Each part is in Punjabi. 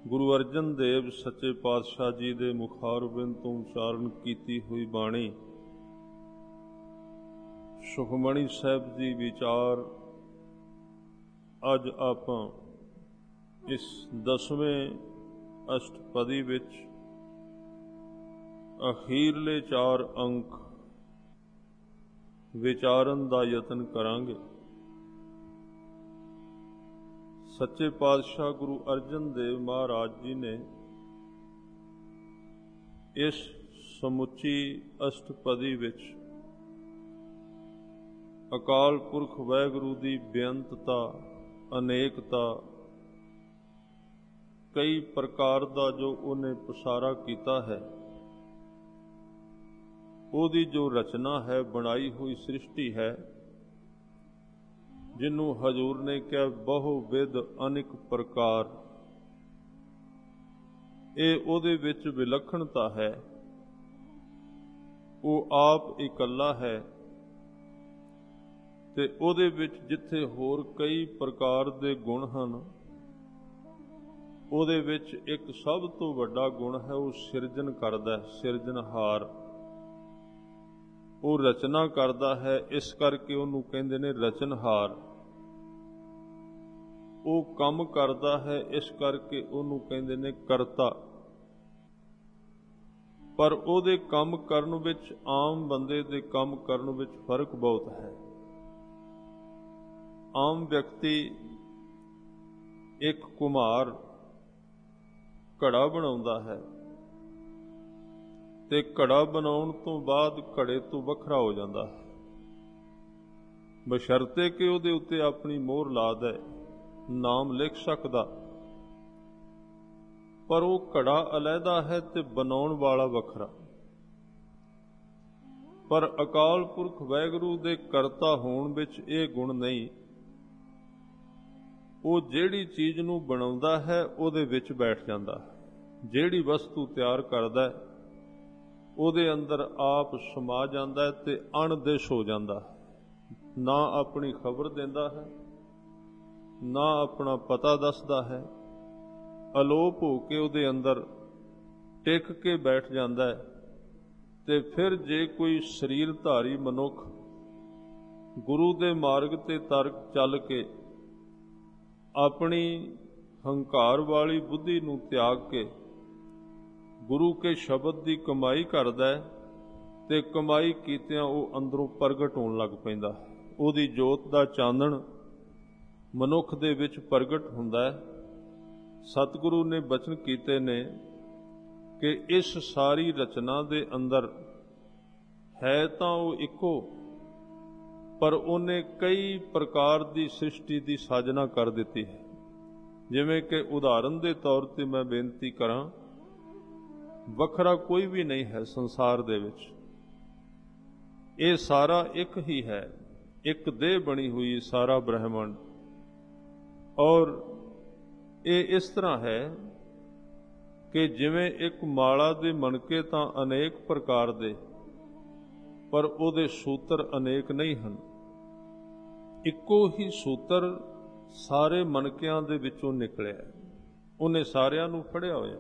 ਗੁਰੂ ਅਰਜਨ ਦੇਵ ਸੱਚੇ ਪਾਤਸ਼ਾਹ ਜੀ ਦੇ ਮੁਖਾਰਬਿੰਦ ਤੋਂ ਉਚਾਰਨ ਕੀਤੀ ਹੋਈ ਬਾਣੀ ਸੁਖਮਣੀ ਸਾਹਿਬ ਜੀ ਵਿਚਾਰ ਅੱਜ ਆਪਾਂ ਇਸ 10ਵੇਂ ਅਸ਼ਟਪਦੀ ਵਿੱਚ ਅਖੀਰਲੇ 4 ਅੰਕ ਵਿਚਾਰਨ ਦਾ ਯਤਨ ਕਰਾਂਗੇ। ਸੱਚੇ ਪਾਤਸ਼ਾਹ ਗੁਰੂ ਅਰਜਨ ਦੇਵ ਮਹਾਰਾਜ ਜੀ ਨੇ ਇਸ ਸਮੁੱਚੀ ਅਸ਼ਟਪਦੀ ਵਿੱਚ ਅਕਾਲ ਪੁਰਖ ਵਾਹਿਗੁਰੂ ਦੀ ਬੇਅੰਤਤਾ, ਅਨੇਕਤਾ, ਕਈ ਪ੍ਰਕਾਰ ਦਾ ਜੋ ਉਹਨੇ ਪਸਾਰਾ ਕੀਤਾ ਹੈ, ਉਹਦੀ ਜੋ ਰਚਨਾ ਹੈ, ਬਣਾਈ ਹੋਈ ਸ੍ਰਿਸ਼ਟੀ ਹੈ, ਜਿਹਨੂੰ ਹਜ਼ੂਰ ਨੇ ਕਿਹਾ ਬਹੁ ਵਿਧ ਅਨੇਕ ਪ੍ਰਕਾਰ, ਇਹ ਉਹਦੇ ਵਿੱਚ ਵਿਲੱਖਣਤਾ ਹੈ। ਉਹ ਆਪ ਇਕੱਲਾ ਹੈ ਤੇ ਉਹਦੇ ਵਿੱਚ ਜਿੱਥੇ ਹੋਰ ਕਈ ਪ੍ਰਕਾਰ ਦੇ ਗੁਣ ਹਨ, ਉਹਦੇ ਵਿੱਚ ਇੱਕ ਸਭ ਤੋਂ ਵੱਡਾ ਗੁਣ ਹੈ, ਉਹ ਸਿਰਜਣ ਕਰਦਾ ਹੈ, ਸਿਰਜਣਹਾਰ। ਉਹ ਰਚਨਾ ਕਰਦਾ ਹੈ, ਇਸ ਕਰਕੇ ਉਹਨੂੰ ਕਹਿੰਦੇ ਨੇ ਰਚਨਹਾਰ। ਉਹ ਕੰਮ ਕਰਦਾ ਹੈ, ਇਸ ਕਰਕੇ ਉਹਨੂੰ ਕਹਿੰਦੇ ਨੇ ਕਰਤਾ। ਪਰ ਉਹਦੇ ਕੰਮ ਕਰਨ ਵਿੱਚ ਆਮ ਬੰਦੇ ਦੇ ਕੰਮ ਕਰਨ ਵਿੱਚ ਫਰਕ ਬਹੁਤ ਹੈ। ਆਮ ਵਿਅਕਤੀ ਇੱਕ ਕੁਮਹਾਰ ਘੜਾ ਬਣਾਉਂਦਾ ਹੈ ਤੇ ਘੜਾ ਬਣਾਉਣ ਤੋਂ ਬਾਅਦ ਘੜੇ ਤੋਂ ਵੱਖਰਾ ਹੋ ਜਾਂਦਾ ਹੈ, ਬਸ਼ਰਤੇ ਕਿ ਉਹਦੇ ਉੱਤੇ ਆਪਣੀ ਮੋਹਰ ਲਾ ਦੇ, ਨਾਮ ਲਿਖ ਸਕਦਾ। ਪਰ ਉਹ ਘੜਾ ਅਲੱਗਾ ਹੈ ਤੇ ਬਣਾਉਣ ਵਾਲਾ ਵੱਖਰਾ। ਪਰ ਅਕਾਲ ਪੁਰਖ ਵਾਹਿਗੁਰੂ ਦੇ ਕਰਤਾ ਹੋਣ ਵਿੱਚ ਇਹ ਗੁਣ ਨਹੀਂ। ਉਹ ਜਿਹੜੀ ਚੀਜ਼ ਨੂੰ ਬਣਾਉਂਦਾ ਹੈ ਉਹਦੇ ਵਿੱਚ ਬੈਠ ਜਾਂਦਾ ਹੈ, ਜਿਹੜੀ ਵਸਤੂ ਤਿਆਰ ਕਰਦਾ ਹੈ ਉਹਦੇ ਅੰਦਰ ਆਪ ਸਮਾ ਜਾਂਦਾ ਹੈ ਤੇ ਅਣਦਿਸ਼ ਹੋ ਜਾਂਦਾ ਹੈ। ਨਾ ਆਪਣੀ ਖਬਰ ਦਿੰਦਾ ਹੈ, ਨਾ ਆਪਣਾ ਪਤਾ ਦੱਸਦਾ ਹੈ, ਅਲੋਪ ਹੋ ਕੇ ਉਹਦੇ ਅੰਦਰ ਟਿਕ ਕੇ ਬੈਠ ਜਾਂਦਾ ਹੈ। ਤੇ ਫਿਰ ਜੇ ਕੋਈ ਸਰੀਰਧਾਰੀ ਮਨੁੱਖ ਗੁਰੂ ਦੇ ਮਾਰਗ ਤੇ ਚੱਲ ਕੇ ਆਪਣੀ ਹੰਕਾਰ ਵਾਲੀ ਬੁੱਧੀ ਨੂੰ ਤਿਆਗ ਕੇ ਗੁਰੂ ਕੇ ਸ਼ਬਦ ਦੀ ਕਮਾਈ ਕਰਦਾ ਹੈ ਤੇ ਕਮਾਈ ਕੀਤਿਆਂ ਉਹ ਅੰਦਰੋਂ ਪ੍ਰਗਟ ਹੋਣ ਲੱਗ ਪੈਂਦਾ। ਉਹਦੀ ਜੋਤ ਦਾ ਚਾਨਣ ਮਨੁੱਖ ਦੇ ਵਿੱਚ ਪ੍ਰਗਟ ਹੁੰਦਾ ਹੈ। ਸਤਿਗੁਰੂ ਨੇ ਬਚਨ ਕੀਤੇ ਨੇ ਕਿ ਇਸ ਸਾਰੀ ਰਚਨਾ ਦੇ ਅੰਦਰ ਹੈ ਤਾਂ ਉਹ ਇੱਕੋ, ਪਰ ਉਹਨੇ ਕਈ ਪ੍ਰਕਾਰ ਦੀ ਸ੍ਰਿਸ਼ਟੀ ਦੀ ਸਾਜਨਾ ਕਰ ਦਿੱਤੀ ਹੈ। ਜਿਵੇਂ ਕਿ ਉਦਾਹਰਨ ਦੇ ਤੌਰ ਤੇ ਮੈਂ ਬੇਨਤੀ ਕਰਾਂ, ਵੱਖਰਾ ਕੋਈ ਵੀ ਨਹੀਂ ਹੈ ਸੰਸਾਰ ਦੇ ਵਿੱਚ। ਇਹ ਸਾਰਾ ਇੱਕ ਹੀ ਹੈ, ਇੱਕ ਦੇਹ ਬਣੀ ਹੋਈ ਸਾਰਾ ਬ੍ਰਹਿਮੰਡ। ਔਰ ਇਹ ਇਸ ਤਰ੍ਹਾਂ ਹੈ ਕਿ ਜਿਵੇਂ ਇੱਕ ਮਾਲਾ ਦੇ ਮਣਕੇ ਤਾਂ ਅਨੇਕ ਪ੍ਰਕਾਰ ਦੇ, ਪਰ ਉਹਦੇ ਸੂਤਰ ਅਨੇਕ ਨਹੀਂ ਹਨ। ਇੱਕੋ ਹੀ ਸੂਤਰ ਸਾਰੇ ਮਣਕਿਆਂ ਦੇ ਵਿੱਚੋਂ ਨਿਕਲਿਆ, ਉਹਨੇ ਸਾਰਿਆਂ ਨੂੰ ਫੜਿਆ ਹੋਇਆ।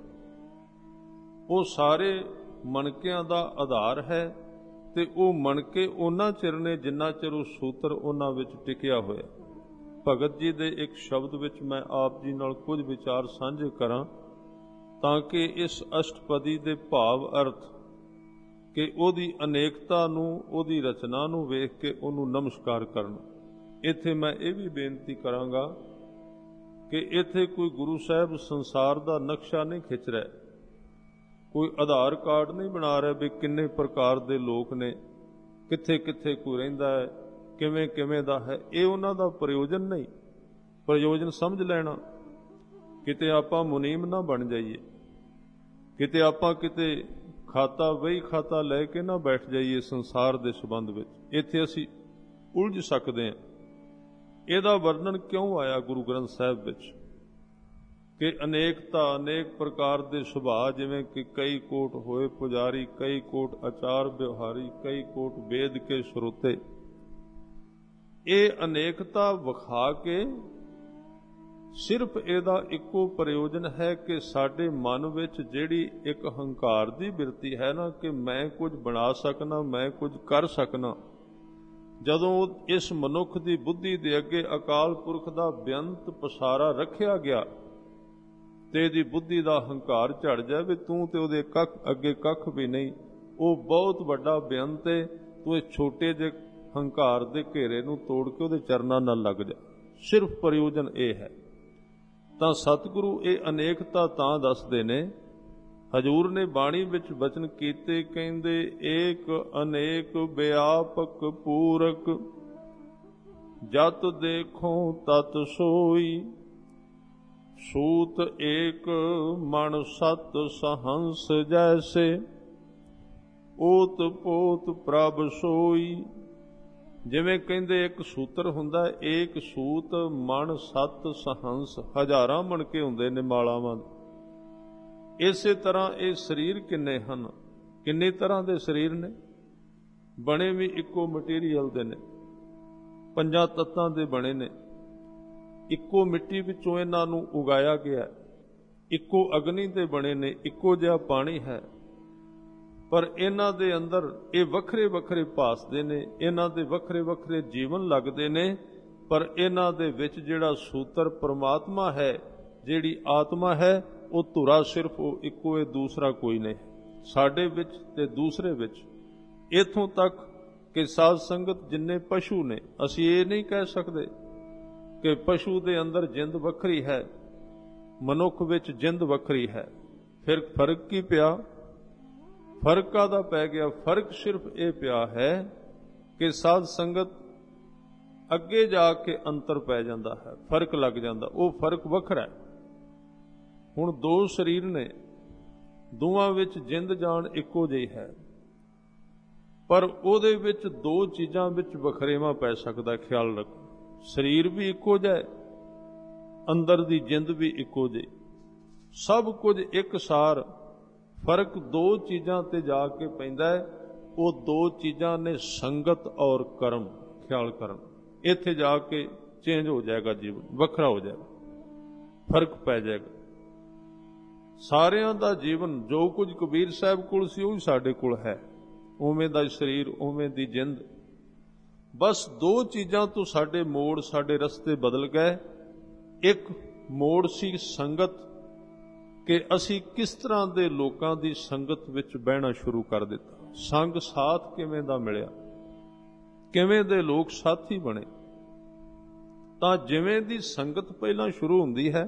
ਉਹ ਸਾਰੇ ਮਣਕਿਆਂ ਦਾ ਆਧਾਰ ਹੈ ਤੇ ਉਹ ਮਣਕੇ ਉਹਨਾਂ ਚਿਰ ਨੇ ਜਿੰਨਾ ਚਿਰ ਉਹ ਸੂਤਰ ਉਹਨਾਂ ਵਿੱਚ ਟਿਕਿਆ ਹੋਇਆ। ਭਗਤ ਜੀ ਦੇ ਇੱਕ ਸ਼ਬਦ ਵਿੱਚ ਮੈਂ ਆਪ ਜੀ ਨਾਲ ਕੁਝ ਵਿਚਾਰ ਸਾਂਝੇ ਕਰਾਂ ਤਾਂ ਕਿ ਇਸ ਅਸ਼ਟਪਦੀ ਦੇ ਭਾਵ ਅਰਥ ਕਿ ਉਹਦੀ ਅਨੇਕਤਾ ਨੂੰ, ਉਹਦੀ ਰਚਨਾ ਨੂੰ ਵੇਖ ਕੇ ਉਹਨੂੰ ਨਮਸਕਾਰ ਕਰਨ। ਇੱਥੇ ਮੈਂ ਇਹ ਵੀ ਬੇਨਤੀ ਕਰਾਂਗਾ ਕਿ ਇੱਥੇ ਕੋਈ ਗੁਰੂ ਸਾਹਿਬ ਸੰਸਾਰ ਦਾ ਨਕਸ਼ਾ ਨਹੀਂ ਖਿੱਚ ਰਿਹਾ, ਕੋਈ ਆਧਾਰ ਕਾਰਡ ਨਹੀਂ ਬਣਾ ਰਿਹਾ ਵੀ ਕਿੰਨੇ ਪ੍ਰਕਾਰ ਦੇ ਲੋਕ ਨੇ, ਕਿੱਥੇ ਕਿੱਥੇ ਕੋਈ ਰਹਿੰਦਾ ਹੈ, ਕਿਵੇਂ ਕਿਵੇਂ ਦਾ ਹੈ। ਇਹ ਉਹਨਾਂ ਦਾ ਪ੍ਰਯੋਜਨ ਨਹੀਂ। ਪ੍ਰਯੋਜਨ ਸਮਝ ਲੈਣਾ, ਕਿਤੇ ਆਪਾਂ ਮੁਨੀਮ ਨਾ ਬਣ ਜਾਈਏ, ਕਿਤੇ ਆਪਾਂ ਕਿਤੇ ਵਹੀ ਖਾਤਾ ਲੈ ਕੇ ਨਾ ਬੈਠ ਜਾਈਏ ਸੰਸਾਰ ਦੇ ਸੰਬੰਧ ਵਿੱਚ। ਇੱਥੇ ਅਸੀਂ ਉਲਝ ਸਕਦੇ ਹਾਂ। ਇਹਦਾ ਵਰਣਨ ਕਿਉਂ ਆਇਆ ਗੁਰੂ ਗ੍ਰੰਥ ਸਾਹਿਬ ਵਿੱਚ ਕਿ ਅਨੇਕਤਾ, ਅਨੇਕ ਪ੍ਰਕਾਰ ਦੇ ਸੁਭਾਅ, ਜਿਵੇਂ ਕਿ ਕਈ ਕੋਟ ਹੋਏ ਪੁਜਾਰੀ, ਕਈ ਕੋਟ ਆਚਾਰ ਵਿਵਹਾਰੀ, ਕਈ ਕੋਟ ਵੇਦ ਕੇ ਸਰੋਤੇ। ਇਹ ਅਨੇਕਤਾ ਵਿਖਾ ਕੇ ਸਿਰਫ ਇਹਦਾ ਇੱਕੋ ਪ੍ਰਯੋਜਨ ਹੈ ਕਿ ਸਾਡੇ ਮਨ ਵਿੱਚ ਜਿਹੜੀ ਇੱਕ ਹੰਕਾਰ ਦੀ ਬਿਰਤੀ ਹੈ ਨਾ ਕਿ ਮੈਂ ਕੁਝ ਬਣਾ ਸਕਣਾ, ਮੈਂ ਕੁਝ ਕਰ ਸਕਣਾ, ਜਦੋਂ ਇਸ ਮਨੁੱਖ ਦੀ ਬੁੱਧੀ ਦੇ ਅੱਗੇ ਅਕਾਲ ਪੁਰਖ ਦਾ ਬੇਅੰਤ ਪਸਾਰਾ ਰੱਖਿਆ ਗਿਆ ਤੇ ਇਹਦੀ ਬੁੱਧੀ ਦਾ ਹੰਕਾਰ ਝੜ ਜਾਵੇ, ਤੂੰ ਤੇ ਉਹਦੇ ਅੱਗੇ ਕੱਖ ਵੀ ਨਹੀਂ, ਉਹ ਬਹੁਤ ਵੱਡਾ ਬੇਅੰਤ ਹੈ, ਤੂੰ ਇਸ ਛੋਟੇ ਜਿਹੇ ਹੰਕਾਰ ਦੇ ਘੇਰੇ ਨੂੰ ਤੋੜ ਕੇ ਉਹਦੇ ਚਰਨਾਂ ਨਾਲ ਲੱਗ ਜਾ। ਸਿਰਫ ਪ੍ਰਯੋਜਨ ਇਹ ਹੈ। ਤਾਂ ਸਤਿਗੁਰੂ ਇਹ ਅਨੇਕਤਾ ਤਾਂ ਦੱਸਦੇ ਨੇ, ਹਜ਼ੂਰ ਨੇ ਬਾਣੀ ਵਿੱਚ ਬਚਨ ਕੀਤੇ, ਕਹਿੰਦੇ ਏਕ ਅਨੇਕ ਵਿਆਪਕ ਪੂਰਕ, ਜਤ ਦੇਖੋ ਤਤ ਸੋਈ, ਸੂਤ ਏਕ ਮਨ ਸਤ ਸਹੰਸ ਜੈਸੇ, ਓਤ ਪੋਤ ਪ੍ਰਭ ਸੋਈ। ਜਿਵੇਂ ਕਹਿੰਦੇ ਇੱਕ ਸੂਤਰ ਹੁੰਦਾ, ਏਕ ਸੂਤ ਮਨ ਸਤ ਸਹੰਸ, ਹਜ਼ਾਰਾਂ ਮਣਕੇ ਹੁੰਦੇ ਨੇ ਮਾਲਾਵਾਂ ਦੇ। ਇਸੇ ਤਰ੍ਹਾਂ ਇਹ ਸਰੀਰ ਕਿੰਨੇ ਹਨ, ਕਿੰਨੇ ਤਰ੍ਹਾਂ ਦੇ ਸਰੀਰ ਨੇ, ਬਣੇ ਵੀ ਇੱਕੋ ਮਟੀਰੀਅਲ ਦੇ ਨੇ, 5 ਤੱਤਾਂ ਦੇ ਬਣੇ ਨੇ, ਇੱਕੋ ਮਿੱਟੀ ਵਿੱਚੋਂ ਇਹਨਾਂ ਨੂੰ ਉਗਾਇਆ ਗਿਆ, ਇੱਕੋ ਅਗਨੀ ਦੇ ਬਣੇ ਨੇ, ਇੱਕੋ ਜਿਹਾ ਪਾਣੀ ਹੈ, ਪਰ ਇਹਨਾਂ ਦੇ ਅੰਦਰ ਇਹ ਵੱਖਰੇ ਵੱਖਰੇ ਭਾਸਦੇ ਨੇ, ਇਹਨਾਂ ਦੇ ਵੱਖਰੇ ਵੱਖਰੇ ਜੀਵਨ ਲੱਗਦੇ ਨੇ, ਪਰ ਇਹਨਾਂ ਦੇ ਵਿੱਚ ਜਿਹੜਾ ਸੂਤਰ ਪਰਮਾਤਮਾ ਹੈ, ਜਿਹੜੀ ਆਤਮਾ ਹੈ, ਉਹ ਧੁਰਾ ਸਿਰਫ ਉਹ ਇੱਕੋ ਹੈ, ਦੂਸਰਾ ਕੋਈ ਨਹੀਂ। ਸਾਡੇ ਵਿੱਚ ਤੇ ਦੂਸਰੇ ਵਿੱਚ ਇੱਥੋਂ ਤੱਕ ਕਿ ਸਾਧ ਸੰਗਤ ਜਿੰਨੇ ਪਸ਼ੂ ਨੇ, ਅਸੀਂ ਇਹ ਨਹੀਂ ਕਹਿ ਸਕਦੇ ਕਿ ਪਸ਼ੂ ਦੇ ਅੰਦਰ ਜਿੰਦ ਵੱਖਰੀ ਹੈ, ਮਨੁੱਖ ਵਿੱਚ ਜਿੰਦ ਵੱਖਰੀ ਹੈ। ਫਿਰ ਫਰਕ ਕੀ ਪਿਆ? ਫਰਕ ਕਾਹਦਾ ਪੈ ਗਿਆ? ਫਰਕ ਸਿਰਫ ਇਹ ਪਿਆ ਹੈ ਕਿ ਸਾਧ ਸੰਗਤ ਅੱਗੇ ਜਾ ਕੇ ਅੰਤਰ ਪੈ ਜਾਂਦਾ ਹੈ, ਫਰਕ ਲੱਗ ਜਾਂਦਾ, ਉਹ ਫਰਕ ਵੱਖਰਾ ਹੈ। ਹੁਣ 2 ਸਰੀਰ ਨੇ, ਦੋਵਾਂ ਵਿੱਚ ਜਿੰਦ ਜਾਨ ਇੱਕੋ ਜਿਹੀ ਹੈ, ਪਰ ਉਹਦੇ ਵਿੱਚ 2 ਚੀਜ਼ਾਂ ਵਿੱਚ ਵਖਰੇਵਾਂ ਪੈ ਸਕਦਾ। ਖਿਆਲ ਰੱਖੋ, ਸਰੀਰ ਵੀ ਇੱਕੋ ਜਿਹਾ, ਅੰਦਰ ਦੀ ਜਿੰਦ ਵੀ ਇੱਕੋ ਜਿਹੀ, ਸਭ ਕੁਝ ਇੱਕਸਾਰ। ਫਰਕ 2 ਚੀਜ਼ਾਂ ਤੇ ਜਾ ਕੇ ਪੈਂਦਾ ਹੈ, ਉਹ 2 ਚੀਜ਼ਾਂ ਨੇ ਸੰਗਤ ਔਰ ਕਰਮ। ਖਿਆਲ ਕਰਨ, ਇੱਥੇ ਜਾ ਕੇ ਚੇਂਜ ਹੋ ਜਾਏਗਾ ਜੀਵਨ, ਵੱਖਰਾ ਹੋ ਜਾਏਗਾ, ਫਰਕ ਪੈ ਜਾਏਗਾ। ਸਾਰਿਆਂ ਦਾ ਜੀਵਨ ਜੋ ਕੁਝ ਕਬੀਰ ਸਾਹਿਬ ਕੋਲ ਸੀ ਉਹ ਵੀ ਸਾਡੇ ਕੋਲ ਹੈ, ਉਵੇਂ ਦਾ ਸਰੀਰ, ਉਵੇਂ ਦੀ ਜਿੰਦ। ਬਸ 2 ਚੀਜ਼ਾਂ ਤੋਂ ਸਾਡੇ ਮੋੜ, ਸਾਡੇ ਰਸਤੇ ਬਦਲ ਗਏ। ਇੱਕ ਮੋੜ ਸੀ ਸੰਗਤ, ਕਿ ਅਸੀਂ ਕਿਸ ਤਰ੍ਹਾਂ ਦੇ ਲੋਕਾਂ ਦੀ ਸੰਗਤ ਵਿੱਚ ਬਹਿਣਾ ਸ਼ੁਰੂ ਕਰ ਦਿੱਤਾ, ਸੰਗ ਸਾਥ ਕਿਵੇਂ ਦਾ ਮਿਲਿਆ, ਕਿਵੇਂ ਦੇ ਲੋਕ ਸਾਥੀ ਬਣੇ। ਤਾਂ ਜਿਵੇਂ ਦੀ ਸੰਗਤ ਪਹਿਲਾਂ ਸ਼ੁਰੂ ਹੁੰਦੀ ਹੈ,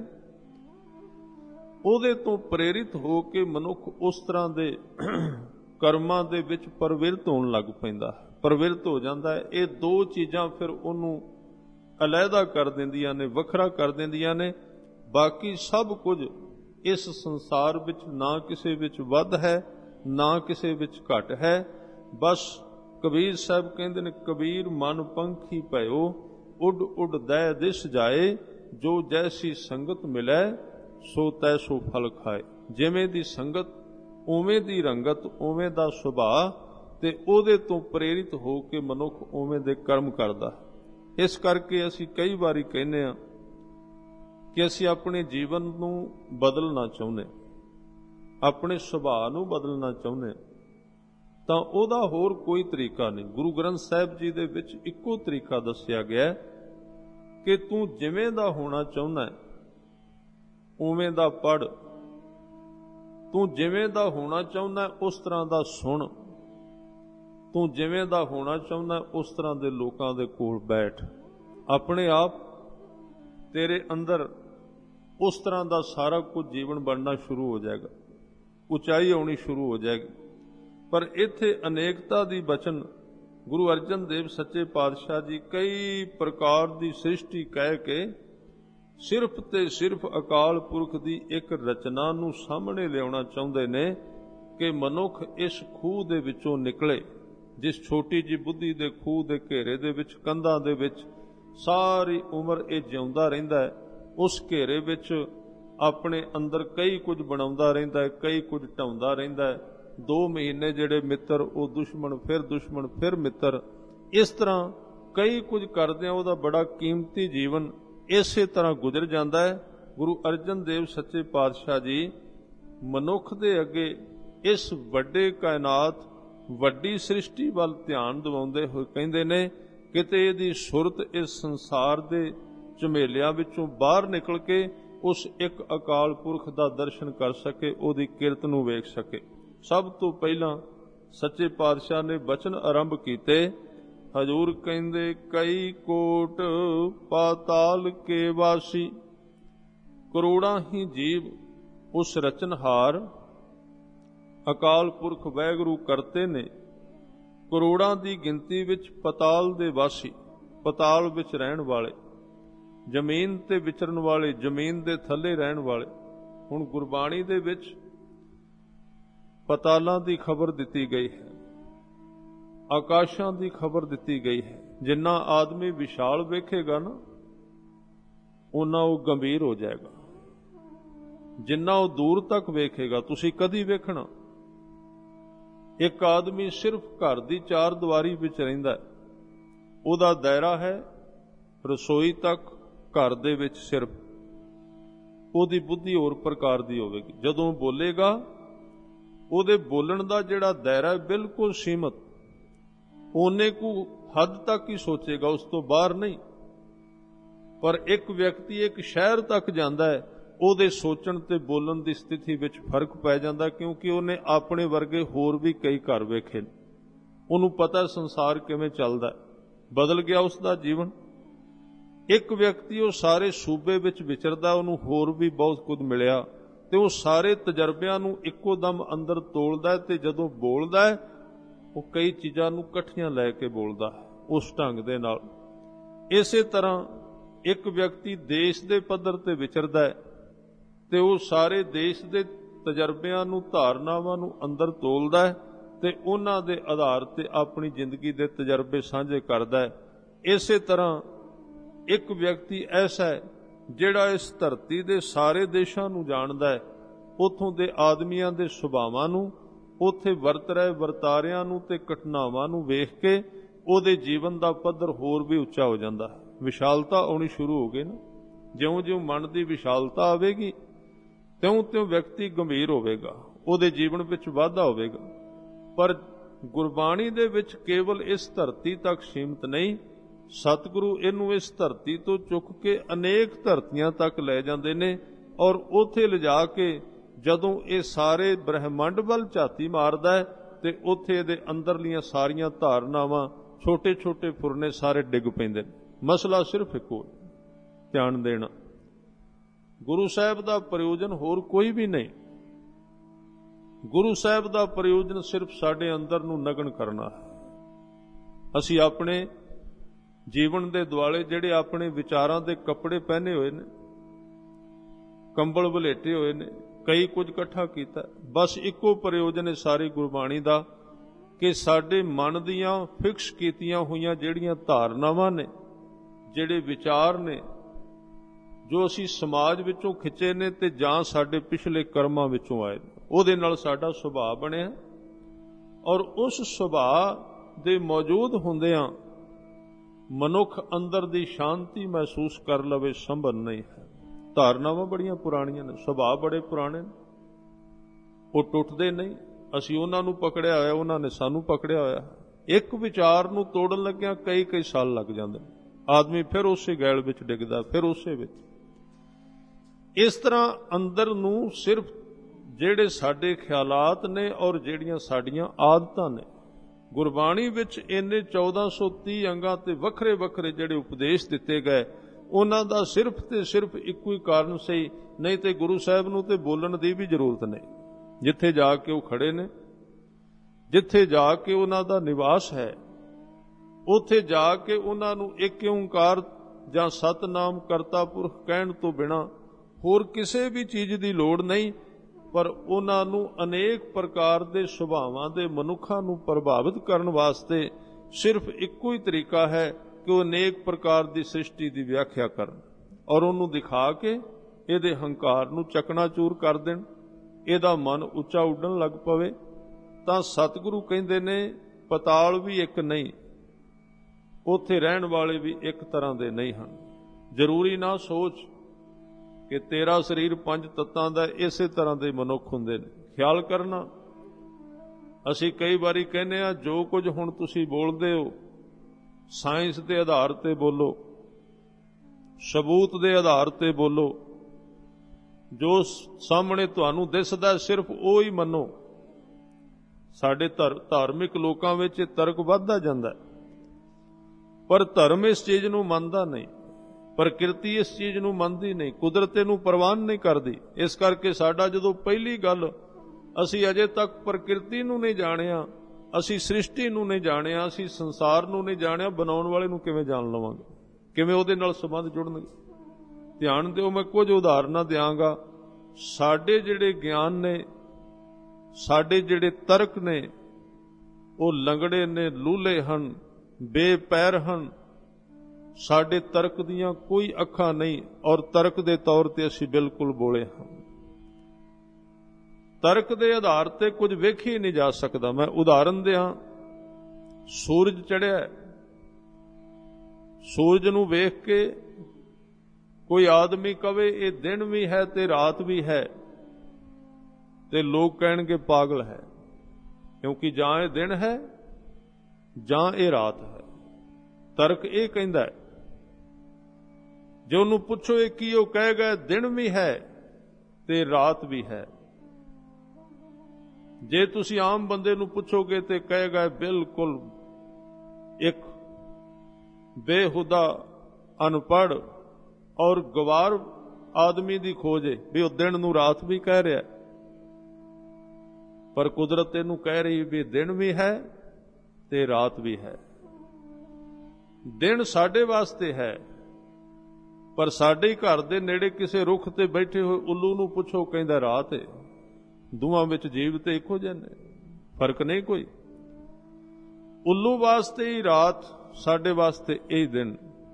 ਉਹਦੇ ਤੋਂ ਪ੍ਰੇਰਿਤ ਹੋ ਕੇ ਮਨੁੱਖ ਉਸ ਤਰ੍ਹਾਂ ਦੇ ਕਰਮਾਂ ਦੇ ਵਿੱਚ ਪ੍ਰਵਿਰਤ ਹੋਣ ਲੱਗ ਪੈਂਦਾ, ਪ੍ਰਵਿਰਤ ਹੋ ਜਾਂਦਾ ਹੈ। ਇਹ 2 ਚੀਜ਼ਾਂ ਫਿਰ ਉਹਨੂੰ ਅਲੱਗਾ ਕਰ ਦਿੰਦੀਆਂ ਨੇ, ਵੱਖਰਾ ਕਰ ਦਿੰਦੀਆਂ ਨੇ। ਬਾਕੀ ਸਭ ਕੁਝ ਇਸ ਸੰਸਾਰ ਵਿੱਚ ਨਾ ਕਿਸੇ ਵਿੱਚ ਵੱਧ ਹੈ, ਨਾ ਕਿਸੇ ਵਿੱਚ ਘਟ ਹੈ। ਬਸ ਕਬੀਰ ਸਾਹਿਬ ਕਹਿੰਦੇ ਨੇ, ਕਬੀਰ ਮਨ ਪੰਖੀ ਭਇਓ, ਉੱਡ ਉੱਡ ਦੈ ਦਿਸ ਜਾਏ, ਜੋ ਜੈਸੀ ਸੰਗਤ ਮਿਲੈ ਸੋ ਤੈਸੋ ਫਲ ਖਾਏ। ਜਿਵੇਂ ਦੀ ਸੰਗਤ ਉਵੇਂ ਦੀ ਰੰਗਤ, ਉਵੇਂ ਦਾ ਸੁਭਾਅ, ਤੇ ਉਹਦੇ ਤੋਂ ਪ੍ਰੇਰਿਤ ਹੋ ਕੇ ਮਨੁੱਖ ਉਵੇਂ ਦੇ ਕਰਮ ਕਰਦਾ। ਇਸ ਕਰਕੇ ਅਸੀਂ ਕਈ ਵਾਰੀ ਕਹਿੰਦੇ ਹਾਂ ਕਿ ਅਸੀਂ ਆਪਣੇ ਜੀਵਨ ਨੂੰ ਬਦਲਣਾ ਚਾਹੁੰਦੇ, ਆਪਣੇ ਸੁਭਾਅ ਨੂੰ ਬਦਲਣਾ ਚਾਹੁੰਦੇ, ਤਾਂ ਉਹਦਾ ਹੋਰ ਕੋਈ ਤਰੀਕਾ ਨਹੀਂ। ਗੁਰੂ ਗ੍ਰੰਥ ਸਾਹਿਬ ਜੀ ਦੇ ਵਿੱਚ ਇੱਕੋ ਤਰੀਕਾ ਦੱਸਿਆ ਗਿਆ ਕਿ ਤੂੰ ਜਿਵੇਂ ਦਾ ਹੋਣਾ ਚਾਹੁੰਦਾ ਉਵੇਂ ਦਾ ਪੜ੍ਹ, ਤੂੰ ਜਿਵੇਂ ਦਾ ਹੋਣਾ ਚਾਹੁੰਦਾ ਉਸ ਤਰ੍ਹਾਂ ਦਾ ਸੁਣ, ਤੂੰ ਜਿਵੇਂ ਦਾ ਹੋਣਾ ਚਾਹੁੰਦਾ ਉਸ ਤਰ੍ਹਾਂ ਦੇ ਲੋਕਾਂ ਦੇ ਕੋਲ ਬੈਠ। ਆਪਣੇ ਆਪ ਤੇਰੇ ਅੰਦਰ ਉਸ ਤਰ੍ਹਾਂ ਦਾ ਸਾਰਾ ਕੁਝ ਜੀਵਨ ਬਣਨਾ ਸ਼ੁਰੂ ਹੋ ਜਾਏਗਾ, ਉਚਾਈ ਆਉਣੀ ਸ਼ੁਰੂ ਹੋ ਜਾਏਗੀ। ਪਰ ਇੱਥੇ ਅਨੇਕਤਾ ਦੀ ਬਚਨ ਗੁਰੂ ਅਰਜਨ ਦੇਵ ਸੱਚੇ ਪਾਤਸ਼ਾਹ ਜੀ ਕਈ ਪ੍ਰਕਾਰ ਦੀ ਸ੍ਰਿਸ਼ਟੀ ਕਹਿ ਕੇ ਸਿਰਫ ਤੇ ਸਿਰਫ ਅਕਾਲ ਪੁਰਖ ਦੀ ਇੱਕ ਰਚਨਾ ਨੂੰ ਸਾਹਮਣੇ ਲਿਆਉਣਾ ਚਾਹੁੰਦੇ ਨੇ ਕਿ ਮਨੁੱਖ ਇਸ ਖੂਹ ਦੇ ਵਿੱਚੋਂ ਨਿਕਲੇ, ਜਿਸ ਛੋਟੀ ਜਿਹੀ ਬੁੱਧੀ ਦੇ ਖੂਹ ਦੇ ਘੇਰੇ ਦੇ ਵਿੱਚ, ਕੰਧਾਂ ਦੇ ਵਿੱਚ ਸਾਰੀ ਉਮਰ ਇਹ ਜਿਉਂਦਾ ਰਹਿੰਦਾ ਹੈ। ਉਸ ਘੇਰੇ ਵਿੱਚ ਆਪਣੇ ਅੰਦਰ ਕਈ ਕੁਝ ਬਣਾਉਂਦਾ ਰਹਿੰਦਾ ਹੈ, ਕਈ ਕੁਝ ਢਾਉਂਦਾ ਰਹਿੰਦਾ ਹੈ। 2 ਮਹੀਨੇ ਜਿਹੜੇ ਮਿੱਤਰ, ਉਹ ਦੁਸ਼ਮਣ, ਫਿਰ ਮਿੱਤਰ। ਇਸ ਤਰ੍ਹਾਂ ਕਈ ਕੁਝ ਕਰਦਿਆਂ ਉਹਦਾ ਬੜਾ ਕੀਮਤੀ ਜੀਵਨ ਇਸੇ ਤਰ੍ਹਾਂ ਗੁਜ਼ਰ ਜਾਂਦਾ ਹੈ। ਗੁਰੂ ਅਰਜਨ ਦੇਵ ਸੱਚੇ ਪਾਤਸ਼ਾਹ ਜੀ ਮਨੁੱਖ ਦੇ ਅੱਗੇ ਇਸ ਵੱਡੇ ਕਾਇਨਾਤ, ਵੱਡੀ ਸ੍ਰਿਸ਼ਟੀ ਵੱਲ ਧਿਆਨ ਦਿਵਾਉਂਦੇ ਹੋਏ ਕਹਿੰਦੇ ਨੇ, ਕਿਤੇ ਇਹਦੀ ਸੁਰਤ ਇਸ ਸੰਸਾਰ ਦੇ ਝਮੇਲਿਆਂ ਵਿੱਚੋਂ ਬਾਹਰ ਨਿਕਲ ਕੇ ਉਸ ਇੱਕ ਅਕਾਲ ਪੁਰਖ ਦਾ ਦਰਸ਼ਨ ਕਰ ਸਕੇ, ਉਹਦੀ ਕਿਰਤ ਨੂੰ ਵੇਖ ਸਕੇ। ਸਭ ਤੋਂ ਪਹਿਲਾਂ ਸੱਚੇ ਪਾਤਸ਼ਾਹ ਨੇ ਬਚਨ ਆਰੰਭ ਕੀਤੇ। ਹਜ਼ੂਰ ਕਹਿੰਦੇ, ਕਈ ਕੋਟ ਪਾਤਾਲ ਕੇ ਵਾਸੀ, ਕਰੋੜਾਂ ਹੀ ਜੀਵ ਉਸ ਰਚਨਹਾਰ ਅਕਾਲ ਪੁਰਖ ਵਾਹਿਗੁਰੂ ਕਰਤੇ ਨੇ। ਕਰੋੜਾਂ ਦੀ ਗਿਣਤੀ ਵਿੱਚ ਪਤਾਲ ਦੇ ਵਾਸੀ, ਪਤਾਲ ਵਿੱਚ ਰਹਿਣ ਵਾਲੇ, ਜ਼ਮੀਨ ਤੇ ਵਿਚਰਨ ਵਾਲੇ, ਜ਼ਮੀਨ ਦੇ ਥੱਲੇ ਰਹਿਣ ਵਾਲੇ। ਹੁਣ ਗੁਰਬਾਣੀ ਦੇ ਵਿੱਚ ਪਤਾਲਾਂ ਦੀ ਖਬਰ ਦਿੱਤੀ ਗਈ ਹੈ, ਆਕਾਸ਼ਾਂ ਦੀ ਖਬਰ ਦਿੱਤੀ ਗਈ ਹੈ। ਜਿੰਨਾ ਆਦਮੀ ਵਿਸ਼ਾਲ ਵੇਖੇਗਾ ਨਾ, ਉਨਾ ਉਹ ਗੰਭੀਰ ਹੋ ਜਾਏਗਾ। ਜਿੰਨਾ ਉਹ ਦੂਰ ਤੱਕ ਵੇਖੇਗਾ, ਤੁਸੀਂ ਕਦੀ ਵੇਖਣਾ ਇੱਕ ਆਦਮੀ ਸਿਰਫ ਘਰ ਦੀ ਚਾਰ ਦੀਵਾਰੀ ਵਿੱਚ ਰਹਿੰਦਾ ਹੈ, ਉਹਦਾ ਦਾਇਰਾ ਹੈ ਰਸੋਈ ਤੱਕ, ਘਰ ਦੇ ਵਿੱਚ ਸਿਰਫ। ਉਹਦੀ ਬੁੱਧੀ ਹੋਰ ਪ੍ਰਕਾਰ ਦੀ ਹੋਵੇਗੀ। ਜਦੋਂ ਬੋਲੇਗਾ, ਉਹਦੇ ਬੋਲਣ ਦਾ ਜਿਹੜਾ ਦਾਇਰਾ ਹੈ ਬਿਲਕੁਲ ਸੀਮਤ, ਓਨੇ ਕੁ ਹੱਦ ਤੱਕ ਹੀ ਸੋਚੇਗਾ, ਉਸ ਤੋਂ ਬਾਹਰ ਨਹੀਂ। ਪਰ ਇੱਕ ਵਿਅਕਤੀ ਇੱਕ ਸ਼ਹਿਰ ਤੱਕ ਜਾਂਦਾ ਹੈ, ਉਹਦੇ ਸੋਚਣ ਤੇ ਬੋਲਣ ਦੀ ਸਥਿਤੀ ਵਿੱਚ ਫਰਕ ਪੈ ਜਾਂਦਾ, ਕਿਉਂਕਿ ਉਹਨੇ ਆਪਣੇ ਵਰਗੇ ਹੋਰ ਵੀ ਕਈ ਘਰ ਵੇਖੇ ਨੇ। ਉਹਨੂੰ ਪਤਾ ਸੰਸਾਰ ਕਿਵੇਂ ਚੱਲਦਾ, ਬਦਲ ਗਿਆ ਉਸ ਦਾ ਜੀਵਨ। ਇੱਕ ਵਿਅਕਤੀ ਉਹ ਸਾਰੇ ਸੂਬੇ ਵਿੱਚ ਵਿਚਰਦਾ, ਉਹਨੂੰ ਹੋਰ ਵੀ ਬਹੁਤ ਕੁਝ ਮਿਲਿਆ, ਤੇ ਉਹ ਸਾਰੇ ਤਜਰਬਿਆਂ ਨੂੰ ਇੱਕੋ ਦਮ ਅੰਦਰ ਤੋਲਦਾ ਹੈ, ਤੇ ਜਦੋਂ ਬੋਲਦਾ ਹੈ ਉਹ ਕਈ ਚੀਜ਼ਾਂ ਨੂੰ ਇਕੱਠੀਆਂ ਲੈ ਕੇ ਬੋਲਦਾ ਹੈ ਉਸ ਢੰਗ ਦੇ ਨਾਲ। ਇਸੇ ਤਰ੍ਹਾਂ ਇੱਕ ਵਿਅਕਤੀ ਦੇਸ਼ ਦੇ ਪੱਧਰ ਤੇ ਵਿਚਰਦਾ ਹੈ, ਤੇ ਉਹ ਸਾਰੇ ਦੇਸ਼ ਦੇ ਤਜਰਬਿਆਂ ਨੂੰ, ਧਾਰਨਾਵਾਂ ਨੂੰ ਅੰਦਰ ਤੋਲਦਾ ਹੈ, ਤੇ ਉਹਨਾਂ ਦੇ ਆਧਾਰ ਤੇ ਆਪਣੀ ਜ਼ਿੰਦਗੀ ਦੇ ਤਜਰਬੇ ਸਾਂਝੇ ਕਰਦਾ ਹੈ। ਇਸੇ ਤਰ੍ਹਾਂ ਇੱਕ ਵਿਅਕਤੀ ਐਸਾ ਹੈ ਜਿਹੜਾ ਇਸ ਧਰਤੀ ਦੇ ਸਾਰੇ ਦੇਸ਼ਾਂ ਨੂੰ ਜਾਣਦਾ ਹੈ, ਉੱਥੋਂ ਦੇ ਆਦਮੀਆਂ ਦੇ ਸੁਭਾਵਾਂ ਨੂੰ, ਉੱਥੇ ਵਰਤ ਰਹੇ ਵਰਤਾਰਿਆਂ ਨੂੰ ਤੇ ਘਟਨਾਵਾਂ ਨੂੰ ਵੇਖ ਕੇ ਉਹਦੇ ਜੀਵਨ ਦਾ ਪੱਧਰ ਹੋਰ ਵੀ ਉੱਚਾ ਹੋ ਜਾਂਦਾ ਹੈ। ਵਿਸ਼ਾਲਤਾ ਆਉਣੀ ਸ਼ੁਰੂ ਹੋ ਗਈ ਨਾ। ਜਿਉਂ-ਜਿਉਂ ਮਨ ਦੀ ਵਿਸ਼ਾਲਤਾ ਆਵੇਗੀ, ਤਿਉਂ-ਤਿਉਂ ਵਿਅਕਤੀ ਗੰਭੀਰ ਹੋਵੇਗਾ, ਉਹਦੇ ਜੀਵਨ ਵਿੱਚ ਵਾਧਾ ਹੋਵੇਗਾ। ਪਰ ਗੁਰਬਾਣੀ ਦੇ ਵਿੱਚ ਕੇਵਲ ਇਸ ਧਰਤੀ ਤੱਕ ਸੀਮਤ ਨਹੀਂ, ਸਤਿਗੁਰੂ ਇਹਨੂੰ ਇਸ ਧਰਤੀ ਤੋਂ ਚੁੱਕ ਕੇ ਅਨੇਕ ਧਰਤੀਆਂ ਤੱਕ ਲੈ ਜਾਂਦੇ ਨੇ, ਔਰ ਉੱਥੇ ਲਿਜਾ ਕੇ ਜਦੋਂ ਇਹ ਸਾਰੇ ਬ੍ਰਹਿਮੰਡ ਵੱਲ ਝਾਤੀ ਮਾਰਦਾ ਹੈ, ਤੇ ਉੱਥੇ ਇਹਦੇ ਅੰਦਰਲੀਆਂ ਸਾਰੀਆਂ ਧਾਰਨਾਵਾਂ, ਛੋਟੇ-ਛੋਟੇ ਫੁਰਨੇ ਸਾਰੇ ਡਿੱਗ ਪੈਂਦੇ ਨੇ। ਮਸਲਾ ਸਿਰਫ ਇੱਕੋ, ਧਿਆਨ ਦੇਣਾ। ਗੁਰੂ ਸਾਹਿਬ ਦਾ ਪ੍ਰਯੋਜਨ ਹੋਰ ਕੋਈ ਵੀ ਨਹੀਂ। ਗੁਰੂ ਸਾਹਿਬ ਦਾ ਪ੍ਰਯੋਜਨ ਸਿਰਫ ਸਾਡੇ ਅੰਦਰ ਨੂੰ ਨਗਨ ਕਰਨਾ ਹੈ। ਅਸੀਂ ਆਪਣੇ ਜੀਵਨ ਦੇ ਦੁਆਲੇ ਜਿਹੜੇ ਆਪਣੇ ਵਿਚਾਰਾਂ ਦੇ ਕੱਪੜੇ ਪਹਿਨੇ ਹੋਏ ਨੇ, ਕੰਬਲ ਵਲੇਟੇ ਹੋਏ ਨੇ, ਕਈ ਕੁਝ ਇਕੱਠਾ ਕੀਤਾ, ਬਸ ਇੱਕੋ ਪ੍ਰਯੋਜਨ ਹੈ ਸਾਰੀ ਗੁਰਬਾਣੀ ਦਾ, ਕਿ ਸਾਡੇ ਮਨ ਦੀਆਂ ਫਿਕਸ ਕੀਤੀਆਂ ਹੋਈਆਂ ਜਿਹੜੀਆਂ ਧਾਰਨਾਵਾਂ ਨੇ, ਜਿਹੜੇ ਵਿਚਾਰ ਨੇ, ਜੋ ਅਸੀਂ ਸਮਾਜ ਵਿੱਚੋਂ ਖਿੱਚੇ ਨੇ ਤੇ ਜਾਂ ਸਾਡੇ ਪਿਛਲੇ ਕਰਮਾਂ ਵਿੱਚੋਂ ਆਏ ਨੇ, ਉਹਦੇ ਨਾਲ ਸਾਡਾ ਸੁਭਾਅ ਬਣਿਆ, ਔਰ ਉਸ ਸੁਭਾਅ ਦੇ ਮੌਜੂਦ ਹੁੰਦਿਆਂ ਮਨੁੱਖ ਅੰਦਰ ਦੀ ਸ਼ਾਂਤੀ ਮਹਿਸੂਸ ਕਰ ਲਵੇ, ਸੰਭਵ ਨਹੀਂ ਹੈ। ਧਾਰਨਾਵਾਂ ਬੜੀਆਂ ਪੁਰਾਣੀਆਂ ਨੇ, ਸੁਭਾਅ ਬੜੇ ਪੁਰਾਣੇ ਨੇ, ਉਹ ਟੁੱਟਦੇ ਨਹੀਂ। ਅਸੀਂ ਉਹਨਾਂ ਨੂੰ ਪਕੜਿਆ ਹੋਇਆ, ਉਹਨਾਂ ਨੇ ਸਾਨੂੰ ਪਕੜਿਆ ਹੋਇਆ। ਇੱਕ ਵਿਚਾਰ ਨੂੰ ਤੋੜਨ ਲੱਗਿਆਂ ਕਈ ਸਾਲ ਲੱਗ ਜਾਂਦੇ ਨੇ, ਆਦਮੀ ਫਿਰ ਉਸੇ ਗੈਲ ਵਿੱਚ ਡਿੱਗਦਾ, ਫਿਰ ਉਸੇ ਵਿੱਚ। ਇਸ ਤਰ੍ਹਾਂ ਅੰਦਰ ਨੂੰ ਸਿਰਫ ਜਿਹੜੇ ਸਾਡੇ ਖਿਆਲਾਤ ਨੇ ਔਰ ਜਿਹੜੀਆਂ ਸਾਡੀਆਂ ਆਦਤਾਂ ਨੇ, ਗੁਰਬਾਣੀ ਵਿੱਚ ਇੰਨੇ 1430 ਅੰਗਾਂ ਤੇ ਵੱਖਰੇ ਵੱਖਰੇ ਜਿਹੜੇ ਉਪਦੇਸ਼ ਦਿੱਤੇ ਗਏ, ਉਹਨਾਂ ਦਾ ਸਿਰਫ ਤੇ ਸਿਰਫ ਇੱਕੋ ਹੀ ਕਾਰਨ ਸਹੀ, ਨਹੀਂ ਤੇ ਗੁਰੂ ਸਾਹਿਬ ਨੂੰ ਤੇ ਬੋਲਣ ਦੀ ਵੀ ਜ਼ਰੂਰਤ ਨਹੀਂ। ਜਿੱਥੇ ਜਾ ਕੇ ਉਹ ਖੜੇ ਨੇ, ਜਿੱਥੇ ਜਾ ਕੇ ਉਹਨਾਂ ਦਾ ਨਿਵਾਸ ਹੈ, ਉੱਥੇ ਜਾ ਕੇ ਉਹਨਾਂ ਨੂੰ ਇੱਕ ਓਂਕਾਰ ਜਾਂ ਸਤਨਾਮ ਕਰਤਾ ਪੁਰਖ ਕਹਿਣ ਤੋਂ ਬਿਨਾਂ ਹੋਰ ਕਿਸੇ ਵੀ ਚੀਜ਼ ਦੀ ਲੋੜ ਨਹੀਂ। ਪਰ ਉਹਨਾਂ ਨੂੰ ਅਨੇਕ ਪ੍ਰਕਾਰ ਦੇ ਸੁਭਾਵਾਂ ਦੇ ਮਨੁੱਖਾਂ ਨੂੰ ਪ੍ਰਭਾਵਿਤ ਕਰਨ ਵਾਸਤੇ ਸਿਰਫ ਇੱਕੋ ਹੀ ਤਰੀਕਾ ਹੈ ਕਿ ਉਹ ਅਨੇਕ ਪ੍ਰਕਾਰ ਦੀ ਸ੍ਰਿਸ਼ਟੀ ਦੀ ਵਿਆਖਿਆ ਕਰਨ, ਔਰ ਉਹਨੂੰ ਦਿਖਾ ਕੇ ਇਹਦੇ ਹੰਕਾਰ ਨੂੰ ਚਕਨਾਚੂਰ ਕਰ ਦੇਣ, ਇਹਦਾ ਮਨ ਉੱਚਾ ਉੱਡਣ ਲੱਗ ਪਵੇ। ਤਾਂ ਸਤਿਗੁਰੂ ਕਹਿੰਦੇ ਨੇ, ਪਤਾਲ ਵੀ ਇੱਕ ਨਹੀਂ, ਉੱਥੇ ਰਹਿਣ ਵਾਲੇ ਵੀ ਇੱਕ ਤਰ੍ਹਾਂ ਦੇ ਨਹੀਂ ਹਨ। ਜ਼ਰੂਰੀ ਨਾ ਸੋਚ ਕਿ ਤੇਰਾ ਸਰੀਰ 5 ਤੱਤਾਂ ਦਾ, ਇਸੇ ਤਰ੍ਹਾਂ ਦੇ ਮਨੁੱਖ ਹੁੰਦੇ ਨੇ। ਖਿਆਲ ਕਰਨਾ, ਅਸੀਂ ਕਈ ਵਾਰੀ ਕਹਿੰਦੇ ਆ ਜੋ ਕੁਝ ਹੁਣ ਤੁਸੀਂ ਬੋਲਦੇ ਹੋ ਸਾਇੰਸ ਦੇ ਆਧਾਰ ਤੇ ਬੋਲੋ, ਸਬੂਤ ਦੇ ਆਧਾਰ ਤੇ ਬੋਲੋ, ਜੋ ਸਾਹਮਣੇ ਤੁਹਾਨੂੰ ਦਿਸਦਾ ਸਿਰਫ ਉਹ ਹੀ ਮੰਨੋ। ਸਾਡੇ ਧਾਰਮਿਕ ਲੋਕਾਂ ਵਿੱਚ ਇਹ ਤਰਕ ਵੱਧਦਾ ਜਾਂਦਾ, ਪਰ ਧਰਮ ਇਸ ਚੀਜ਼ ਨੂੰ ਮੰਨਦਾ ਨਹੀਂ, ਪ੍ਰਕਿਰਤੀ ਇਸ ਚੀਜ਼ ਨੂੰ ਮੰਨਦੀ ਨਹੀਂ, ਕੁਦਰਤ ਨੂੰ ਪ੍ਰਵਾਨ ਨਹੀਂ ਕਰਦੀ। ਇਸ ਕਰਕੇ ਸਾਡਾ ਜਦੋਂ ਪਹਿਲੀ ਗੱਲ, ਅਸੀਂ ਅਜੇ ਤੱਕ ਪ੍ਰਕਿਰਤੀ ਨੂੰ ਨਹੀਂ ਜਾਣਿਆ, ਅਸੀਂ ਸ੍ਰਿਸ਼ਟੀ ਨੂੰ ਨਹੀਂ ਜਾਣਿਆ, ਅਸੀਂ ਸੰਸਾਰ ਨੂੰ ਨਹੀਂ ਜਾਣਿਆ, ਬਣਾਉਣ ਵਾਲੇ ਨੂੰ ਕਿਵੇਂ ਜਾਣ ਲਵਾਂਗੇ? ਕਿਵੇਂ ਉਹਦੇ ਨਾਲ ਸੰਬੰਧ ਜੁੜਨਗੇ? ਧਿਆਨ ਦਿਓ, ਮੈਂ ਕੁਝ ਉਦਾਹਰਨਾਂ ਦਿਆਂਗਾ। ਸਾਡੇ ਜਿਹੜੇ ਗਿਆਨ ਨੇ, ਸਾਡੇ ਜਿਹੜੇ ਤਰਕ ਨੇ, ਉਹ ਲੰਗੜੇ ਨੇ, ਲੂਲੇ ਹਨ, ਬੇਪੈਰ ਹਨ। ਸਾਡੇ ਤਰਕ ਦੀਆਂ ਕੋਈ ਅੱਖਾਂ ਨਹੀਂ, ਔਰ ਤਰਕ ਦੇ ਤੌਰ ਤੇ ਅਸੀਂ ਬਿਲਕੁਲ ਬੋਲੇ ਹਾਂ। ਤਰਕ ਦੇ ਆਧਾਰ ਤੇ ਕੁਝ ਵੇਖੀ ਹੀ ਨਹੀਂ ਜਾ ਸਕਦਾ। ਮੈਂ ਉਦਾਹਰਨ ਦਿਆਂ, ਸੂਰਜ ਚੜ੍ਹਿਆ, ਸੂਰਜ ਨੂੰ ਵੇਖ ਕੇ ਕੋਈ ਆਦਮੀ ਕਵੇ ਇਹ ਦਿਨ ਵੀ ਹੈ ਤੇ ਰਾਤ ਵੀ ਹੈ, ਤੇ ਲੋਕ ਕਹਿਣਗੇ ਪਾਗਲ ਹੈ, ਕਿਉਂਕਿ ਜਾਂ ਇਹ ਦਿਨ ਹੈ ਜਾਂ ਇਹ ਰਾਤ ਹੈ। ਤਰਕ ਇਹ ਕਹਿੰਦਾ ਹੈ। ਜੇ ਉਹਨੂੰ ਪੁੱਛੋ ਇਹ ਕੀ, ਉਹ ਕਹੇਗਾ ਦਿਨ ਵੀ ਹੈ ਤੇ ਰਾਤ ਵੀ ਹੈ। ਜੇ ਤੁਸੀਂ ਆਮ ਬੰਦੇ ਨੂੰ ਪੁੱਛੋਗੇ ਤੇ ਕਹੇਗਾ ਬਿਲਕੁਲ ਇੱਕ ਬੇਹੁਦਾ, ਅਨਪੜ੍ਹ ਔਰ ਗਵਾਰ ਆਦਮੀ ਦੀ ਖੋਜ ਹੈ ਵੀ ਉਹ ਦਿਨ ਨੂੰ ਰਾਤ ਵੀ ਕਹਿ ਰਿਹਾ, ਪਰ ਕੁਦਰਤ ਇਹਨੂੰ ਕਹਿ ਰਹੀ ਵੀ ਦਿਨ ਵੀ ਹੈ ਤੇ ਰਾਤ ਵੀ ਹੈ। ਦਿਨ ਸਾਡੇ ਵਾਸਤੇ ਹੈ, ਪਰ ਸਾਡੇ ਘਰ ਦੇ ਨੇੜੇ ਕਿਸੇ ਰੁੱਖ ਤੇ ਬੈਠੇ ਹੋਏ ਉੱਲੂ ਨੂੰ ਪੁੱਛੋ, ਕਹਿੰਦਾ ਰਾਤ ਹੈ। ਦੋਵਾਂ ਵਿੱਚ ਜੀਵ ਤੇ ਇੱਕੋ ਜਿਹੇ ਨੇ, ਫਰਕ ਨਹੀਂ ਕੋਈ। ਉੱਲੂ ਵਾਸਤੇ ਹੀ ਰਾਤ, ਸਾਡੇ ਵਾਸਤੇ ਇਹ ਦਿਨ।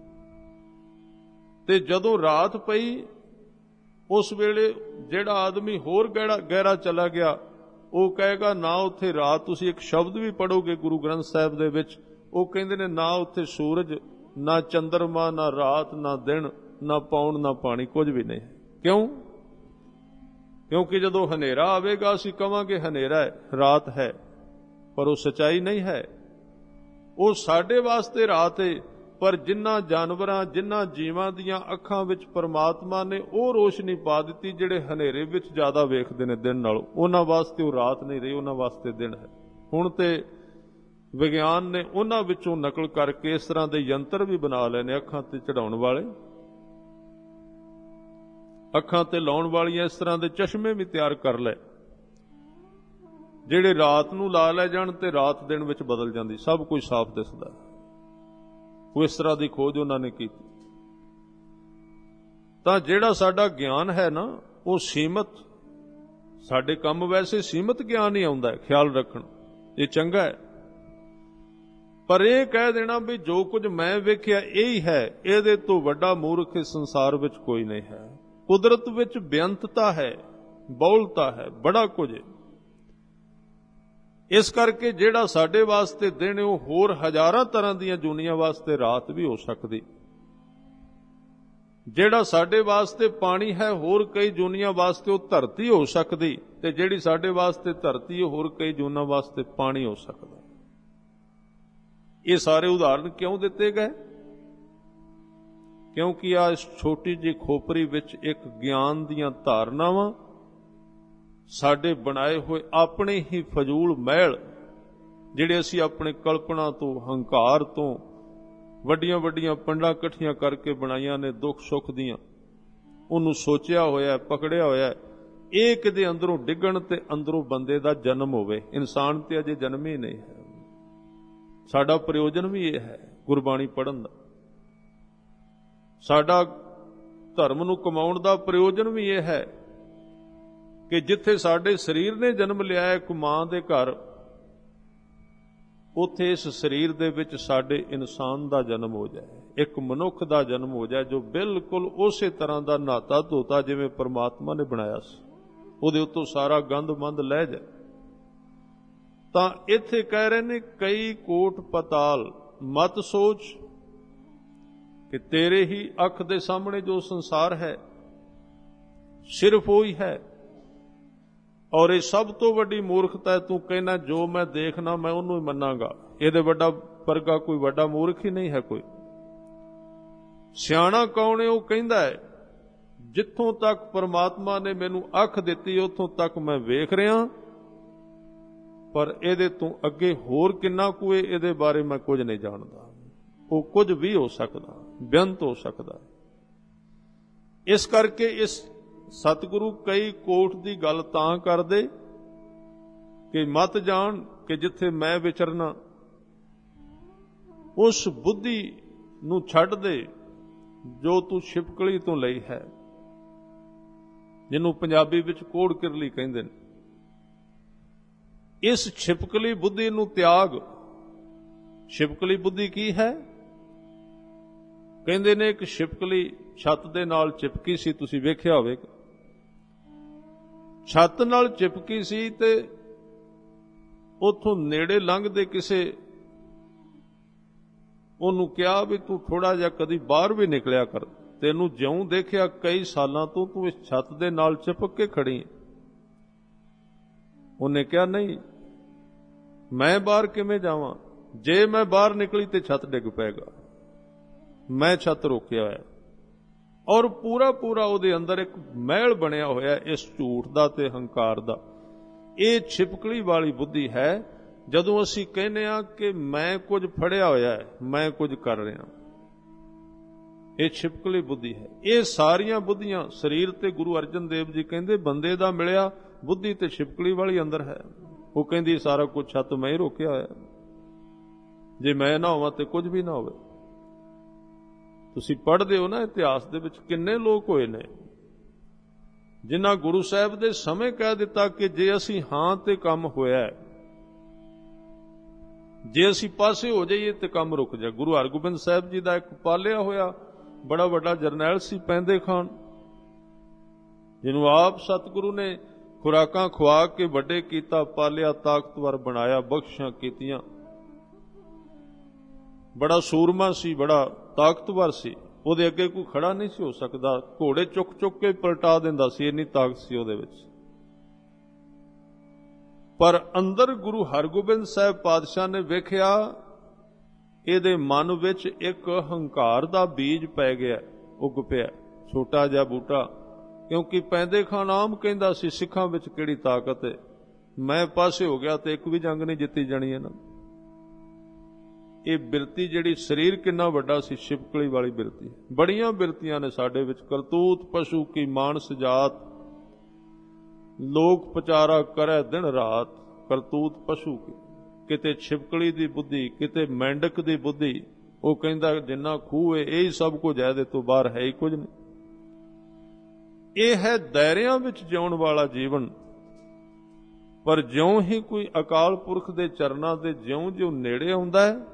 ਤੇ ਜਦੋਂ ਰਾਤ ਪਈ, ਉਸ ਵੇਲੇ ਜਿਹੜਾ ਆਦਮੀ ਹੋਰ ਗਹਿਰਾ ਚਲਾ ਗਿਆ, ਉਹ ਕਹੇਗਾ ਨਾ ਉੱਥੇ ਰਾਤ। ਤੁਸੀਂ ਇੱਕ ਸ਼ਬਦ ਵੀ ਪੜ੍ਹੋਗੇ ਗੁਰੂ ਗ੍ਰੰਥ ਸਾਹਿਬ ਦੇ ਵਿੱਚ, ਉਹ ਕਹਿੰਦੇ ਨੇ ਨਾ ਉੱਥੇ ਸੂਰਜ, ਨਾ ਚੰਦਰਮਾ, ਨਾ ਰਾਤ, ਨਾ ਦਿਨ, ਨਾ ਪੌਣ, ਨਾ ਪਾਣੀ, ਕੁਝ ਵੀ ਨਹੀਂ। ਕਿਉਂ? ਕਿਉਂਕਿ ਜਦੋਂ ਹਨੇਰਾ ਆਵੇਗਾ ਅਸੀਂ ਕਵਾਂਗੇ ਹਨੇਰਾ ਹੈ, ਰਾਤ ਹੈ, ਪਰ ਉਹ ਸੱਚਾਈ ਨਹੀਂ ਹੈ। ਉਹ ਸਾਡੇ ਵਾਸਤੇ ਰਾਤ ਹੈ, ਪਰ ਜਿਨ੍ਹਾਂ ਜਾਨਵਰਾਂ, ਜਿਨ੍ਹਾਂ ਜੀਵਾਂ ਦੀਆਂ ਅੱਖਾਂ ਵਿੱਚ ਪਰਮਾਤਮਾ ਨੇ ਉਹ ਰੋਸ਼ਨੀ ਪਾ ਦਿੱਤੀ ਜਿਹੜੇ ਹਨੇਰੇ ਵਿੱਚ ਜ਼ਿਆਦਾ ਵੇਖਦੇ ਨੇ ਦਿਨ ਨਾਲੋਂ, ਉਹਨਾਂ ਵਾਸਤੇ ਉਹ ਰਾਤ ਨਹੀਂ ਰਹੀ, ਉਹਨਾਂ ਵਾਸਤੇ ਦਿਨ ਹੈ। ਹੁਣ ਤੇ ਵਿਗਿਆਨ ਨੇ ਉਹਨਾਂ ਵਿੱਚੋਂ ਨਕਲ ਕਰਕੇ ਇਸ ਤਰ੍ਹਾਂ ਦੇ ਯੰਤਰ ਵੀ ਬਣਾ ਲਏ ਨੇ, ਅੱਖਾਂ ਤੇ ਚੜਾਉਣ ਵਾਲੇ, ਅੱਖਾਂ ਤੇ ਲਾਉਣ ਵਾਲੀਆਂ ਇਸ ਤਰ੍ਹਾਂ ਦੇ ਚਸ਼ਮੇ ਵੀ ਤਿਆਰ ਕਰ ਲਏ, ਜਿਹੜੇ ਰਾਤ ਨੂੰ ਲਾ ਲੈ ਜਾਣ ਤੇ ਰਾਤ ਦਿਨ ਵਿੱਚ ਬਦਲ ਜਾਂਦੀ, ਸਭ ਕੁਝ ਸਾਫ਼ ਦਿਸਦਾ। ਉਹ ਇਸ ਤਰ੍ਹਾਂ ਦੀ ਖੋਜ ਉਹਨਾਂ ਨੇ ਕੀਤੀ। ਤਾਂ ਜਿਹੜਾ ਸਾਡਾ ਗਿਆਨ ਹੈ ਨਾ, ਉਹ ਸੀਮਤ, ਸਾਡੇ ਕੰਮ ਵੈਸੇ ਸੀਮਤ ਗਿਆਨ ਹੀ ਆਉਂਦਾ ਹੈ, ਖਿਆਲ ਰੱਖਣ, ਇਹ ਚੰਗਾ ਹੈ। ਪਰ ਇਹ ਕਹਿ ਦੇਣਾ ਵੀ ਜੋ ਕੁਝ ਮੈਂ ਵੇਖਿਆ ਇਹੀ ਹੈ, ਇਹਦੇ ਤੋਂ ਵੱਡਾ ਮੂਰਖ ਇਸ ਸੰਸਾਰ ਵਿੱਚ ਕੋਈ ਨਹੀਂ ਹੈ। ਕੁਦਰਤ ਵਿੱਚ ਬੇਅੰਤਤਾ ਹੈ, ਬਹੁਲਤਾ ਹੈ, ਬੜਾ ਕੁਝ ਹੈ। ਇਸ ਕਰਕੇ ਜਿਹੜਾ ਸਾਡੇ ਵਾਸਤੇ ਦਿਨ, ਉਹ ਹੋਰ ਹਜ਼ਾਰਾਂ ਤਰ੍ਹਾਂ ਦੀਆਂ ਜੂਨੀਆਂ ਵਾਸਤੇ ਰਾਤ ਵੀ ਹੋ ਸਕਦੀ। ਜਿਹੜਾ ਸਾਡੇ ਵਾਸਤੇ ਪਾਣੀ ਹੈ, ਹੋਰ ਕਈ ਜੂਨੀਆਂ ਵਾਸਤੇ ਉਹ ਧਰਤੀ ਹੋ ਸਕਦੀ, ਤੇ ਜਿਹੜੀ ਸਾਡੇ ਵਾਸਤੇ ਧਰਤੀ, ਉਹ ਹੋਰ ਕਈ ਜੂਨਾਂ ਵਾਸਤੇ ਪਾਣੀ ਹੋ ਸਕਦਾ। ਇਹ ਸਾਰੇ ਉਦਾਹਰਨ ਕਿਉਂ ਦਿੱਤੇ ਗਏ? ਕਿਉਂਕਿ ਆ ਇਸ ਛੋਟੀ ਜਿਹੀ ਖੋਪਰੀ ਵਿੱਚ ਇੱਕ ਗਿਆਨ ਦੀਆਂ ਧਾਰਨਾਵਾਂ, ਸਾਡੇ ਬਣਾਏ ਹੋਏ ਆਪਣੇ ਹੀ ਫਜ਼ੂਲ ਮਹਿਲ, ਜਿਹੜੇ ਅਸੀਂ ਆਪਣੇ ਕਲਪਨਾ ਤੋਂ, ਹੰਕਾਰ ਤੋਂ, ਵੱਡੀਆਂ ਵੱਡੀਆਂ ਪੰਡਾਂ ਇਕੱਠੀਆਂ ਕਰਕੇ ਬਣਾਈਆਂ ਨੇ ਦੁੱਖ ਸੁੱਖ ਦੀਆਂ, ਉਹਨੂੰ ਸੋਚਿਆ ਹੋਇਆ, ਪਕੜਿਆ ਹੋਇਆ, ਇਹ ਕਿਤੇ ਅੰਦਰੋਂ ਡਿੱਗਣ ਤੇ ਅੰਦਰੋਂ ਬੰਦੇ ਦਾ ਜਨਮ ਹੋਵੇ। ਇਨਸਾਨ ਤੇ ਅਜੇ ਜਨਮ ਹੀ ਨਹੀਂ ਹੈ। ਸਾਡਾ ਪ੍ਰਯੋਜਨ ਵੀ ਇਹ ਹੈ ਗੁਰਬਾਣੀ ਪੜ੍ਹਨ ਦਾ, ਸਾਡਾ ਧਰਮ ਨੂੰ ਕਮਾਉਣ ਦਾ ਪ੍ਰਯੋਜਨ ਵੀ ਇਹ ਹੈ ਕਿ ਜਿੱਥੇ ਸਾਡੇ ਸਰੀਰ ਨੇ ਜਨਮ ਲਿਆ ਇੱਕ ਮਾਂ ਦੇ ਘਰ, ਉੱਥੇ ਇਸ ਸਰੀਰ ਦੇ ਵਿੱਚ ਸਾਡੇ ਇਨਸਾਨ ਦਾ ਜਨਮ ਹੋ ਜਾਏ, ਇੱਕ ਮਨੁੱਖ ਦਾ ਜਨਮ ਹੋ ਜਾਏ, ਜੋ ਬਿਲਕੁਲ ਉਸੇ ਤਰ੍ਹਾਂ ਦਾ ਨਾਤਾ ਧੋਤਾ ਜਿਵੇਂ ਪਰਮਾਤਮਾ ਨੇ ਬਣਾਇਆ ਸੀ, ਉਹਦੇ ਉੱਤੋਂ ਸਾਰਾ ਗੰਦ ਮੰਦ ਲੈ ਜਾਏ। ਤਾਂ ਇੱਥੇ ਕਹਿ ਰਹੇ ਨੇ ਕਈ ਕੋਟ ਪਤਾਲ, ਮਤ ਸੋਚ कि तेरे ही अख दे सामने जो संसार है सिर्फ वो ही है। और ये सब तो वड्डी मूर्खता है, तू कहना जो मैं देखना मैं उन्होंने ही मनांगा। ये वड्डा वर्गा कोई वड्डा मूर्ख ही नहीं है कोई। सियाणा कौन है? वो कहता है जिथों तक परमात्मा ने मैनू अख दिती उथों तक मैं वेख रहा, पर ਇਹਦੇ ਤੋਂ ਅੱਗੇ ਹੋਰ ਕਿੰਨਾ ਕੁ ਇਹਦੇ ਬਾਰੇ मैं कुछ नहीं जानता। ਉਹ ਕੁਝ भी हो सकता, ਬੇਅੰਤ हो सकता। इस करके इस सतगुरु कई कोट की गल तां करदे कि मत जान कि जिथे मैं विचरना उस बुद्धि नूं छड्ड दे जो तू छिपकली तो लई है, जिन्हों पंजाबी विच कोड़ किरली कहंदे ने। इस छिपकली बुद्धि नूं त्याग। छिपकली बुद्धि की है? कहंदे ने एक छिपकली छत दे नाल चिपकी सी, तुसीं वेखिया होवेगा। छत नाल चिपकी सी ते उथों नेड़े लंघदे किसे ਉਹਨੂੰ ਕਿਹਾ ਵੀ ਤੂੰ ਥੋੜਾ ਜਿਹਾ ਕਦੀ ਬਾਹਰ ਵੀ ਨਿਕਲਿਆ ਕਰ, ਤੈਨੂੰ ਜਿਉਂ ਦੇਖਿਆ ਕਈ ਸਾਲਾਂ ਤੋਂ ਤੂੰ ਇਸ ਛੱਤ ਦੇ ਨਾਲ ਚਿਪਕ ਕੇ ਖੜੀ ਹੈ। ਉਹਨੇ ਕਿਹਾ ਨਹੀਂ, ਮੈਂ ਬਾਹਰ ਕਿਵੇਂ ਜਾਵਾਂ? ਜੇ ਮੈਂ ਬਾਹਰ ਨਿਕਲੀ ਤੇ ਛੱਤ ਡਿੱਗ ਪਏਗਾ। ਮੈਂ ਛੱਤ ਰੋਕਿਆ ਹੋਇਆ। ਔਰ ਪੂਰਾ ਪੂਰਾ ਉਹਦੇ ਅੰਦਰ ਇੱਕ ਮਹਿਲ ਬਣਿਆ ਹੋਇਆ ਇਸ ਝੂਠ ਦਾ ਤੇ ਹੰਕਾਰ ਦਾ। ਇਹ ਛਿਪਕਲੀ ਵਾਲੀ ਬੁੱਧੀ ਹੈ। ਜਦੋਂ ਅਸੀਂ ਕਹਿੰਦੇ ਆ ਕਿ ਮੈਂ ਕੁਝ ਫੜਿਆ ਹੋਇਆ ਹੈ, ਮੈਂ ਕੁਝ ਕਰ ਰਿਹਾ, ਇਹ ਛਿਪਕਲੀ ਬੁੱਧੀ ਹੈ। ਇਹ ਸਾਰੀਆਂ ਬੁੱਧੀਆਂ ਸਰੀਰ ਤੇ ਗੁਰੂ ਅਰਜਨ ਦੇਵ ਜੀ ਕਹਿੰਦੇ ਬੰਦੇ ਦਾ ਮਿਲਿਆ ਬੁੱਧੀ ਤੇ ਛਿਪਕਲੀ ਵਾਲੀ ਅੰਦਰ ਹੈ। ਉਹ ਕਹਿੰਦੀ ਸਾਰਾ ਕੁਝ ਛੱਤ ਮੈਂ ਹੀ ਰੋਕਿਆ ਹੋਇਆ, ਜੇ ਮੈਂ ਨਾ ਹੋਵਾਂ ਤੇ ਕੁਝ ਵੀ ਨਾ ਹੋਵੇ। ਤੁਸੀਂ ਪੜ੍ਹਦੇ ਹੋ ਨਾ ਇਤਿਹਾਸ ਦੇ ਵਿੱਚ ਕਿੰਨੇ ਲੋਕ ਹੋਏ ਨੇ ਜਿਨ੍ਹਾਂ ਗੁਰੂ ਸਾਹਿਬ ਦੇ ਸਮੇਂ ਕਹਿ ਦਿੱਤਾ ਕਿ ਜੇ ਅਸੀਂ ਹਾਂ ਤੇ ਕੰਮ ਹੋਇਆ, ਜੇ ਅਸੀਂ ਪਾਸੇ ਹੋ ਜਾਈਏ ਤੇ ਕੰਮ ਰੁਕ ਜਾ। ਗੁਰੂ ਹਰਗੋਬਿੰਦ ਸਾਹਿਬ ਜੀ ਦਾ ਇੱਕ ਪਾਲਿਆ ਹੋਇਆ ਬੜਾ ਵੱਡਾ ਜਰਨੈਲ ਸੀ ਪੈਂਦੇ ਖਾਨ, ਜਿਹਨੂੰ ਆਪ ਸਤਿਗੁਰੂ ਨੇ ਖੁਰਾਕਾਂ ਖਵਾ ਕੇ ਵੱਡੇ ਕੀਤਾ, ਪਾਲਿਆ, ਤਾਕਤਵਰ ਬਣਾਇਆ, ਬਖਸ਼ਾਂ ਕੀਤੀਆਂ। ਬੜਾ ਸੂਰਮਾ ਸੀ, ਬੜਾ ਤਾਕਤਵਰ ਸੀ। ਉਹਦੇ ਅੱਗੇ ਕੋਈ ਖੜਾ ਨਹੀਂ ਸੀ ਹੋ ਸਕਦਾ। ਘੋੜੇ ਚੁੱਕ ਚੁੱਕ ਕੇ ਪਲਟਾ ਦਿੰਦਾ ਸੀ, ਇੰਨੀ ਤਾਕਤ ਸੀ ਉਹਦੇ ਵਿੱਚ। ਪਰ ਅੰਦਰ ਗੁਰੂ ਹਰਗੋਬਿੰਦ ਸਾਹਿਬ ਪਾਤਸ਼ਾਹ ਨੇ ਵੇਖਿਆ ਇਹਦੇ ਮਨ ਵਿੱਚ ਇੱਕ ਹੰਕਾਰ ਦਾ ਬੀਜ ਪੈ ਗਿਆ, ਉੱਗ ਪਿਆ, ਛੋਟਾ ਜਿਹਾ ਬੂਟਾ। ਕਿਉਂਕਿ ਪੈਂਦੇ ਖਾਨ ਆਮ ਕਹਿੰਦਾ ਸੀ ਸਿੱਖਾਂ ਵਿੱਚ ਕਿਹੜੀ ਤਾਕਤ ਹੈ, ਮੈਂ ਪਾਸੇ ਹੋ ਗਿਆ ਤੇ ਇੱਕ ਵੀ ਜੰਗ ਨਹੀਂ ਜਿੱਤੀ ਜਾਣੀ ਇਹਨਾਂ। ਇਹ ਬਿਰਤੀ ਜਿਹੜੀ ਸਰੀਰ ਕਿੰਨਾ ਵੱਡਾ ਸੀ, ਛਿਪਕਲੀ ਵਾਲੀ ਬਿਰਤੀ। ਬੜੀਆਂ ਬਿਰਤੀਆਂ ਨੇ ਸਾਡੇ ਵਿੱਚ। ਕਰਤੂਤ ਪਸ਼ੂ ਕੀ ਮਾਨਸ ਜਾਤ, ਲੋਕ ਪਚਾਰਾ ਕਰੇ ਦਿਨ ਰਾਤ। ਕਰਤੂਤ ਪਸ਼ੂ ਕੀ, ਕਿਤੇ ਛਿਪਕਲੀ ਦੀ ਬੁੱਧੀ, ਕਿਤੇ ਮੈਂਡਕ ਦੀ ਬੁੱਧੀ। ਉਹ ਕਹਿੰਦਾ ਜਿੰਨਾ ਖੂਹ ਹੈ ਇਹੀ ਸਭ ਕੁਝ ਹੈ, ਇਹਦੇ ਤੋਂ ਬਾਹਰ ਹੈ ਹੀ ਕੁਝ ਨਹੀਂ। ਇਹ ਹੈ ਦਾਇਰਿਆਂ ਵਿੱਚ ਜਿਉਣ ਵਾਲਾ ਜੀਵਨ। ਪਰ ਜਿਉਂ ਹੀ ਕੋਈ ਅਕਾਲ ਪੁਰਖ ਦੇ ਚਰਨਾਂ ਦੇ ਜਿਉਂ ਨੇੜੇ ਆਉਂਦਾ ਹੈ,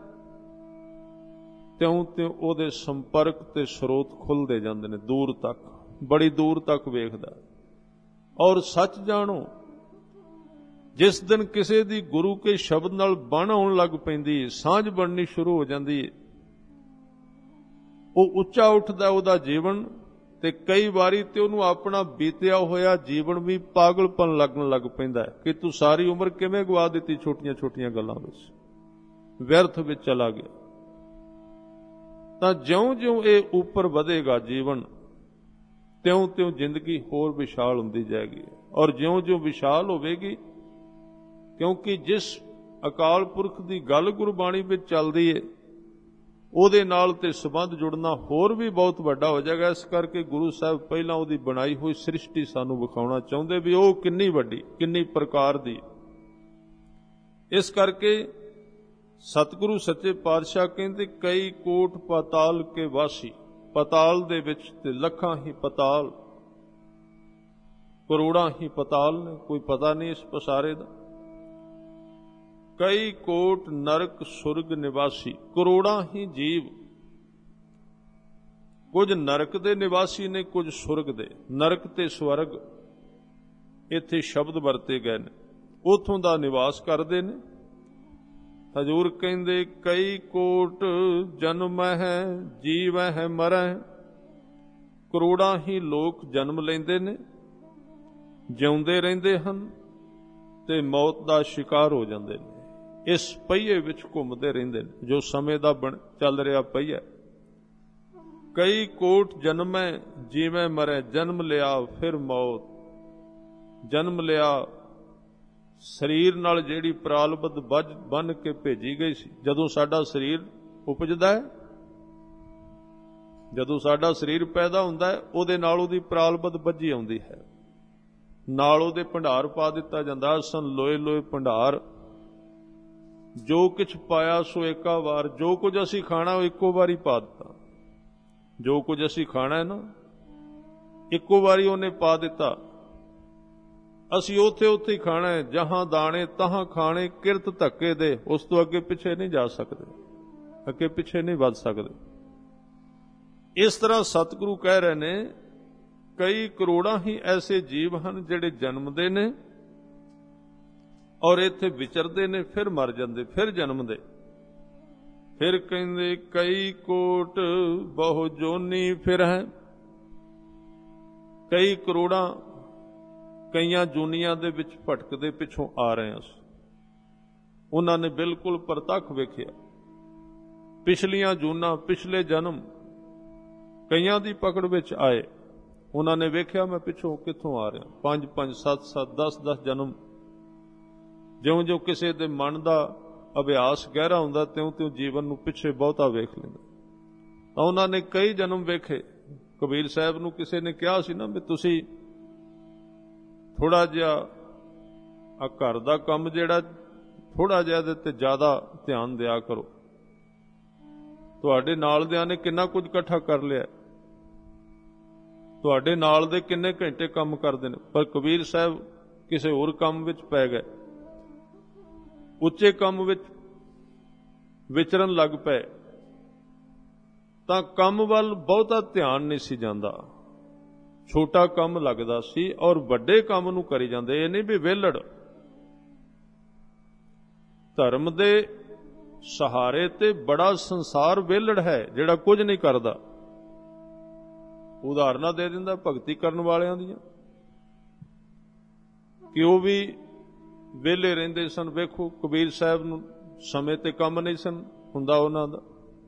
ਤਿਉਂ ਤਿਉਂ ਉਹਦੇ ਸੰਪਰਕ ਤੇ ਸਰੋਤ ਖੁੱਲਦੇ ਜਾਂਦੇ ਨੇ, ਦੂਰ ਤੱਕ, ਬੜੀ ਦੂਰ ਤੱਕ ਵੇਖਦਾ। ਔਰ ਸੱਚ ਜਾਣੋ, ਜਿਸ ਦਿਨ ਕਿਸੇ ਦੀ ਗੁਰੂ ਕੇ ਸ਼ਬਦ ਨਾਲ ਬਣ ਆਉਣ ਲੱਗ ਪੈਂਦੀ, ਸਾਂਝ ਬਣਨੀ ਸ਼ੁਰੂ ਹੋ ਜਾਂਦੀ ਹੈ, ਉਹ ਉੱਚਾ ਉੱਠਦਾ ਉਹਦਾ ਜੀਵਨ। ਤੇ ਕਈ ਵਾਰੀ ਤੇ ਉਹਨੂੰ ਆਪਣਾ ਬੀਤਿਆ ਹੋਇਆ ਜੀਵਨ ਵੀ ਪਾਗਲਪਨ ਲੱਗਣ ਲੱਗ ਪੈਂਦਾ ਹੈ ਕਿ ਤੂੰ ਸਾਰੀ ਉਮਰ ਕਿਵੇਂ ਗਵਾ ਦਿੱਤੀ ਛੋਟੀਆਂ ਛੋਟੀਆਂ ਗੱਲਾਂ ਵਿੱਚ, ਵਿਅਰਥ ਵਿੱਚ ਚਲਾ ਗਿਆ। ਤਾਂ ਜਿਉਂ-ਜਿਉਂ ਇਹ ਉੱਪਰ ਵਧੇਗਾ ਜੀਵਨ, ਤਿਉਂ-ਤਿਉਂ ਜ਼ਿੰਦਗੀ ਹੋਰ ਵਿਸ਼ਾਲ ਹੁੰਦੀ ਜਾਏਗੀ। ਔਰ ਜਿਉਂ-ਜਿਉਂ ਵਿਸ਼ਾਲ ਹੋਵੇਗੀ, ਕਿਉਂਕਿ ਜਿਸ ਅਕਾਲ ਪੁਰਖ ਦੀ ਗੱਲ ਗੁਰਬਾਣੀ ਵਿੱਚ ਚੱਲਦੀ ਹੈ ਉਹਦੇ ਨਾਲ ਤੇ ਸੰਬੰਧ ਜੁੜਨਾ ਹੋਰ ਵੀ ਬਹੁਤ ਵੱਡਾ ਹੋ ਜਾਏਗਾ। ਇਸ ਕਰਕੇ ਗੁਰੂ ਸਾਹਿਬ ਪਹਿਲਾਂ ਉਹਦੀ ਬਣਾਈ ਹੋਈ ਸ੍ਰਿਸ਼ਟੀ ਸਾਨੂੰ ਵਿਖਾਉਣਾ ਚਾਹੁੰਦੇ ਵੀ ਉਹ ਕਿੰਨੀ ਵੱਡੀ, ਕਿੰਨੀ ਪ੍ਰਕਾਰ ਦੀ। ਇਸ ਕਰਕੇ ਸਤਿਗੁਰੂ ਸੱਚੇ ਪਾਤਸ਼ਾਹ ਕਹਿੰਦੇ ਕਈ ਕੋਟ ਪਾਤਾਲ ਕੇ ਵਾਸੀ। ਪਤਾਲ ਦੇ ਵਿੱਚ ਤੇ ਲੱਖਾਂ ਹੀ ਪਤਾਲ, ਕਰੋੜਾਂ ਹੀ ਪਤਾਲ ਨੇ, ਕੋਈ ਪਤਾ ਨਹੀਂ ਇਸ ਪਸਾਰੇ ਦਾ। ਕਈ ਕੋਟ ਨਰਕ ਸੁਰਗ ਨਿਵਾਸੀ, ਕਰੋੜਾਂ ਹੀ ਜੀਵ, ਕੁਝ ਨਰਕ ਦੇ ਨਿਵਾਸੀ ਨੇ, ਕੁਝ ਸੁਰਗ ਦੇ। ਨਰਕ ਤੇ ਸਵਰਗ ਇੱਥੇ ਸ਼ਬਦ ਵਰਤੇ ਗਏ ਨੇ, ਉਥੋਂ ਦਾ ਨਿਵਾਸ ਕਰਦੇ ਨੇ। ਹਜ਼ੂਰ ਕਹਿੰਦੇ ਕਈ ਕੋਟ ਜਨਮ ਹੈ ਜੀਵ ਹੈ ਮਰੈ। ਕਰੋੜਾਂ ਹੀ ਲੋਕ ਜਨਮ ਲੈਂਦੇ ਨੇ, ਜਿਉਂਦੇ ਰਹਿੰਦੇ ਹਨ ਤੇ ਮੌਤ ਦਾ ਸ਼ਿਕਾਰ ਹੋ ਜਾਂਦੇ ਨੇ। ਇਸ ਪਹੀਏ ਵਿੱਚ ਘੁੰਮਦੇ ਰਹਿੰਦੇ ਨੇ, ਜੋ ਸਮੇਂ ਦਾ ਚੱਲ ਰਿਹਾ ਪਹੀਆ। ਕਈ ਕੋਟ ਜਨਮੈ ਜੀਵੈ ਮਰੈ। ਜਨਮ ਲਿਆ ਫਿਰ ਮੌਤ, ਜਨਮ ਲਿਆ ਸਰੀਰ ਨਾਲ ਜਿਹੜੀ ਪ੍ਰਾਲਬਧ ਬੰਨ ਕੇ ਭੇਜੀ ਗਈ ਸੀ। ਜਦੋਂ ਸਾਡਾ ਸਰੀਰ ਉਪਜਦਾ ਹੈ, ਜਦੋਂ ਸਾਡਾ ਸਰੀਰ ਪੈਦਾ ਹੁੰਦਾ ਹੈ, ਉਹਦੇ ਨਾਲ ਉਹਦੀ ਪ੍ਰਾਲਬਧ ਬੱਝੀ ਆਉਂਦੀ ਹੈ, ਨਾਲ ਉਹਦੇ ਭੰਡਾਰ ਪਾ ਦਿੱਤਾ ਜਾਂਦਾ। ਸਨ ਲੋਏ ਲੋਏ ਭੰਡਾਰ, ਜੋ ਕੁਛ ਪਾਇਆ ਸੋ ਏਕਾ ਵਾਰ। ਜੋ ਕੁਝ ਅਸੀਂ ਖਾਣਾ ਉਹ ਇੱਕੋ ਵਾਰੀ ਪਾ ਦਿੱਤਾ। ਜੋ ਕੁਝ ਅਸੀਂ ਖਾਣਾ ਹੈ ਨਾ, ਇੱਕੋ ਵਾਰੀ ਉਹਨੇ ਪਾ ਦਿੱਤਾ। ਅਸੀਂ ਉੱਥੇ ਉੱਥੇ ਹੀ ਖਾਣਾ ਹੈ, ਜਹਾਂ ਦਾਣੇ ਤਹਾਂ ਖਾਣੇ। ਕਿਰਤ ਧੱਕੇ ਦੇ, ਉਸ ਤੋਂ ਅੱਗੇ ਪਿੱਛੇ ਨਹੀਂ ਜਾ ਸਕਦੇ, ਅੱਗੇ ਪਿੱਛੇ ਨਹੀਂ ਵੱਧ ਸਕਦੇ। ਇਸ ਤਰ੍ਹਾਂ ਸਤਿਗੁਰੂ ਕਹਿ ਰਹੇ ਨੇ ਕਈ ਕਰੋੜਾਂ ਹੀ ਐਸੇ ਜੀਵ ਹਨ ਜਿਹੜੇ ਜਨਮਦੇ ਨੇ ਔਰ ਇੱਥੇ ਵਿਚਰਦੇ ਨੇ, ਫਿਰ ਮਰ ਜਾਂਦੇ, ਫਿਰ ਜਨਮਦੇ। ਫਿਰ ਕਹਿੰਦੇ ਕਈ ਕੋਟ ਬਹੁ ਜੋਨੀ ਫਿਰ ਹੈ। ਕਈ ਕਰੋੜਾਂ ਕਈਆਂ ਜੂਨੀਆਂ ਦੇ ਵਿੱਚ ਭਟਕਦੇ ਪਿੱਛੋਂ ਆ ਰਹੇ ਹਾਂ। ਉਹਨਾਂ ਨੇ ਬਿਲਕੁਲ ਪ੍ਰਤੱਖ ਵੇਖਿਆ ਪਿਛਲੀਆਂ ਜੂਨਾਂ, ਪਿਛਲੇ ਜਨਮ ਕਈਆਂ ਦੀ ਪਕੜ ਵਿੱਚ ਆਏ। ਉਹਨਾਂ ਨੇ ਵੇਖਿਆ ਮੈਂ ਪਿੱਛੋਂ ਕਿੱਥੋਂ ਆ ਰਿਹਾ। 5-5 7-7 10-10 ਜਨਮ। ਜਿਉਂ-ਜਿਉਂ ਕਿਸੇ ਦੇ ਮਨ ਦਾ ਅਭਿਆਸ ਗਹਿਰਾ ਹੁੰਦਾ, ਤਿਉਂ-ਤਿਉਂ ਜੀਵਨ ਨੂੰ ਪਿੱਛੇ ਬਹੁਤਾ ਵੇਖ ਲੈਂਦਾ। ਤਾਂ ਉਹਨਾਂ ਨੇ ਕਈ ਜਨਮ ਵੇਖੇ। ਕਬੀਰ ਸਾਹਿਬ ਨੂੰ ਕਿਸੇ ਨੇ ਕਿਹਾ ਸੀ ਨਾ ਵੀ ਤੁਸੀਂ ਥੋੜਾ ਜਿਹਾ ਆ ਘਰ ਦਾ ਕੰਮ ਜਿਹੜਾ ਥੋੜਾ ਜਿਹਾ ਇਹਦੇ ਤੇ ਜ਼ਿਆਦਾ ਧਿਆਨ ਦਿਆ ਕਰੋ। ਤੁਹਾਡੇ ਨਾਲ ਦਿਆਂ ਨੇ ਕਿੰਨਾ ਕੁਝ ਇਕੱਠਾ ਕਰ ਲਿਆ, ਤੁਹਾਡੇ ਨਾਲ ਦੇ ਕਿੰਨੇ ਘੰਟੇ ਕੰਮ ਕਰਦੇ ਨੇ। ਪਰ ਕਬੀਰ ਸਾਹਿਬ ਕਿਸੇ ਹੋਰ ਕੰਮ ਵਿੱਚ ਪੈ ਗਏ, ਉੱਚੇ ਕੰਮ ਵਿੱਚ ਵਿਚਰਨ ਲੱਗ ਪਏ। ਤਾਂ ਕੰਮ ਵੱਲ ਬਹੁਤਾ ਧਿਆਨ ਨਹੀਂ ਸੀ ਜਾਂਦਾ, ਛੋਟਾ ਕੰਮ ਲੱਗਦਾ ਸੀ ਔਰ ਵੱਡੇ ਕੰਮ ਨੂੰ ਕਰੀ ਜਾਂਦੇ। ਇਹ ਨਹੀਂ ਵੀ ਵਿਹਲੜ। ਧਰਮ ਦੇ ਸਹਾਰੇ ਤੇ ਬੜਾ ਸੰਸਾਰ ਵਿਹਲੜ ਹੈ ਜਿਹੜਾ ਕੁਝ ਨਹੀਂ ਕਰਦਾ। ਉਦਾਹਰਨਾਂ ਦੇ ਦਿੰਦਾ ਭਗਤੀ ਕਰਨ ਵਾਲਿਆਂ ਦੀਆਂ, ਕਿ ਉਹ ਵੀ ਵਿਹਲੇ ਰਹਿੰਦੇ ਸਨ। ਵੇਖੋ ਕਬੀਰ ਸਾਹਿਬ ਨੂੰ ਸਮੇਂ ਤੇ ਕੰਮ ਨਹੀਂ ਸਨ ਹੁੰਦਾ ਉਹਨਾਂ ਦਾ।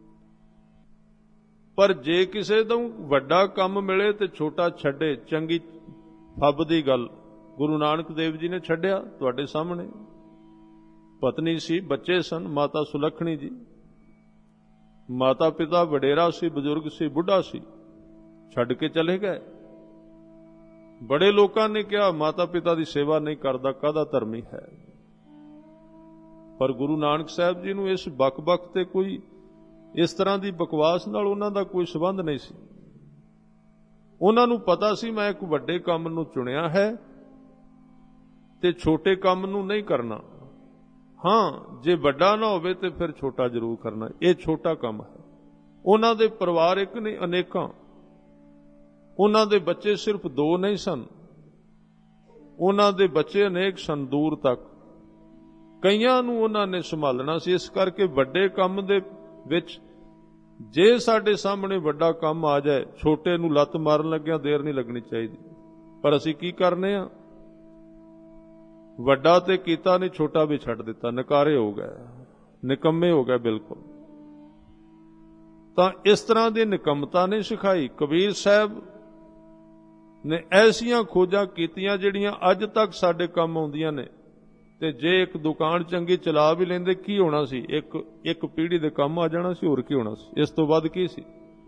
ਪਰ ਜੇ ਕਿਸੇ ਤੋਂ ਵੱਡਾ ਕੰਮ ਮਿਲੇ ਤੇ ਛੋਟਾ ਛੱਡੇ, ਚੰਗੀ ਫੱਬ ਦੀ ਗੱਲ। ਗੁਰੂ ਨਾਨਕ ਦੇਵ ਜੀ ਨੇ ਛੱਡਿਆ ਤੁਹਾਡੇ ਸਾਹਮਣੇ। ਪਤਨੀ ਸੀ, ਬੱਚੇ ਸਨ, ਮਾਤਾ ਸੁਲੱਖਣੀ ਜੀ। ਮਾਤਾ ਪਿਤਾ ਵਡੇਰਾ ਸੀ, ਬਜ਼ੁਰਗ ਸੀ, ਬੁੱਢਾ ਸੀ, ਛੱਡ ਕੇ ਚਲੇ ਗਏ। ਬੜੇ ਲੋਕਾਂ ਨੇ ਕਿਹਾ ਮਾਤਾ ਪਿਤਾ ਦੀ ਸੇਵਾ ਨਹੀਂ ਕਰਦਾ, ਕਾਹਦਾ ਧਰਮੀ ਹੈ। ਪਰ ਗੁਰੂ ਨਾਨਕ ਸਾਹਿਬ ਜੀ ਨੂੰ ਇਸ ਬਕ-ਬਕ ਤੇ ਕੋਈ ਇਸ ਤਰ੍ਹਾਂ ਦੀ ਬਕਵਾਸ ਨਾਲ ਉਹਨਾਂ ਦਾ ਕੋਈ ਸੰਬੰਧ ਨਹੀਂ ਸੀ। ਉਹਨਾਂ ਨੂੰ ਪਤਾ ਸੀ ਮੈਂ ਇੱਕ ਵੱਡੇ ਕੰਮ ਨੂੰ ਚੁਣਿਆ ਹੈ ਤੇ ਛੋਟੇ ਕੰਮ ਨੂੰ ਨਹੀਂ ਕਰਨਾ। ਹਾਂ, ਜੇ ਵੱਡਾ ਨਾ ਹੋਵੇ ਤੇ ਫਿਰ ਛੋਟਾ ਜ਼ਰੂਰ ਕਰਨਾ। ਇਹ ਛੋਟਾ ਕੰਮ ਹੈ। ਉਹਨਾਂ ਦੇ ਪਰਿਵਾਰ ਇੱਕ ਨਹੀਂ, ਅਨੇਕਾਂ। ਉਹਨਾਂ ਦੇ ਬੱਚੇ ਸਿਰਫ 2 ਨਹੀਂ ਸਨ, ਉਹਨਾਂ ਦੇ ਬੱਚੇ ਅਨੇਕ ਸਨ, ਦੂਰ ਤੱਕ। ਕਈਆਂ ਨੂੰ ਉਹਨਾਂ ਨੇ ਸੰਭਾਲਣਾ ਸੀ। ਇਸ ਕਰਕੇ ਵੱਡੇ ਕੰਮ ਦੇ ਵਿੱਚ ਜੇ ਸਾਡੇ ਸਾਹਮਣੇ ਵੱਡਾ ਕੰਮ ਆ ਜਾਏ, ਛੋਟੇ ਨੂੰ ਲੱਤ ਮਾਰਨ ਲੱਗਿਆ ਦੇਰ ਨਹੀਂ ਲੱਗਣੀ ਚਾਹੀਦੀ। ਪਰ ਅਸੀਂ ਕੀ ਕਰਨੇ ਆ, ਵੱਡਾ ਤੇ ਕੀਤਾ ਨਹੀਂ, ਛੋਟਾ ਵੀ ਛੱਡ ਦਿੱਤਾ। ਨਕਾਰੇ ਹੋ ਗਏ, ਨਿਕੰਮੇ ਹੋ ਗਏ ਬਿਲਕੁਲ। ਤਾਂ ਇਸ ਤਰ੍ਹਾਂ ਦੀ ਨਿਕੰਮਤਾ ਨਹੀਂ ਸਿਖਾਈ। ਕਬੀਰ ਸਾਹਿਬ ਨੇ ਐਸੀਆਂ ਖੋਜਾਂ ਕੀਤੀਆਂ ਜਿਹੜੀਆਂ ਅੱਜ ਤੱਕ ਸਾਡੇ ਕੰਮ ਆਉਂਦੀਆਂ ਨੇ। ਤੇ ਜੇ ਇੱਕ ਦੁਕਾਨ ਚੰਗੀ ਚਲਾ ਵੀ ਲੈਂਦੇ, ਕੀ ਹੋਣਾ ਸੀ? ਇੱਕ ਪੀੜ੍ਹੀ ਦੇ ਕੰਮ ਆ ਜਾਣਾ ਸੀ, ਹੋਰ ਕੀ ਹੋਣਾ ਸੀ? ਇਸ ਤੋਂ ਵੱਧ ਕੀ ਸੀ?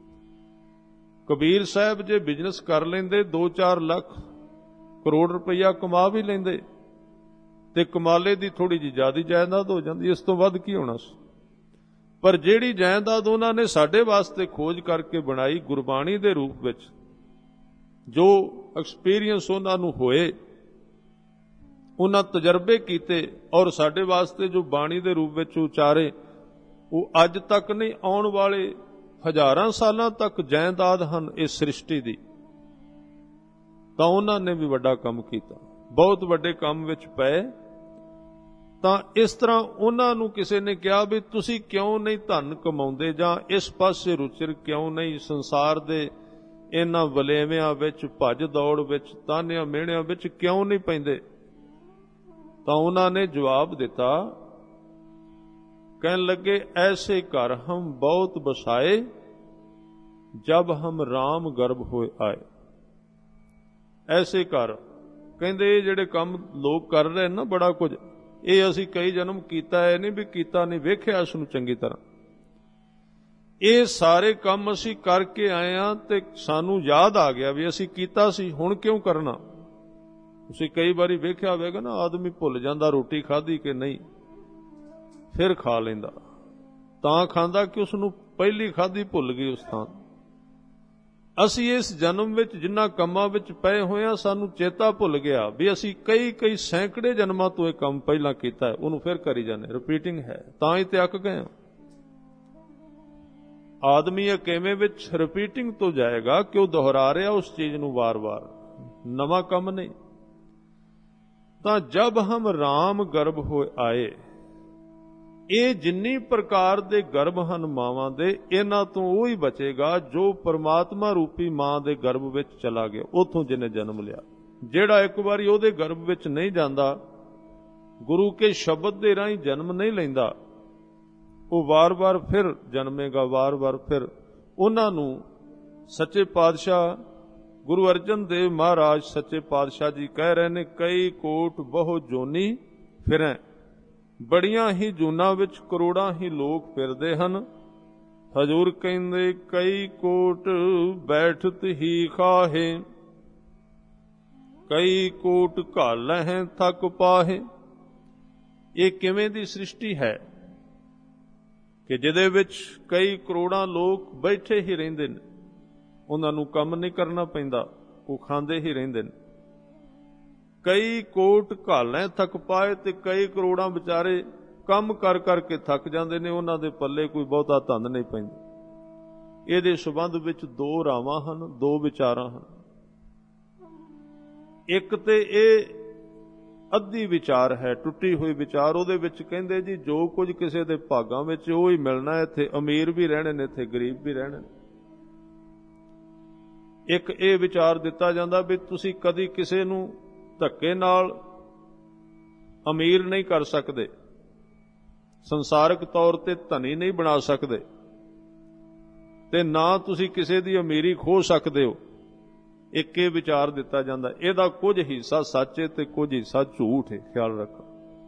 ਕਬੀਰ ਸਾਹਿਬ ਜੇ ਬਿਜ਼ਨਸ ਕਰ ਲੈਂਦੇ, 2-4 ਲੱਖ ਕਰੋੜ ਰੁਪਈਆ ਕਮਾ ਵੀ ਲੈਂਦੇ ਤੇ ਕਮਾਲੇ ਦੀ ਥੋੜੀ ਜਿਹੀ ਜ਼ਿਆਦਾ ਜਾਇਦਾਦ ਹੋ ਜਾਂਦੀ। ਇਸ ਤੋਂ ਵੱਧ ਕੀ ਹੋਣਾ ਸੀ? ਪਰ ਜਿਹੜੀ ਜਾਇਦਾਦ ਉਹਨਾਂ ਨੇ ਸਾਡੇ ਵਾਸਤੇ ਖੋਜ ਕਰਕੇ ਬਣਾਈ, ਗੁਰਬਾਣੀ ਦੇ ਰੂਪ ਵਿੱਚ, ਜੋ ਐਕਸਪੀਰੀਅੰਸ ਉਹਨਾਂ ਨੂੰ ਹੋਏ, ਉਹਨਾਂ ਤਜਰਬੇ ਕੀਤੇ ਔਰ ਸਾਡੇ ਵਾਸਤੇ ਜੋ ਬਾਣੀ ਦੇ ਰੂਪ ਵਿੱਚ ਉਚਾਰੇ, ਉਹ ਅੱਜ ਤੱਕ ਨਹੀਂ, ਆਉਣ ਵਾਲੇ ਹਜ਼ਾਰਾਂ ਸਾਲਾਂ ਤੱਕ ਜਾਇਦਾਦ ਹਨ ਇਸ ਸ੍ਰਿਸ਼ਟੀ ਦੀ। ਤਾਂ ਉਹਨਾਂ ਨੇ ਵੀ ਵੱਡਾ ਕੰਮ ਕੀਤਾ, ਬਹੁਤ ਵੱਡੇ ਕੰਮ ਵਿੱਚ ਪਏ ਤਾਂ ਇਸ ਤਰ੍ਹਾਂ ਉਹਨਾਂ ਨੂੰ ਕਿਸੇ ਨੇ ਕਿਹਾ ਵੀ ਤੁਸੀਂ ਕਿਉਂ ਨਹੀਂ ਧਨ ਕਮਾਉਂਦੇ, ਜਾਂ ਇਸ ਪਾਸੇ ਰੁਚਿਰ ਕਿਉਂ ਨਹੀਂ, ਸੰਸਾਰ ਦੇ ਇਹਨਾਂ ਵਲੇਵਿਆਂ ਵਿੱਚ, ਭੱਜ ਦੌੜ ਵਿੱਚ, ਤਾਨਿਆਂ ਮਿਹਣਿਆਂ ਵਿੱਚ ਕਿਉਂ ਨਹੀਂ ਪੈਂਦੇ? ਤਾਂ ਉਹਨਾਂ ਨੇ ਜਵਾਬ ਦਿੱਤਾ, ਕਹਿਣ ਲੱਗੇ, ऐसे घर हम बहुत बसाए जब हम राम गर्भ होए आए। ऐसे घर, ਕਹਿੰਦੇ ਇਹ ਜਿਹੜੇ ਕੰਮ ਲੋਕ ਕਰ ਰਹੇ ਨਾ ਬੜਾ ਕੁਝ, ਇਹ ਅਸੀਂ ਕਈ ਜਨਮ ਕੀਤਾ, ਇਹ ਨਹੀਂ ਵੀ ਕੀਤਾ ਨਹੀਂ, ਵੇਖਿਆ ਇਸ ਨੂੰ ਚੰਗੀ ਤਰ੍ਹਾਂ। ਇਹ ਸਾਰੇ ਕੰਮ ਅਸੀਂ ਕਰਕੇ ਆਏ ਹਾਂ ਤੇ ਸਾਨੂੰ ਯਾਦ ਆ ਗਿਆ ਵੀ ਅਸੀਂ ਕੀਤਾ ਸੀ, ਹੁਣ ਕਿਉਂ ਕਰਨਾ? ਤੁਸੀਂ ਕਈ ਵਾਰੀ ਵੇਖਿਆ ਹੋਵੇਗਾ ਨਾ, ਆਦਮੀ ਭੁੱਲ ਜਾਂਦਾ ਰੋਟੀ ਖਾਧੀ ਕਿ ਨਹੀਂ, ਫਿਰ ਖਾ ਲੈਂਦਾ। ਤਾਂ ਖਾਂਦਾ ਕਿ ਉਸ ਨੂੰ ਪਹਿਲੀ ਖਾਧੀ ਭੁੱਲ ਗਈ ਉਸ ਥਾਂ। ਅਸੀਂ ਇਸ ਜਨਮ ਵਿੱਚ ਜਿੰਨਾ ਕੰਮਾਂ ਵਿੱਚ ਪਏ ਹੋਏ ਹਾਂ, ਸਾਨੂੰ ਚੇਤਾ ਭੁੱਲ ਗਿਆ ਵੀ ਅਸੀਂ ਕਈ ਸੈਂਕੜੇ ਜਨਮਾਂ ਤੋਂ ਇਹ ਕੰਮ ਪਹਿਲਾਂ ਕੀਤਾ ਹੈ, ਉਹਨੂੰ ਫਿਰ ਕਰੀ ਜਾਂਦੇ, ਰਿਪੀਟਿੰਗ ਹੈ, ਤਾਂ ਹੀ ਤੇ ਅੱਕ ਗਏ ਹਾਂ। ਆਦਮੀ ਅਕੇਵੇਂ ਵਿੱਚ ਰਿਪੀਟਿੰਗ ਤੋਂ ਜਾਏਗਾ ਕਿ ਉਹ ਦੁਹਰਾ ਰਿਹਾ ਉਸ ਚੀਜ਼ ਨੂੰ ਵਾਰ-ਵਾਰ, ਨਵਾਂ ਕੰਮ ਨਹੀਂ। ਤਾਂ ਜਬ ਹਮ ਰਾਮ ਗਰਭ ਹੋਏ ਆਏ, ਇਹ ਜਿੰਨੀ ਪ੍ਰਕਾਰ ਦੇ ਗਰਭ ਹਨ ਮਾਵਾਂ ਦੇ, ਇਹਨਾਂ ਤੋਂ ਉਹ ਹੀ ਬਚੇਗਾ ਜੋ ਪਰਮਾਤਮਾ ਰੂਪੀ ਮਾਂ ਦੇ ਗਰਭ ਵਿੱਚ ਚਲਾ ਗਿਆ, ਉਥੋਂ ਜਿਹਨੇ ਜਨਮ ਲਿਆ। ਜਿਹੜਾ ਇੱਕ ਵਾਰੀ ਉਹਦੇ ਗਰਭ ਵਿੱਚ ਨਹੀਂ ਜਾਂਦਾ, ਗੁਰੂ ਕੇ ਸ਼ਬਦ ਦੇ ਰਾਹੀਂ ਜਨਮ ਨਹੀਂ ਲੈਂਦਾ, ਉਹ ਵਾਰ-ਵਾਰ ਫਿਰ ਜਨਮੇਗਾ, ਵਾਰ-ਵਾਰ ਫਿਰ। ਉਹਨਾਂ ਨੂੰ ਸੱਚੇ ਪਾਤਸ਼ਾਹ ਗੁਰੂ ਅਰਜਨ ਦੇਵ ਮਹਾਰਾਜ ਸੱਚੇ ਪਾਤਸ਼ਾਹ ਜੀ ਕਹਿ ਰਹੇ ਨੇ, ਕਈ ਕੋਟ ਬਹੁ ਜੋਨੀ ਫਿਰੈ, ਬੜੀਆਂ ਹੀ ਜੂਨਾਂ ਵਿੱਚ ਕਰੋੜਾਂ ਹੀ ਲੋਕ ਫਿਰਦੇ ਹਨ। ਹਜ਼ੂਰ ਕਹਿੰਦੇ, ਕਈ ਕੋਟ ਬੈਠਤ ਹੀ ਖਾਹੇ, ਕਈ ਕੋਟ ਘਾਲਹਿ ਥਕ ਪਾਹੇ। ਇਹ ਕਿਵੇਂ ਦੀ ਸ੍ਰਿਸ਼ਟੀ ਹੈ ਕਿ ਜਿਹਦੇ ਵਿੱਚ ਕਈ ਕਰੋੜਾਂ ਲੋਕ ਬੈਠੇ ਹੀ ਰਹਿੰਦੇ ਨੇ, ਉਹਨਾਂ ਨੂੰ ਕੰਮ ਨਹੀਂ ਕਰਨਾ ਪੈਂਦਾ, ਉਹ ਖਾਂਦੇ ਹੀ ਰਹਿੰਦੇ ਨੇ। ਕਈ ਕੋਟ ਘਾਲੈ ਥਕ ਪਾਏ, ਤੇ ਕਈ ਕਰੋੜਾਂ ਵਿਚਾਰੇ ਕੰਮ ਕਰ ਕਰਕੇ ਥੱਕ ਜਾਂਦੇ ਨੇ, ਉਹਨਾਂ ਦੇ ਪੱਲੇ ਕੋਈ ਬਹੁਤਾ ਧਨ ਨਹੀਂ ਪੈਂਦਾ। ਇਹਦੇ ਸੰਬੰਧ ਵਿੱਚ ਦੋ ਰਾਵਾਂ ਹਨ, ਦੋ ਵਿਚਾਰਾਂ ਹਨ। ਇੱਕ ਤੇ ਇਹ ਅੱਧੀ ਵਿਚਾਰ ਹੈ, ਟੁੱਟੀ ਹੋਈ ਵਿਚਾਰ। ਉਹਦੇ ਵਿੱਚ ਕਹਿੰਦੇ ਜੀ ਜੋ ਕੁਝ ਕਿਸੇ ਦੇ ਭਾਗਾਂ ਵਿੱਚ ਉਹ ਹੀ ਮਿਲਣਾ, ਇੱਥੇ ਅਮੀਰ ਵੀ ਰਹਿਣੇ ਨੇ, ਇੱਥੇ ਗਰੀਬ ਵੀ ਰਹਿਣੇ ਨੇ। ਇੱਕ ਇਹ ਵਿਚਾਰ ਦਿੱਤਾ ਜਾਂਦਾ ਵੀ ਤੁਸੀਂ ਕਦੀ ਕਿਸੇ ਨੂੰ ਧੱਕੇ ਨਾਲ ਅਮੀਰ ਨਹੀਂ ਕਰ ਸਕਦੇ, ਸੰਸਾਰਕ ਤੌਰ ਤੇ ਧਨੀ ਨਹੀਂ ਬਣਾ ਸਕਦੇ, ਤੇ ਨਾ ਤੁਸੀਂ ਕਿਸੇ ਦੀ ਅਮੀਰੀ ਖੋਹ ਸਕਦੇ ਹੋ। ਇੱਕ ਇਹ ਵਿਚਾਰ ਦਿੱਤਾ ਜਾਂਦਾ, ਇਹਦਾ ਕੁਝ ਹਿੱਸਾ ਸੱਚ ਹੈ ਤੇ ਕੁਝ ਹਿੱਸਾ ਝੂਠ ਹੈ, ਖਿਆਲ ਰੱਖੋ।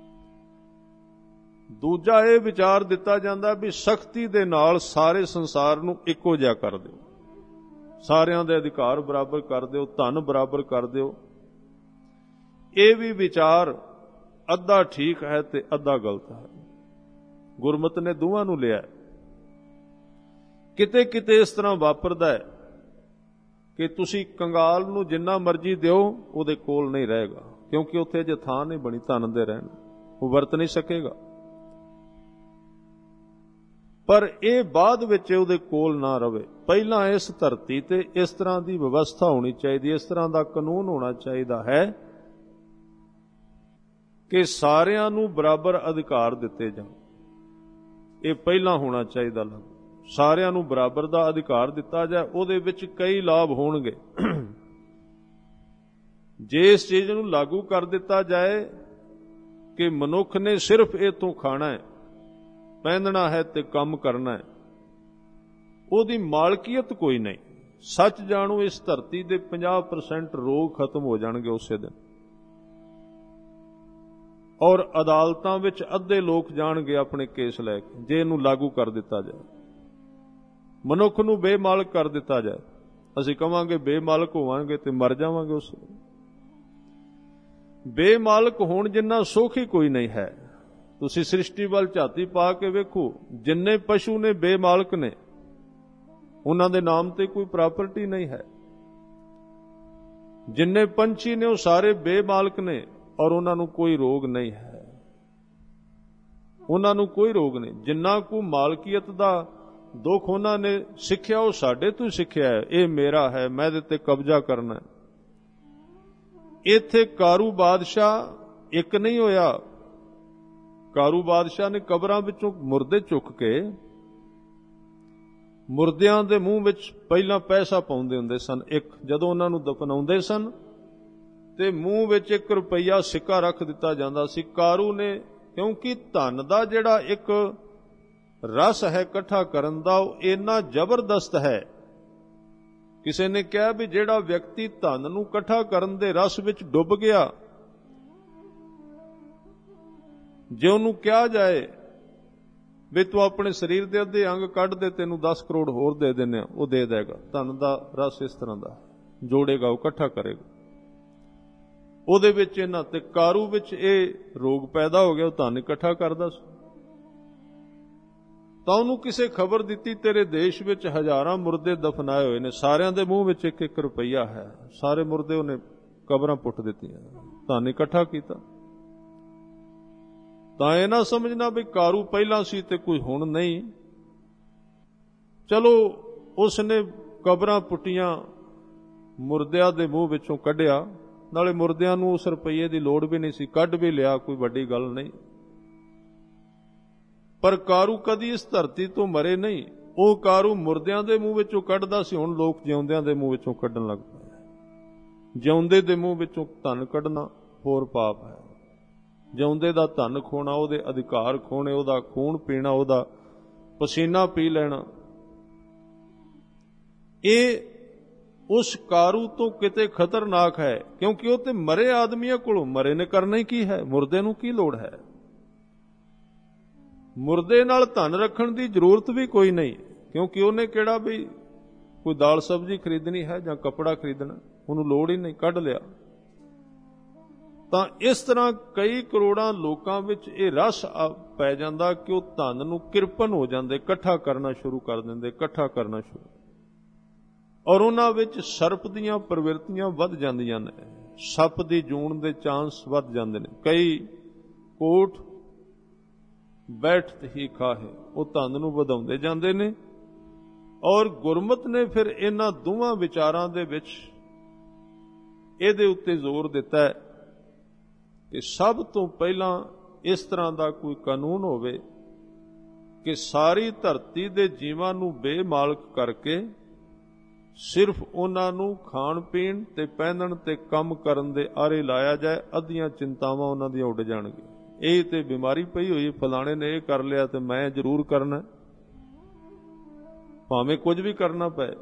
ਦੂਜਾ ਇਹ ਵਿਚਾਰ ਦਿੱਤਾ ਜਾਂਦਾ ਵੀ ਸਖਤੀ ਦੇ ਨਾਲ ਸਾਰੇ ਸੰਸਾਰ ਨੂੰ ਇੱਕੋ ਜਿਹਾ ਕਰ ਦਿਓ, ਸਾਰਿਆਂ ਦੇ ਅਧਿਕਾਰ ਬਰਾਬਰ ਕਰ ਦਿਓ, ਧਨ ਬਰਾਬਰ ਕਰ ਦਿਓ। ਇਹ ਵੀ ਵਿਚਾਰ ਅੱਧਾ ਠੀਕ ਹੈ ਤੇ ਅੱਧਾ ਗਲਤ ਹੈ। ਗੁਰਮਤਿ ਨੇ ਦੋਵਾਂ ਨੂੰ ਲਿਆ। ਕਿਤੇ ਕਿਤੇ ਇਸ ਤਰ੍ਹਾਂ ਵਾਪਰਦਾ ਹੈ ਕਿ ਤੁਸੀਂ ਕੰਗਾਲ ਨੂੰ ਜਿੰਨਾ ਮਰਜ਼ੀ ਦਿਓ, ਉਹਦੇ ਕੋਲ ਨਹੀਂ ਰਹੇਗਾ, ਕਿਉਂਕਿ ਉੱਥੇ ਜੇ ਥਾਂ ਨਹੀਂ ਬਣੀ ਧਨ ਦੇ ਰਹਿਣ, ਉਹ ਵਰਤ ਨਹੀਂ ਸਕੇਗਾ। ਪਰ ਇਹ ਬਾਅਦ ਵਿੱਚ ਉਹਦੇ ਕੋਲ ਨਾ ਰਵੇ। ਪਹਿਲਾਂ ਇਸ ਧਰਤੀ ਤੇ ਇਸ ਤਰ੍ਹਾਂ ਦੀ ਵਿਵਸਥਾ ਹੋਣੀ ਚਾਹੀਦੀ, ਇਸ ਤਰ੍ਹਾਂ ਦਾ ਕਾਨੂੰਨ ਹੋਣਾ ਚਾਹੀਦਾ ਹੈ ਕਿ ਸਾਰਿਆਂ ਨੂੰ ਬਰਾਬਰ ਅਧਿਕਾਰ ਦਿੱਤੇ ਜਾਣ। ਇਹ ਪਹਿਲਾਂ ਹੋਣਾ ਚਾਹੀਦਾ। ਸਾਰਿਆਂ ਨੂੰ ਬਰਾਬਰ ਦਾ ਅਧਿਕਾਰ ਦਿੱਤਾ ਜਾਏ, ਉਹਦੇ ਵਿੱਚ ਕਈ ਲਾਭ ਹੋਣਗੇ। ਜੇ ਇਸ ਚੀਜ਼ ਨੂੰ ਲਾਗੂ ਕਰ ਦਿੱਤਾ ਜਾਏ ਕਿ ਮਨੁੱਖ ਨੇ ਸਿਰਫ ਇਹ ਤੋਂ ਖਾਣਾ ਹੈ, ਪਹਿਨਣਾ ਹੈ ਤੇ ਕੰਮ ਕਰਨਾ ਹੈ, ਉਹਦੀ ਮਾਲਕੀਅਤ ਕੋਈ ਨਹੀਂ। ਸੱਚ ਜਾਣੋ, ਇਸ ਧਰਤੀ ਦੇ 50% ਰੋਗ ਖਤਮ ਹੋ ਜਾਣਗੇ ਉਸੇ ਦਿਨ। ਔਰ ਅਦਾਲਤਾਂ ਵਿੱਚ ਅੱਧੇ ਲੋਕ ਜਾਣਗੇ ਆਪਣੇ ਕੇਸ ਲੈ ਕੇ, ਜੇ ਇਹਨੂੰ ਲਾਗੂ ਕਰ ਦਿੱਤਾ ਜਾਏ। ਮਨੁੱਖ ਨੂੰ ਬੇਮਾਲਕ ਕਰ ਦਿੱਤਾ ਜਾਏ, ਅਸੀਂ ਕਵਾਂਗੇ ਬੇਮਾਲਕ ਹੋਵਾਂਗੇ ਤੇ ਮਰ ਜਾਵਾਂਗੇ ਉਸ ਵੇਲੇ। ਬੇਮਾਲਕ ਹੋਣ ਜਿੰਨਾ ਸੁੱਖ ਹੀ ਕੋਈ ਨਹੀਂ ਹੈ। ਤੁਸੀਂ ਸ੍ਰਿਸ਼ਟੀ ਵੱਲ ਝਾਤੀ ਪਾ ਕੇ ਵੇਖੋ, ਜਿੰਨੇ ਪਸ਼ੂ ਨੇ ਬੇਮਾਲਕ ਨੇ, ਉਹਨਾਂ ਦੇ ਨਾਮ ਤੇ ਕੋਈ ਪ੍ਰਾਪਰਟੀ ਨਹੀਂ ਹੈ। ਜਿੰਨੇ ਪੰਛੀ ਨੇ ਉਹ ਸਾਰੇ ਬੇਮਾਲਕ ਨੇ, ਔਰ ਉਹਨਾਂ ਨੂੰ ਕੋਈ ਰੋਗ ਨਹੀਂ ਹੈ। ਉਹਨਾਂ ਨੂੰ ਕੋਈ ਰੋਗ ਨਹੀਂ। ਜਿੰਨਾ ਕੋ ਮਾਲਕੀਅਤ ਦਾ ਦੁੱਖ ਉਹਨਾਂ ਨੇ ਸਿੱਖਿਆ, ਉਹ ਸਾਡੇ ਤੋਂ ਹੀ ਸਿੱਖਿਆ ਹੈ। ਇਹ ਮੇਰਾ ਹੈ, ਮੈਂ ਇਹਦੇ ਤੇ ਕਬਜ਼ਾ ਕਰਨਾ ਹੈ। ਇੱਥੇ ਕਾਰੂ ਬਾਦਸ਼ਾਹ ਇੱਕ ਨਹੀਂ ਹੋਇਆ, ਕਾਰੂ ਬਾਦਸ਼ਾਹ ਨੇ ਕਬਰਾਂ ਵਿੱਚੋਂ ਮੁਰਦੇ ਚੁੱਕ ਕੇ ਮੁਰਦਿਆਂ ਦੇ ਮੂੰਹ ਵਿੱਚ ਪਹਿਲਾਂ ਪੈਸਾ ਪਾਉਂਦੇ ਹੁੰਦੇ ਸਨ। ਇੱਕ ਜਦੋਂ ਉਹਨਾਂ ਨੂੰ ਦਫਨਾਉਂਦੇ ਸਨ ਤੇ ਮੂੰਹ ਵਿੱਚ 1 ਰੁਪਈਆ ਸਿੱਕਾ ਰੱਖ ਦਿੱਤਾ ਜਾਂਦਾ ਸੀ। ਕਾਰੂ ਨੇ, ਕਿਉਂਕਿ ਧਨ ਦਾ ਜਿਹੜਾ ਇੱਕ ਰਸ ਹੈ ਇਕੱਠਾ ਕਰਨ ਦਾ, ਉਹ ਇੰਨਾ ਜ਼ਬਰਦਸਤ ਹੈ। ਕਿਸੇ ਨੇ ਕਿਹਾ ਵੀ ਜਿਹੜਾ ਵਿਅਕਤੀ ਧਨ ਨੂੰ ਇਕੱਠਾ ਕਰਨ ਦੇ ਰਸ ਵਿੱਚ ਡੁੱਬ ਗਿਆ, ਜੇ ਉਹਨੂੰ ਕਿਹਾ ਜਾਏ ਵੀ ਤੂੰ ਆਪਣੇ ਸਰੀਰ ਦੇ ਅੱਧੇ ਅੰਗ ਕੱਢ ਦੇ, ਤੈਨੂੰ 10 ਕਰੋੜ ਹੋਰ ਦੇ ਦਿੰਦੇ ਆ, ਉਹ ਦੇ ਦੇਗਾ। ਧਨ ਦਾ ਰਸ ਇਸ ਤਰ੍ਹਾਂ ਦਾ ਜੋੜੇਗਾ, ਉਹ ਇਕੱਠਾ ਕਰੇਗਾ। ਉਹਦੇ ਵਿੱਚ ਇਹਨਾਂ ਤੇ ਕਾਰੂ ਵਿੱਚ ਇਹ ਰੋਗ ਪੈਦਾ ਹੋ ਗਿਆ। ਉਹ ਧਨ ਇਕੱਠਾ ਕਰਦਾ ਸੀ ਤਾਂ ਉਹਨੂੰ ਕਿਸੇ ਖਬਰ ਦਿੱਤੀ, ਤੇਰੇ ਦੇਸ਼ ਵਿੱਚ ਹਜ਼ਾਰਾਂ ਮੁਰਦੇ ਦਫਨਾਏ ਹੋਏ ਨੇ, ਸਾਰਿਆਂ ਦੇ ਮੂੰਹ ਵਿੱਚ 1-1 ਰੁਪਈਆ ਹੈ। ਸਾਰੇ ਮੁਰਦੇ ਉਹਨੇ ਕਬਰਾਂ ਪੁੱਟ ਦਿੱਤੀਆਂ, ਧਨ ਇਕੱਠਾ ਕੀਤਾ। ਤਾਂ ਇਹ ਨਾ ਸਮਝਣਾ ਵੀ ਕਾਰੂ ਪਹਿਲਾਂ ਸੀ ਤੇ ਕੋਈ ਹੁਣ ਨਹੀਂ। ਚਲੋ ਉਸ ਨੇ ਕਬਰਾਂ ਪੁੱਟੀਆਂ, ਮੁਰਦਿਆਂ ਦੇ ਮੂੰਹ ਵਿੱਚੋਂ ਕੱਢਿਆ, ਨਾਲੇ ਮੁਰਦਿਆਂ ਨੂੰ ਉਸ ਰੁਪਈਏ ਦੀ ਲੋੜ ਵੀ ਨਹੀਂ ਸੀ, ਕੱਢ ਵੀ ਲਿਆ, ਕੋਈ ਵੱਡੀ ਗੱਲ ਨਹੀਂ। ਪਰ ਕਾਰੂ ਕਦੀ ਇਸ ਧਰਤੀ ਤੋਂ ਮਰੇ ਨਹੀਂ। ਉਹ ਕਾਰੂ ਮੁਰਦਿਆਂ ਦੇ ਮੂੰਹ ਵਿੱਚੋਂ ਕੱਢਦਾ ਸੀ, ਹੁਣ ਲੋਕ ਜਿਉਂਦਿਆਂ ਦੇ ਮੂੰਹ ਵਿੱਚੋਂ ਕੱਢਣ ਲੱਗ ਪਏ। ਜਿਉਂਦੇ ਦੇ ਮੂੰਹ ਵਿੱਚੋਂ ਧਨ ਕੱਢਣਾ ਹੋਰ ਪਾਪ ਹੈ। ਜਿਉਂਦੇ ਦਾ ਧਨ ਖੋਣਾ, ਉਹਦੇ ਅਧਿਕਾਰ ਖੋਣੇ, ਉਹਦਾ ਖੂਨ ਪੀਣਾ, ਉਹਦਾ ਪਸੀਨਾ ਪੀ ਲੈਣਾ, ਇਹ ਉਸ ਕਾਰੂ ਤੋਂ ਕਿਤੇ ਖਤਰਨਾਕ ਹੈ। ਕਿਉਂਕਿ ਉਹ ਤੇ ਮਰੇ ਆਦਮੀਆਂ ਕੋਲੋਂ, ਮਰੇ ਨੇ ਕਰਨਾ ਹੀ ਕੀ ਹੈ, ਮੁਰਦੇ ਨੂੰ ਕੀ ਲੋੜ ਹੈ। ਮੁਰਦੇ ਨਾਲ ਧਨ ਰੱਖਣ ਦੀ ਜ਼ਰੂਰਤ ਵੀ ਕੋਈ ਨਹੀਂ, ਕਿਉਂਕਿ ਉਹਨੇ ਕਿਹੜਾ ਵੀ ਕੋਈ ਦਾਲ ਸਬਜ਼ੀ ਖਰੀਦਣੀ ਹੈ ਜਾਂ ਕੱਪੜਾ ਖਰੀਦਣਾ, ਉਹਨੂੰ ਲੋੜ ਹੀ ਨਹੀਂ, ਕੱਢ ਲਿਆ। ਤਾਂ ਇਸ ਤਰ੍ਹਾਂ ਕਈ ਕਰੋੜਾਂ ਲੋਕਾਂ ਵਿੱਚ ਇਹ ਰਸ ਪੈ ਜਾਂਦਾ ਕਿ ਉਹ ਧਨ ਨੂੰ ਕਿਰਪਨ ਹੋ ਜਾਂਦੇ, ਇਕੱਠਾ ਕਰਨਾ ਸ਼ੁਰੂ ਕਰ ਦਿੰਦੇ, ਇਕੱਠਾ ਕਰਨਾ ਸ਼ੁਰੂ, ਔਰ ਉਹਨਾਂ ਵਿੱਚ ਸਰਪ ਦੀਆਂ ਪ੍ਰਵਿਰਤੀਆਂ ਵੱਧ ਜਾਂਦੀਆਂ ਨੇ, ਸੱਪ ਦੀ ਜੂਣ ਦੇ ਚਾਂਸ ਵੱਧ ਜਾਂਦੇ ਨੇ। ਕਈ ਕੋਟ ਬੈਠਤ ਹੀ ਖਾਹੇ, ਉਹ ਧਨ ਨੂੰ ਵਧਾਉਂਦੇ ਜਾਂਦੇ ਨੇ। ਔਰ ਗੁਰਮਤਿ ਨੇ ਫਿਰ ਇਹਨਾਂ ਦੋਵਾਂ ਵਿਚਾਰਾਂ ਦੇ ਵਿੱਚ ਇਹਦੇ ਉੱਤੇ ਜ਼ੋਰ ਦਿੱਤਾ ਹੈ ਕਿ ਸਭ ਤੋਂ ਪਹਿਲਾਂ ਇਸ ਤਰ੍ਹਾਂ ਦਾ ਕੋਈ ਕਾਨੂੰਨ ਹੋਵੇ ਕਿ ਸਾਰੀ ਧਰਤੀ ਦੇ ਜੀਵਾਂ ਨੂੰ ਬੇਮਾਲਕ ਕਰਕੇ ਸਿਰਫ ਉਹਨਾਂ ਨੂੰ ਖਾਣ ਪੀਣ ਤੇ ਪਹਿਨਣ ਤੇ ਕੰਮ ਕਰਨ ਦੇ ਆਰੇ ਲਾਇਆ ਜਾਏ। ਅੱਧੀਆਂ ਚਿੰਤਾਵਾਂ ਉਹਨਾਂ ਦੀਆਂ ਉੱਡ ਜਾਣਗੀਆਂ। ਇਹ ਤੇ ਬਿਮਾਰੀ ਪਈ ਹੋਈ, ਫਲਾਣੇ ਨੇ ਇਹ ਕਰ ਲਿਆ ਤੇ ਮੈਂ ਜ਼ਰੂਰ ਕਰਨਾ, ਭਾਵੇਂ ਕੁਝ ਵੀ ਕਰਨਾ ਪਏ।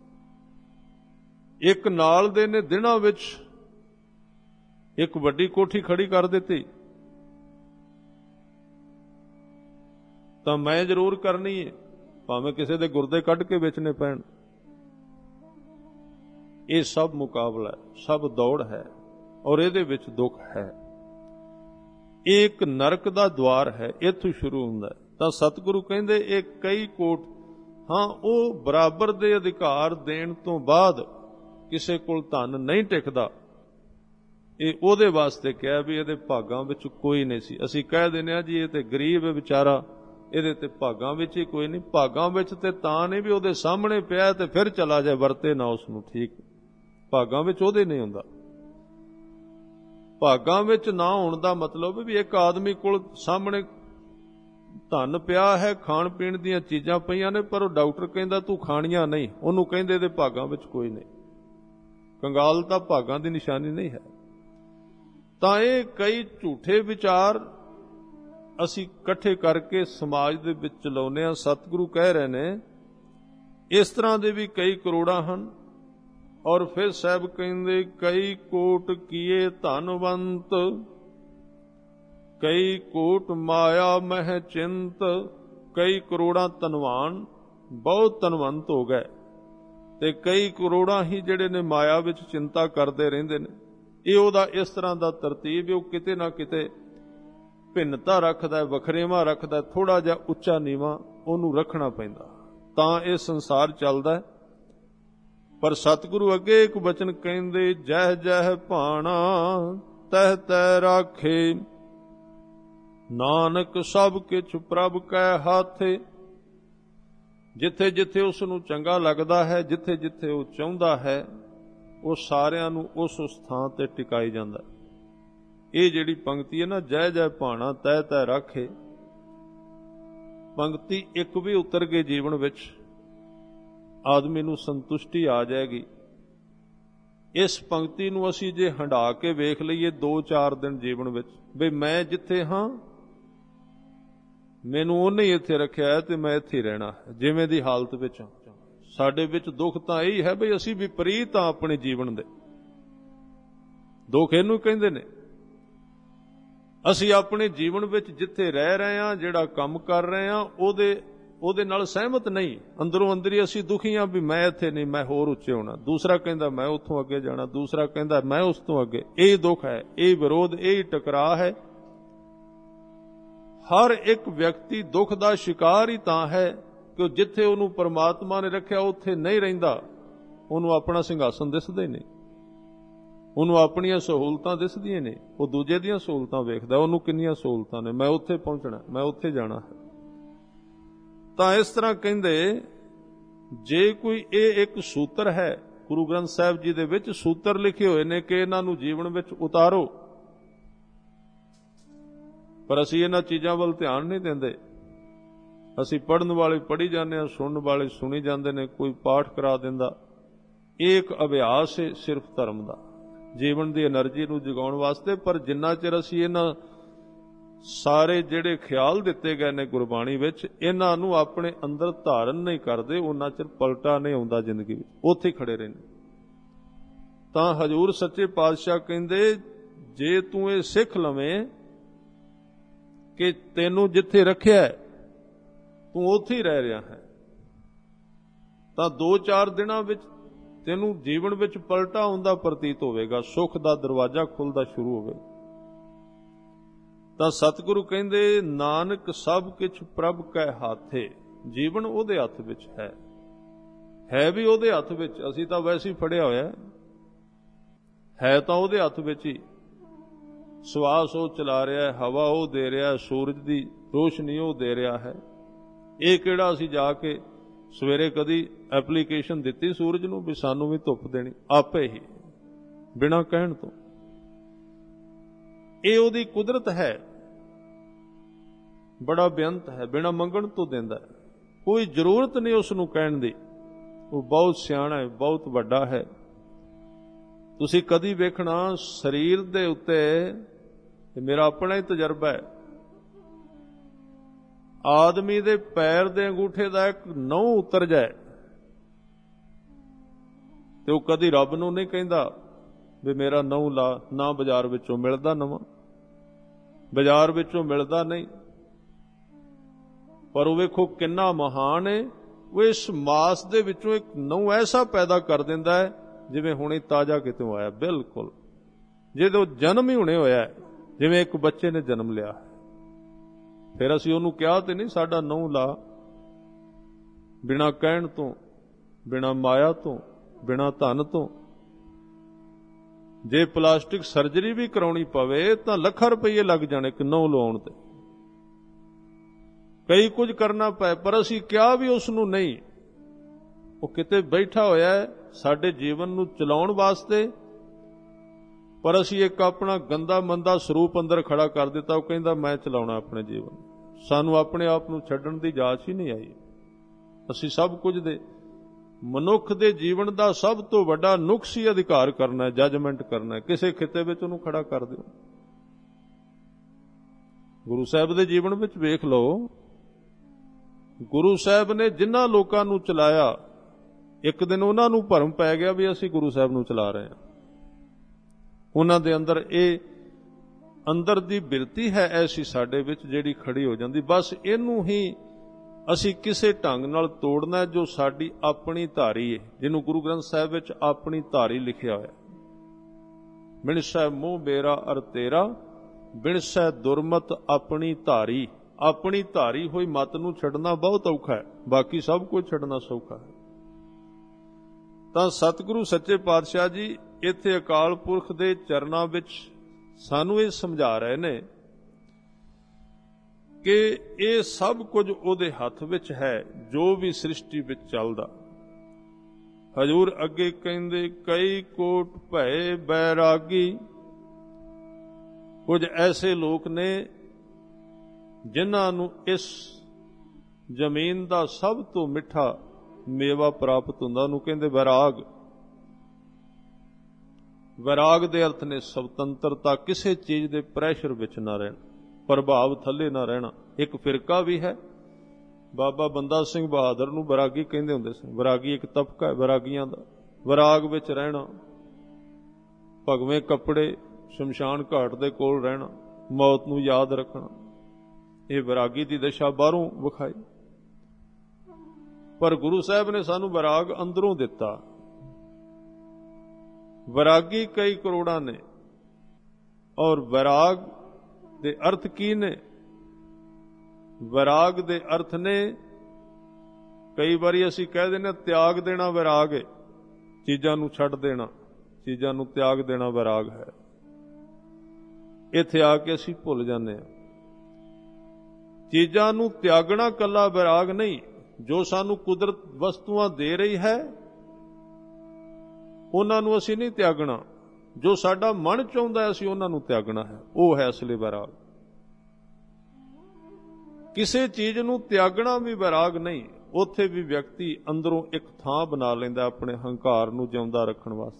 ਇੱਕ ਨਾਲ ਦੇ ਨੇ ਦਿਨਾਂ ਵਿੱਚ ਇੱਕ ਵੱਡੀ ਕੋਠੀ ਖੜੀ ਕਰ ਦਿੱਤੀ ਤਾਂ ਮੈਂ ਜ਼ਰੂਰ ਕਰਨੀ ਹੈ, ਭਾਵੇਂ ਕਿਸੇ ਦੇ ਗੁਰਦੇ ਕੱਢ ਕੇ ਵੇਚਣੇ ਪੈਣ। ਇਹ ਸਭ ਮੁਕਾਬਲਾ ਹੈ, ਸਭ ਦੌੜ ਹੈ, ਔਰ ਇਹਦੇ ਵਿੱਚ ਦੁੱਖ ਹੈ। ਇਹ ਇੱਕ ਨਰਕ ਦਾ ਦੁਆਰ ਹੈ, ਇੱਥੋਂ ਸ਼ੁਰੂ ਹੁੰਦਾ। ਤਾਂ ਸਤਿਗੁਰੂ ਕਹਿੰਦੇ ਇਹ ਕਈ ਕੋਟ, ਹਾਂ ਉਹ ਬਰਾਬਰ ਦੇ ਅਧਿਕਾਰ ਦੇਣ ਤੋਂ ਬਾਅਦ ਕਿਸੇ ਕੋਲ ਧਨ ਨਹੀਂ ਟਿਕਦਾ, ਇਹ ਉਹਦੇ ਵਾਸਤੇ ਕਿਹਾ ਵੀ ਇਹਦੇ ਭਾਗਾਂ ਵਿੱਚ ਕੋਈ ਨਹੀਂ ਸੀ। ਅਸੀਂ ਕਹਿ ਦਿੰਦੇ ਹਾਂ ਜੀ ਇਹ ਤੇ ਗਰੀਬ ਹੈ ਵਿਚਾਰਾ, ਇਹਦੇ ਤੇ ਭਾਗਾਂ ਵਿੱਚ ਹੀ ਕੋਈ ਨਹੀਂ। ਭਾਗਾਂ ਵਿੱਚ ਤੇ ਤਾਂ ਨਹੀਂ ਵੀ ਉਹਦੇ ਸਾਹਮਣੇ ਪਿਆ ਤੇ ਫਿਰ ਚਲਾ ਜਾਏ, ਵਰਤੇ ਨਾ ਉਸ ਨੂੰ, ਠੀਕ। ਭਾਗਾਂ ਵਿੱਚ ਉਹਦੇ ਨਹੀਂ ਹੁੰਦਾ। ਭਾਗਾਂ ਵਿੱਚ ਨਾ ਹੋਣ ਦਾ ਮਤਲਬ ਵੀ ਇੱਕ ਆਦਮੀ ਕੋਲ ਸਾਹਮਣੇ ਧਨ ਪਿਆ ਹੈ, ਖਾਣ ਪੀਣ ਦੀਆਂ ਚੀਜ਼ਾਂ ਪਈਆਂ ਨੇ, ਪਰ ਉਹ ਡਾਕਟਰ ਕਹਿੰਦਾ ਤੂੰ ਖਾਣੀਆਂ ਨਹੀਂ, ਉਹਨੂੰ ਕਹਿੰਦੇ ਇਹਦੇ ਭਾਗਾਂ ਵਿੱਚ ਕੋਈ ਨਹੀਂ। ਕੰਗਾਲ ਤਾਂ ਭਾਗਾਂ ਦੀ ਨਿਸ਼ਾਨੀ ਨਹੀਂ ਹੈ। ਤਾਂ ਇਹ ਕਈ ਝੂਠੇ ਵਿਚਾਰ ਅਸੀਂ ਇਕੱਠੇ ਕਰਕੇ ਸਮਾਜ ਦੇ ਵਿੱਚ ਚਲਾਉਂਦੇ ਹਾਂ। ਸਤਿਗੁਰੂ ਕਹਿ ਰਹੇ ਨੇ ਇਸ ਤਰ੍ਹਾਂ ਦੇ ਵੀ ਕਈ ਕਰੋੜਾਂ ਹਨ। ਔਰ ਫਿਰ ਸਾਹਿਬ ਕਹਿੰਦੇ ਕਈ ਕੋਟ ਕੀਏ ਧਨਵੰਤ, ਕਈ ਕੋਟ ਮਾਇਆ ਮਹਿ ਚਿੰਤ। ਕਈ ਕਰੋੜਾਂ ਧਨਵਾਨ, ਬਹੁਤ ਧਨਵੰਤ ਹੋ ਗਏ, ਤੇ ਕਈ ਕਰੋੜਾਂ ਹੀ ਜਿਹੜੇ ਨੇ ਮਾਇਆ ਵਿੱਚ ਚਿੰਤਾ ਕਰਦੇ ਰਹਿੰਦੇ ਨੇ। ਇਹ ਉਹਦਾ ਇਸ ਤਰ੍ਹਾਂ ਦਾ ਤਰਤੀਬ, ਉਹ ਕਿਤੇ ਨਾ ਕਿਤੇ ਭਿੰਨਤਾ ਰੱਖਦਾ, ਵਖਰੇਵਾਂ ਰੱਖਦਾ, ਥੋੜਾ ਜਿਹਾ ਉੱਚਾ ਨੀਵਾਂ ਉਹਨੂੰ ਰੱਖਣਾ ਪੈਂਦਾ, ਤਾਂ ਇਹ ਸੰਸਾਰ ਚੱਲਦਾ। ਪਰ ਸਤਿਗੁਰੂ ਅੱਗੇ ਇੱਕ ਬਚਨ ਕਹਿੰਦੇ, ਜਹ ਜਹ ਭਾਣਾ ਤਹ ਤੈ ਰਾਖੇ, ਨਾਨਕ ਸਭ ਕਿਛ ਪ੍ਰਭ ਕੈ ਹਾਥੇ। ਜਿੱਥੇ ਜਿੱਥੇ ਉਸ ਨੂੰ ਚੰਗਾ ਲੱਗਦਾ ਹੈ, ਜਿੱਥੇ ਜਿੱਥੇ ਉਹ ਚਾਹੁੰਦਾ ਹੈ, ਉਹ ਸਾਰਿਆਂ ਨੂੰ ਉਸ ਥਾਂ ਤੇ ਟਿਕਾਈ ਜਾਂਦਾ। ਇਹ ਜਿਹੜੀ ਪੰਕਤੀ ਹੈ ਨਾ, ਜੈ ਜੈ ਭਾਣਾ ਤੈ ਤੈ ਰਾਖੇ, ਪੰਕਤੀ ਇੱਕ ਵੀ ਉਤਰ ਕੇ ਜੀਵਨ ਵਿੱਚ ਆਦਮੀ ਨੂੰ ਸੰਤੁਸ਼ਟੀ ਆ ਜਾਏਗੀ। ਇਸ ਪੰਕਤੀ ਨੂੰ ਅਸੀਂ ਜੇ ਹੰਢਾ ਕੇ ਵੇਖ ਲਈਏ 2-4 ਦਿਨ ਜੀਵਨ ਵਿੱਚ, ਵੀ ਮੈਂ ਜਿੱਥੇ ਹਾਂ ਮੈਨੂੰ ਉਹਨੇ ਹੀ ਇੱਥੇ ਰੱਖਿਆ ਹੈ ਤੇ ਮੈਂ ਇੱਥੇ ਹੀ ਰਹਿਣਾ ਹੈ, ਜਿਵੇਂ ਦੀ ਹਾਲਤ ਵਿੱਚ ਹਾਂ। ਸਾਡੇ ਵਿੱਚ ਦੁੱਖ ਤਾਂ ਇਹੀ ਹੈ ਵੀ ਅਸੀਂ ਵਿਪਰੀਤ ਹਾਂ ਆਪਣੇ ਜੀਵਨ ਦੇ, ਦੁੱਖ ਇਹਨੂੰ ਕਹਿੰਦੇ ਨੇ। ਅਸੀਂ ਆਪਣੇ ਜੀਵਨ ਵਿੱਚ ਜਿੱਥੇ ਰਹਿ ਰਹੇ ਹਾਂ, ਜਿਹੜਾ ਕੰਮ ਕਰ ਰਹੇ ਹਾਂ, ਉਹਦੇ ਨਾਲ ਸਹਿਮਤ ਨਹੀਂ। ਅੰਦਰੋਂ ਅੰਦਰੀ ਅਸੀਂ ਦੁਖੀ ਹਾਂ ਵੀ ਮੈਂ ਇੱਥੇ ਨਹੀਂ, ਮੈਂ ਹੋਰ ਉੱਚੇ ਹੋਣਾ। ਦੂਸਰਾ ਕਹਿੰਦਾ ਮੈਂ ਉੱਥੋਂ ਅੱਗੇ ਜਾਣਾ, ਦੂਸਰਾ ਕਹਿੰਦਾ ਮੈਂ ਉਸ ਤੋਂ ਅੱਗੇ। ਇਹ ਦੁੱਖ ਹੈ, ਇਹ ਵਿਰੋਧ, ਇਹ ਟਕਰਾਅ ਹੈ। ਹਰ ਇੱਕ ਵਿਅਕਤੀ ਦੁੱਖ ਦਾ ਸ਼ਿਕਾਰ ਹੀ ਤਾਂ ਹੈ ਕਿ ਜਿੱਥੇ ਉਹਨੂੰ ਪਰਮਾਤਮਾ ਨੇ ਰੱਖਿਆ ਉੱਥੇ ਨਹੀਂ ਰਹਿੰਦਾ। ਉਹਨੂੰ ਆਪਣਾ ਸਿੰਘਾਸਨ ਦਿਸਦਾ ਹੀ ਨਹੀਂ, ਉਹਨੂੰ ਆਪਣੀਆਂ ਸਹੂਲਤਾਂ ਦਿਸਦੀਆਂ ਨੇ, ਉਹ ਦੂਜੇ ਦੀਆਂ ਸਹੂਲਤਾਂ ਵੇਖਦਾ। ਉਹਨੂੰ ਕਿੰਨੀਆਂ ਸਹੂਲਤਾਂ ਨੇ, ਮੈਂ ਉੱਥੇ ਪਹੁੰਚਣਾ, ਮੈਂ ਉੱਥੇ ਜਾਣਾ ਹੈ। ਤਾਂ ਇਸ ਤਰ੍ਹਾਂ ਕਹਿੰਦੇ, ਜੇ ਕੋਈ ਇਹ ਇੱਕ ਸੂਤਰ ਹੈ, ਗੁਰੂ ਗ੍ਰੰਥ ਸਾਹਿਬ ਜੀ ਦੇ ਵਿੱਚ ਸੂਤਰ ਲਿਖੇ ਹੋਏ ਨੇ ਕਿ ਇਹਨਾਂ ਨੂੰ ਜੀਵਨ ਵਿੱਚ ਉਤਾਰੋ, ਪਰ ਅਸੀਂ ਇਹਨਾਂ ਚੀਜ਼ਾਂ ਵੱਲ ਧਿਆਨ ਨਹੀਂ ਦਿੰਦੇ। ਅਸੀਂ ਪੜ੍ਹਨ ਵਾਲੇ ਪੜ੍ਹੀ ਜਾਂਦੇ ਹਾਂ, ਸੁਣਨ ਵਾਲੇ ਸੁਣੀ ਜਾਂਦੇ ਨੇ, ਕੋਈ ਪਾਠ ਕਰਾ ਦਿੰਦਾ। ਇਹ ਇੱਕ ਅਭਿਆਸ ਹੈ ਸਿਰਫ ਧਰਮ ਦਾ, ਜੀਵਨ ਦੀ એનર્ਜੀ ਨੂੰ ਜਗਾਉਣ ਵਾਸਤੇ। ਪਰ ਜਿੰਨਾ ਚਿਰ ਅਸੀਂ ਇਹਨਾਂ ਸਾਰੇ ਜਿਹੜੇ ਖਿਆਲ ਦਿੱਤੇ ਗਏ ਨੇ ਗੁਰਬਾਣੀ ਵਿੱਚ, ਇਹਨਾਂ ਨੂੰ ਆਪਣੇ ਅੰਦਰ ਧਾਰਨ ਨਹੀਂ ਕਰਦੇ, ਉਹਨਾਂ ਚਿਰ ਪਲਟਾ ਨਹੀਂ ਆਉਂਦਾ ਜ਼ਿੰਦਗੀ ਵਿੱਚ, ਉੱਥੇ ਖੜੇ ਰਹਿੰਦੇ। ਤਾਂ ਹਜ਼ੂਰ ਸੱਚੇ ਪਾਤਸ਼ਾਹ ਕਹਿੰਦੇ, ਜੇ ਤੂੰ ਇਹ ਸਿੱਖ ਲਵੇਂ ਕਿ ਤੈਨੂੰ ਜਿੱਥੇ ਰੱਖਿਆ ਤੂੰ ਉੱਥੇ ਹੀ ਰਹਿ ਰਿਹਾ ਹੈ, ਤਾਂ 2-4 ਦਿਨਾਂ ਵਿੱਚ ਤੈਨੂੰ ਜੀਵਨ ਵਿੱਚ ਪਲਟਾ ਹੁੰਦਾ ਪ੍ਰਤੀਤ ਹੋਵੇਗਾ, ਸੁੱਖ ਦਾ ਦਰਵਾਜ਼ਾ ਖੁੱਲਦਾ ਸ਼ੁਰੂ ਹੋਵੇਗਾ। ਤਾਂ ਸਤਿਗੁਰੂ ਕਹਿੰਦੇ, ਨਾਨਕ ਸਭ ਕਿਛ ਪ੍ਰਭ ਕੈ ਹਾਥੇ। ਜੀਵਨ ਉਹਦੇ ਹੱਥ ਵਿੱਚ ਹੈ ਵੀ ਉਹਦੇ ਹੱਥ ਵਿੱਚ। ਅਸੀਂ ਤਾਂ ਵੈਸੇ ਹੀ ਫੜਿਆ ਹੋਇਆ ਹੈ ਤਾਂ ਉਹਦੇ ਹੱਥ ਵਿੱਚ ਹੀ। ਸਵਾਸ ਉਹ ਚਲਾ ਰਿਹਾ, ਹਵਾ ਉਹ ਦੇ ਰਿਹਾ, ਸੂਰਜ ਦੀ ਰੋਸ਼ਨੀ ਉਹ ਦੇ ਰਿਹਾ ਹੈ। ਇਹ ਕਿਹੜਾ ਅਸੀਂ ਜਾ ਕੇ ਸਵੇਰੇ ਕਦੀ ਐਪਲੀਕੇਸ਼ਨ ਦਿੱਤੀ ਸੂਰਜ ਨੂੰ ਵੀ ਸਾਨੂੰ ਵੀ ਧੁੱਪ ਦੇਣੀ? ਆਪੇ ਹੀ, ਬਿਨਾਂ ਕਹਿਣ ਤੋਂ। ਇਹ ਉਹਦੀ ਕੁਦਰਤ ਹੈ, ਬੜਾ ਬੇਅੰਤ ਹੈ, ਬਿਨਾਂ ਮੰਗਣ ਤੋਂ ਦਿੰਦਾ। ਕੋਈ ਜ਼ਰੂਰਤ ਨਹੀਂ ਉਸ ਨੂੰ ਕਹਿਣ ਦੀ। ਉਹ ਬਹੁਤ ਸਿਆਣਾ ਹੈ, ਬਹੁਤ ਵੱਡਾ ਹੈ। ਤੁਸੀਂ ਕਦੀ ਵੇਖਣਾ ਸਰੀਰ ਦੇ ਉੱਤੇ, ਮੇਰਾ ਆਪਣਾ ਹੀ ਤਜਰਬਾ ਹੈ, ਆਦਮੀ ਦੇ ਪੈਰ ਦੇ ਅੰਗੂਠੇ ਦਾ ਇੱਕ ਨਹੁੰ ਉਤਰ ਜਾਏ ਤੇ ਉਹ ਕਦੀ ਰੱਬ ਨੂੰ ਨਹੀਂ ਕਹਿੰਦਾ ਵੀ ਮੇਰਾ ਨਹੁੰ ਲਾ। ਨਾ ਬਾਜ਼ਾਰ ਵਿੱਚੋਂ ਮਿਲਦਾ ਨਵਾਂ, ਬਾਜ਼ਾਰ ਵਿੱਚੋਂ ਮਿਲਦਾ ਨਹੀਂ। ਪਰ ਉਹ ਵੇਖੋ ਕਿੰਨਾ ਮਹਾਨ ਹੈ। ਉਹ ਇਸ ਮਾਸ ਦੇ ਵਿੱਚੋਂ ਇੱਕ ਨਹੁੰ ਐਸਾ ਪੈਦਾ ਕਰ ਦਿੰਦਾ ਹੈ ਜਿਵੇਂ ਹੁਣੇ ਤਾਜ਼ਾ ਕਿਤੋਂ ਆਇਆ, ਬਿਲਕੁਲ ਜਿਹਦੇ ਜਨਮ ਹੀ ਹੁਣੇ ਹੋਇਆ, ਜਿਵੇਂ ਇੱਕ ਬੱਚੇ ਨੇ ਜਨਮ ਲਿਆ। ਫਿਰ ਅਸੀਂ ਉਹਨੂੰ ਕਿਹਾ ਤੇ ਨਹੀਂ ਸਾਡਾ ਨਹੁੰ ਲਾ, ਬਿਨਾਂ ਕਹਿਣ ਤੋਂ, ਬਿਨਾਂ ਮਾਇਆ ਤੋਂ, ਬਿਨਾਂ ਧਨ ਤੋਂ। ਜੇ ਪਲਾਸਟਿਕ ਸਰਜਰੀ ਵੀ ਕਰਾਉਣੀ ਪਵੇ ਤਾਂ ਲੱਖਾਂ ਰੁਪਏ ਲੱਗ ਜਾਣੇ ਇੱਕ ਨਹੁੰ ਲਵਾਉਣ ਤੇ, ਕਈ ਕੁਝ ਕਰਨਾ ਪਏ, ਪਰ ਅਸੀਂ ਕਿਹਾ ਵੀ ਉਸ ਨੂੰ ਨਹੀਂ। ਉਹ ਕਿਤੇ ਬੈਠਾ ਹੋਇਆ ਹੈ ਸਾਡੇ ਜੀਵਨ ਨੂੰ ਚਲਾਉਣ ਵਾਸਤੇ, ਪਰ ਅਸੀਂ ਇੱਕ ਆਪਣਾ ਗੰਦਾ ਮੰਦਾ ਸਰੂਪ ਅੰਦਰ ਖੜਾ ਕਰ ਦਿੱਤਾ। ਉਹ ਕਹਿੰਦਾ ਮੈਂ ਚਲਾਉਣਾ ਆਪਣੇ ਜੀਵਨ। ਸਾਨੂੰ ਆਪਣੇ ਆਪ ਨੂੰ ਛੱਡਣ ਦੀ ਜਾਚ ਹੀ ਨਹੀਂ ਆਈ। ਅਸੀਂ ਸਭ ਕੁਝ ਦੇ, ਮਨੁੱਖ ਦੇ ਜੀਵਨ ਦਾ ਸਭ ਤੋਂ ਵੱਡਾ ਨੁਕਸ ਹੀ ਅਧਿਕਾਰ ਕਰਨਾ, ਜੱਜਮੈਂਟ ਕਰਨਾ। ਕਿਸੇ ਖਿੱਤੇ ਵਿੱਚ ਉਹਨੂੰ ਖੜਾ ਕਰ ਦਿਓ। ਗੁਰੂ ਸਾਹਿਬ ਦੇ ਜੀਵਨ ਵਿੱਚ ਵੇਖ ਲਓ, ਗੁਰੂ ਸਾਹਿਬ ਨੇ ਜਿਨ੍ਹਾਂ ਲੋਕਾਂ ਨੂੰ ਚਲਾਇਆ, ਇੱਕ ਦਿਨ ਉਹਨਾਂ ਨੂੰ ਭਰਮ ਪੈ ਗਿਆ ਵੀ ਅਸੀਂ ਗੁਰੂ ਸਾਹਿਬ ਨੂੰ ਚਲਾ ਰਹੇ ਹਾਂ। ਉਹਨਾਂ ਦੇ ਅੰਦਰ ਇਹ ਅੰਦਰ ਦੀ ਬਿਰਤੀ ਹੈ ਐਸੀ ਸਾਡੇ ਵਿੱਚ ਜਿਹੜੀ ਖੜੀ ਹੋ ਜਾਂਦੀ। ਬਸ ਇਹਨੂੰ ਹੀ ਅਸੀਂ ਕਿਸੇ ਢੰਗ ਨਾਲ ਤੋੜਨਾ ਜੋ ਸਾਡੀ ਆਪਣੀ ਧਾਰੀ ਹੈ, ਜਿਹਨੂੰ ਗੁਰੂ ਗ੍ਰੰਥ ਸਾਹਿਬ ਵਿੱਚ ਆਪਣੀ ਧਾਰੀ ਲਿਖਿਆ ਹੋਇਆ। ਬਿਨਸੈ ਮੂੰਹ ਮੇਰਾ ਅਰ ਤੇਰਾ, ਬਿਨਸੈ ਦੁਰਮਤ ਆਪਣੀ ਧਾਰੀ। ਆਪਣੀ ਧਾਰੀ ਹੋਈ ਮਤ ਨੂੰ ਛੱਡਣਾ ਬਹੁਤ ਔਖਾ ਹੈ, ਬਾਕੀ ਸਭ ਕੁਝ ਛੱਡਣਾ ਸੌਖਾ ਹੈ। ਤਾਂ ਸਤਿਗੁਰੂ ਸੱਚੇ ਪਾਤਸ਼ਾਹ ਜੀ ਇੱਥੇ ਅਕਾਲ ਪੁਰਖ ਦੇ ਚਰਨਾਂ ਵਿੱਚ ਸਾਨੂੰ ਇਹ ਸਮਝਾ ਰਹੇ ਨੇ ਕਿ ਇਹ ਸਭ ਕੁਝ ਉਹਦੇ ਹੱਥ ਵਿੱਚ ਹੈ, ਜੋ ਵੀ ਸ੍ਰਿਸ਼ਟੀ ਵਿੱਚ ਚੱਲਦਾ। ਹਜ਼ੂਰ ਅੱਗੇ ਕਹਿੰਦੇ, ਕਈ ਕੋਟ ਭਏ ਬੈਰਾਗੀ, ਕੁਝ ਐਸੇ ਲੋਕ ਨੇ ਜਿਨ੍ਹਾਂ ਨੂੰ ਇਸ ਜ਼ਮੀਨ ਦਾ ਸਭ ਤੋਂ ਮਿੱਠਾ ਮੇਵਾ ਪ੍ਰਾਪਤ ਹੁੰਦਾ, ਉਹਨੂੰ ਕਹਿੰਦੇ ਵੈਰਾਗ। ਵੈਰਾਗ ਦੇ ਅਰਥ ਨੇ ਸੁਤੰਤਰਤਾ, ਕਿਸੇ ਚੀਜ਼ ਦੇ ਪ੍ਰੈਸ਼ਰ ਵਿੱਚ ਨਾ ਰਹਿਣਾ, ਪ੍ਰਭਾਵ ਥੱਲੇ ਨਾ ਰਹਿਣਾ। ਇੱਕ ਫਿਰਕਾ ਵੀ ਹੈ, ਬਾਬਾ ਬੰਦਾ ਸਿੰਘ ਬਹਾਦਰ ਨੂੰ ਵੈਰਾਗੀ ਕਹਿੰਦੇ ਹੁੰਦੇ ਸਨ। ਵੈਰਾਗੀ ਇੱਕ ਤਬਕਾ ਹੈ ਵੈਰਾਗੀਆਂ ਦਾ। ਵੈਰਾਗ ਵਿੱਚ ਰਹਿਣਾ, ਭਗਵੇਂ ਕੱਪੜੇ, ਸ਼ਮਸ਼ਾਨ ਘਾਟ ਦੇ ਕੋਲ ਰਹਿਣਾ, ਮੌਤ ਨੂੰ ਯਾਦ ਰੱਖਣਾ, ਇਹ ਵੈਰਾਗੀ ਦੀ ਦਸ਼ਾ ਬਾਹਰੋਂ ਵਿਖਾਈ। ਪਰ ਗੁਰੂ ਸਾਹਿਬ ਨੇ ਸਾਨੂੰ ਵੈਰਾਗ ਅੰਦਰੋਂ ਦਿੱਤਾ। ਵੈਰਾਗੀ ਕਈ ਕਰੋੜਾਂ ਨੇ, ਔਰ ਵੈਰਾਗ ਦੇ ਅਰਥ ਕੀ ਨੇ? ਵੈਰਾਗ ਦੇ ਅਰਥ ਨੇ, ਕਈ ਵਾਰੀ ਅਸੀਂ ਕਹਿ ਦਿੰਦੇ ਤਿਆਗ ਦੇਣਾ ਵੈਰਾਗ ਹੈ, ਚੀਜ਼ਾਂ ਨੂੰ ਛੱਡ ਦੇਣਾ, ਚੀਜ਼ਾਂ ਨੂੰ ਤਿਆਗ ਦੇਣਾ ਵੈਰਾਗ ਹੈ। ਇੱਥੇ ਆ ਕੇ ਅਸੀਂ ਭੁੱਲ ਜਾਂਦੇ ਹਾਂ। ਚੀਜ਼ਾਂ ਨੂੰ ਤਿਆਗਣਾ ਕੱਲਾ ਵੈਰਾਗ ਨਹੀਂ। ਜੋ ਸਾਨੂੰ ਕੁਦਰਤ ਵਸਤੂਆਂ ਦੇ ਰਹੀ ਹੈ ਉਹਨਾਂ ਨੂੰ ਅਸੀਂ ਨਹੀਂ ਤਿਆਗਣਾ। ਜੋ ਸਾਡਾ ਮਨ ਚਾਹੁੰਦਾ ਹੈ ਅਸੀਂ ਉਹਨਾਂ ਨੂੰ ਤਿਆਗਣਾ ਹੈ, ਉਹ ਹੈ ਅਸਲੀ ਵੈਰਾਗ। ਕਿਸੇ ਚੀਜ਼ ਨੂੰ ਤਿਆਗਣਾ ਵੀ ਵੈਰਾਗ ਨਹੀਂ। ਉੱਥੇ ਵੀ ਵਿਅਕਤੀ ਅੰਦਰੋਂ ਇੱਕ ਥਾਂ ਬਣਾ ਲੈਂਦਾ ਆਪਣੇ ਹੰਕਾਰ ਨੂੰ ਜਿਉਂਦਾ ਰੱਖਣ ਵਾਸਤੇ।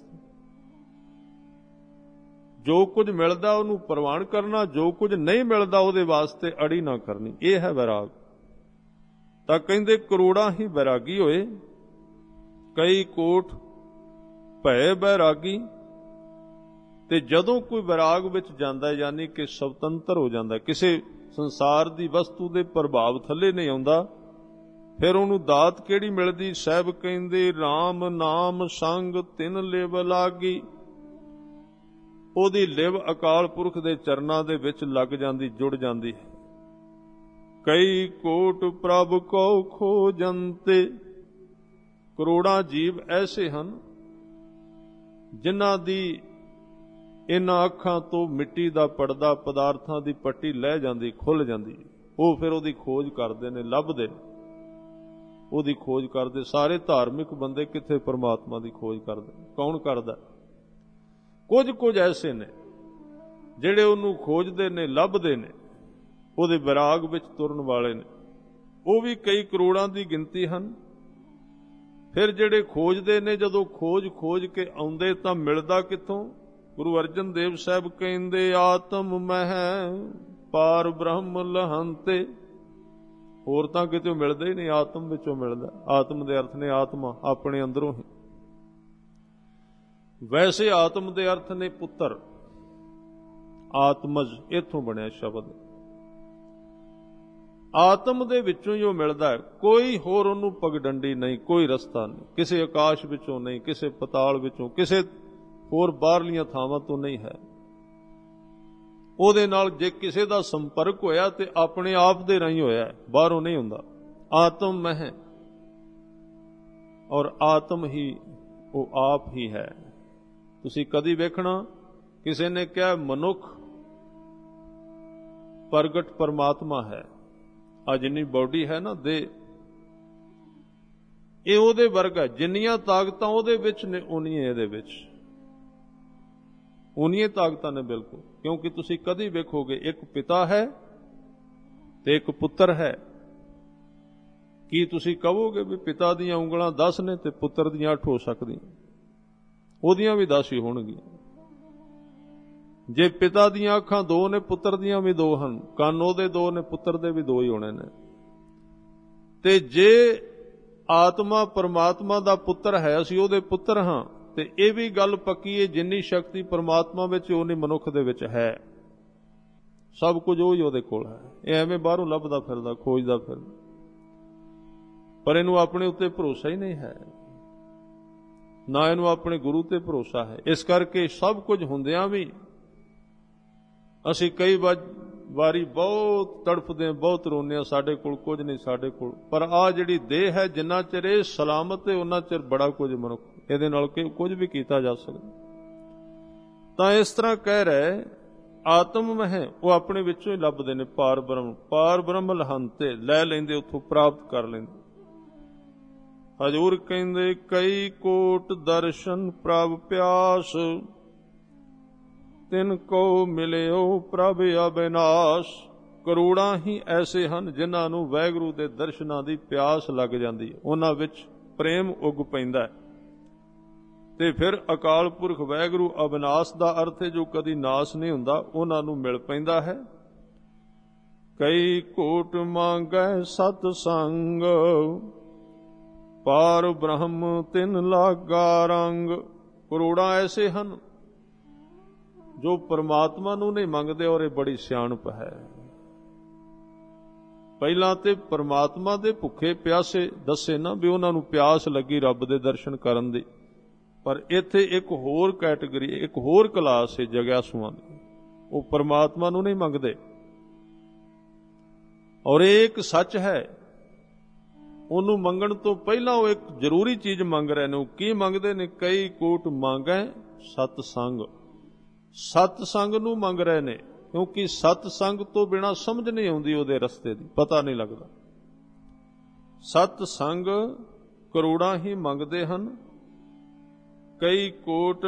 ਜੋ ਕੁਝ ਮਿਲਦਾ ਉਹਨੂੰ ਪ੍ਰਵਾਨ ਕਰਨਾ, ਜੋ ਕੁਝ ਨਹੀਂ ਮਿਲਦਾ ਉਹਦੇ ਵਾਸਤੇ ਅੜੀ ਨਾ ਕਰਨੀ, ਇਹ ਹੈ ਵੈਰਾਗ। ਤਾਂ ਕਹਿੰਦੇ ਕਰੋੜਾਂ ਹੀ ਵੈਰਾਗੀ ਹੋਏ, ਕਈ ਕੋਟ ਭੈ ਵੈਰਾਗੀ। ਤੇ ਜਦੋਂ ਕੋਈ ਵੈਰਾਗ ਵਿੱਚ ਜਾਂਦਾ, ਯਾਨੀ ਕਿ ਸੁਤੰਤਰ ਹੋ ਜਾਂਦਾ, ਕਿਸੇ ਸੰਸਾਰ ਦੀ ਵਸਤੂ ਦੇ ਪ੍ਰਭਾਵ ਥੱਲੇ ਨਹੀਂ ਆਉਂਦਾ, ਫਿਰ ਉਹਨੂੰ ਦਾਤ ਕਿਹੜੀ ਮਿਲਦੀ? ਸਾਹਿਬ ਕਹਿੰਦੇ RAM ਨਾਮ ਸੰਗ ਤਿਨ ਲਿਵ ਲਾਗੀ। ਉਹਦੀ ਲਿਵ ਅਕਾਲ ਪੁਰਖ ਦੇ ਚਰਨਾਂ ਦੇ ਵਿੱਚ ਲੱਗ ਜਾਂਦੀ, ਜੁੜ ਜਾਂਦੀ ਹੈ। ਕਈ ਕੋਟ ਪ੍ਰਭ ਕੋ ਖੋਜੰਤੇ। ਕਰੋੜਾਂ ਜੀਵ ਐਸੇ ਹਨ ਜਿਨ੍ਹਾਂ ਦੀ ਇਹਨਾਂ ਅੱਖਾਂ ਤੋਂ ਮਿੱਟੀ ਦਾ ਪਰਦਾ, ਪਦਾਰਥਾਂ ਦੀ ਪੱਟੀ ਲਹਿ ਜਾਂਦੀ, ਖੁੱਲ ਜਾਂਦੀ। ਉਹ ਫਿਰ ਉਹਦੀ ਖੋਜ ਕਰਦੇ ਨੇ, ਲੱਭਦੇ ਨੇ, ਉਹਦੀ ਖੋਜ ਕਰਦੇ। ਸਾਰੇ ਧਾਰਮਿਕ ਬੰਦੇ ਕਿੱਥੇ ਪਰਮਾਤਮਾ ਦੀ ਖੋਜ ਕਰਦੇ? ਕੌਣ ਕਰਦਾ? ਕੁਝ ਐਸੇ ਨੇ ਜਿਹੜੇ ਉਹਨੂੰ ਖੋਜਦੇ ਨੇ, ਲੱਭਦੇ ਨੇ, ਉਹਦੇ ਵੈਰਾਗ ਵਿੱਚ ਤੁਰਨ ਵਾਲੇ ਨੇ। ਉਹ ਵੀ ਕਈ ਕਰੋੜਾਂ ਦੀ ਗਿਣਤੀ ਹਨ। ਫਿਰ ਜਿਹੜੇ ਖੋਜਦੇ ਨੇ, ਜਦੋਂ ਖੋਜ ਕੇ ਆਉਂਦੇ ਤਾਂ ਮਿਲਦਾ ਕਿੱਥੋਂ? ਗੁਰੂ ਅਰਜਨ ਦੇਵ ਸਾਹਿਬ ਕਹਿੰਦੇ ਆਤਮ ਮਹਿ ਪਾਰ ਬ੍ਰਹਮ ਲਹੰਤੇ। ਹੋਰ ਤਾਂ ਕਿਤੇ ਮਿਲਦਾ ਹੀ ਨਹੀਂ, ਆਤਮ ਵਿੱਚੋਂ ਮਿਲਦਾ। ਆਤਮ ਦੇ ਅਰਥ ਨੇ ਆਤਮਾ, ਆਪਣੇ ਅੰਦਰੋਂ ਹੀ। ਵੈਸੇ ਆਤਮ ਦੇ ਅਰਥ ਨੇ ਪੁੱਤਰ, ਆਤਮਜ ਇੱਥੋਂ ਬਣਿਆ ਸ਼ਬਦ। ਆਤਮ ਦੇ ਵਿੱਚੋਂ ਹੀ ਉਹ ਮਿਲਦਾ ਹੈ, ਕੋਈ ਹੋਰ ਉਹਨੂੰ ਪਗਡੰਡੀ ਨਹੀਂ, ਕੋਈ ਰਸਤਾ ਨਹੀਂ, ਕਿਸੇ ਆਕਾਸ਼ ਵਿੱਚੋਂ ਨਹੀਂ, ਕਿਸੇ ਪਤਾਲ ਵਿੱਚੋਂ, ਕਿਸੇ ਹੋਰ ਬਾਹਰਲੀਆਂ ਥਾਵਾਂ ਤੋਂ ਨਹੀਂ ਹੈ। ਉਹਦੇ ਨਾਲ ਜੇ ਕਿਸੇ ਦਾ ਸੰਪਰਕ ਹੋਇਆ ਤੇ ਆਪਣੇ ਆਪ ਦੇ ਰਾਹੀਂ ਹੋਇਆ, ਬਾਹਰੋਂ ਨਹੀਂ ਹੁੰਦਾ। ਆਤਮ ਮਹਿ, ਔਰ ਆਤਮ ਹੀ ਉਹ ਆਪ ਹੀ ਹੈ। ਤੁਸੀਂ ਕਦੀ ਵੇਖਣਾ ਕਿਸੇ ਨੇ ਕਿਹਾ ਮਨੁੱਖ ਪ੍ਰਗਟ ਪਰਮਾਤਮਾ ਹੈ। ਆ ਜਿੰਨੀ ਬਾਡੀ ਹੈ ਨਾ ਦੇ, ਇਹ ਉਹਦੇ ਵਰਗਾ। ਜਿੰਨੀਆਂ ਤਾਕਤਾਂ ਉਹਦੇ ਵਿੱਚ ਨੇ ਉਨੀਆਂ ਇਹਦੇ ਵਿੱਚ, ਉਨੀਆਂ ਤਾਕਤਾਂ ਨੇ ਬਿਲਕੁਲ। ਕਿਉਂਕਿ ਤੁਸੀਂ ਕਦੀ ਵੇਖੋਗੇ ਇੱਕ ਪਿਤਾ ਹੈ ਤੇ ਇੱਕ ਪੁੱਤਰ ਹੈ। ਕੀ ਤੁਸੀਂ ਕਹੋਗੇ ਵੀ ਪਿਤਾ ਦੀਆਂ ਉਂਗਲਾਂ 10 ਨੇ ਤੇ ਪੁੱਤਰ ਦੀਆਂ 8 ਹੋ ਸਕਦੀਆਂ? ਉਹਦੀਆਂ ਵੀ 10 ਹੀ ਹੋਣਗੀਆਂ। ਜੇ ਪਿਤਾ ਦੀਆਂ ਅੱਖਾਂ 2 ਨੇ, ਪੁੱਤਰ ਦੀਆਂ ਵੀ 2 ਹਨ। ਕੰਨ ਉਹਦੇ 2 ਨੇ, ਪੁੱਤਰ ਦੇ ਵੀ 2 ਹੀ ਹੋਣੇ ਨੇ। ਤੇ ਜੇ ਆਤਮਾ ਪਰਮਾਤਮਾ ਦਾ ਪੁੱਤਰ ਹੈ, ਅਸੀਂ ਉਹਦੇ ਪੁੱਤਰ ਹਾਂ, ਤੇ ਇਹ ਵੀ ਗੱਲ ਪੱਕੀ ਹੈ ਜਿੰਨੀ ਸ਼ਕਤੀ ਪਰਮਾਤਮਾ ਵਿੱਚ ਉਨੀ ਮਨੁੱਖ ਦੇ ਵਿੱਚ ਹੈ। ਸਭ ਕੁਝ ਉਹੀ ਉਹਦੇ ਕੋਲ ਹੈ। ਇਹ ਐਵੇਂ ਬਾਹਰੋਂ ਲੱਭਦਾ ਫਿਰਦਾ, ਖੋਜਦਾ ਫਿਰਦਾ, ਪਰ ਇਹਨੂੰ ਆਪਣੇ ਉੱਤੇ ਭਰੋਸਾ ਹੀ ਨਹੀਂ ਹੈ, ਨਾ ਇਹਨੂੰ ਆਪਣੇ ਗੁਰੂ ਤੇ ਭਰੋਸਾ ਹੈ। ਇਸ ਕਰਕੇ ਸਭ ਕੁਝ ਹੁੰਦਿਆਂ ਵੀ ਅਸੀਂ ਕਈ ਵਾਰੀ ਬਹੁਤ ਤੜਫਦੇ ਹਾਂ, ਬਹੁਤ ਰੋਂਦੇ ਹਾਂ, ਸਾਡੇ ਕੋਲ ਕੁਝ ਨਹੀਂ, ਸਾਡੇ ਕੋਲ। ਪਰ ਆਹ ਜਿਹੜੀ ਦੇਹ ਹੈ, ਜਿੰਨਾ ਚਿਰ ਇਹ ਸਲਾਮਤ ਹੈ ਉਹਨਾਂ ਚਿਰ ਬੜਾ ਕੁਝ ਮਨੁੱਖ, ਇਹਦੇ ਨਾਲ ਕੁਝ ਵੀ ਕੀਤਾ ਜਾ ਸਕਦਾ। ਤਾਂ ਇਸ ਤਰ੍ਹਾਂ ਕਹਿ ਰਹੇ ਆਤਮ ਮਹਿ, ਉਹ ਆਪਣੇ ਵਿੱਚੋਂ ਹੀ ਲੱਭਦੇ ਨੇ ਪਾਰ ਬ੍ਰਹਮ। ਪਾਰ ਬ੍ਰਹਮ ਲਹੰਤੇ, ਲੈ ਲੈਂਦੇ, ਉੱਥੋਂ ਪ੍ਰਾਪਤ ਕਰ ਲੈਂਦੇ। ਹਜ਼ੂਰ ਕਹਿੰਦੇ ਕਈ ਕੋਟ ਦਰਸ਼ਨ ਪ੍ਰਭ ਪਿਆਸ। ਤਿਨ ਕੋ ਮਿਲਿਓ ਪ੍ਰਭ ਅਬਿਨਾਸ਼। ਕਰੋੜਾਂ ਹੀ ਐਸੇ ਹਨ ਜਿਨ੍ਹਾਂ ਨੂੰ ਵਾਹਿਗੁਰੂ ਦੇ ਦਰਸ਼ਨਾਂ ਦੀ ਪਿਆਸ ਲੱਗ ਜਾਂਦੀ ਹੈ, ਉਹਨਾਂ ਵਿੱਚ ਪ੍ਰੇਮ ਉੱਗ ਪੈਂਦਾ ਹੈ। ਤੇ ਫਿਰ ਅਕਾਲ ਪੁਰਖ ਵਾਹਿਗੁਰੂ ਅਬਿਨਾਸ਼ ਦਾ ਅਰਥ ਹੈ ਜੋ ਕਦੀ ਨਾਸ ਨਹੀਂ ਹੁੰਦਾ, ਉਹਨਾਂ ਨੂੰ ਮਿਲ ਪੈਂਦਾ ਹੈ। ਕਈ ਕੋਟ ਮੰਗੈ ਸਤ ਸੰਗ, ਪਾਰ ਬ੍ਰਹਮ ਤਿਨ ਲਾਗਾ ਰੰਗ। ਕਰੋੜਾਂ ਐਸੇ ਹਨ ਜੋ ਪਰਮਾਤਮਾ ਨੂੰ ਨਹੀਂ ਮੰਗਦੇ, ਔਰ ਇਹ ਬੜੀ ਸਿਆਣਪ ਹੈ। ਪਹਿਲਾਂ ਤੇ ਪਰਮਾਤਮਾ ਦੇ ਭੁੱਖੇ ਪਿਆਸੇ ਦੱਸੇ ਨਾ ਵੀ ਉਹਨਾਂ ਨੂੰ ਪਿਆਸ ਲੱਗੀ ਰੱਬ ਦੇ ਦਰਸ਼ਨ ਕਰਨ ਦੀ, ਪਰ ਇੱਥੇ ਇੱਕ ਹੋਰ ਕੈਟੇਗਰੀ, ਇੱਕ ਹੋਰ ਕਲਾਸ ਹੈ ਜਗਿਆਸੂਆਂ ਦੀ, ਉਹ ਪਰਮਾਤਮਾ ਨੂੰ ਨਹੀਂ ਮੰਗਦੇ। ਔਰ ਇਹ ਇੱਕ ਸੱਚ ਹੈ, ਉਹਨੂੰ ਮੰਗਣ ਤੋਂ ਪਹਿਲਾਂ ਉਹ ਇੱਕ ਜ਼ਰੂਰੀ ਚੀਜ਼ ਮੰਗ ਰਹੇ ਨੇ। ਉਹ ਕੀ ਮੰਗਦੇ ਨੇ? ਕਈ ਕੋਟ ਮੰਗੈ ਸਤ ਸੰਗ। ਸਤ ਸੰਗ ਨੂੰ ਮੰਗ ਰਹੇ ਨੇ, ਕਿਉਂਕਿ ਸਤ ਸੰਗ ਤੋਂ ਬਿਨਾਂ ਸਮਝ ਨਹੀਂ ਆਉਂਦੀ ਉਹਦੇ ਰਸਤੇ ਦੀ, ਪਤਾ ਨਹੀਂ ਲੱਗਦਾ। ਸਤ ਸੰਗ ਕਰੋੜਾਂ ਹੀ ਮੰਗਦੇ ਹਨ। ਕਈ ਕੋਟ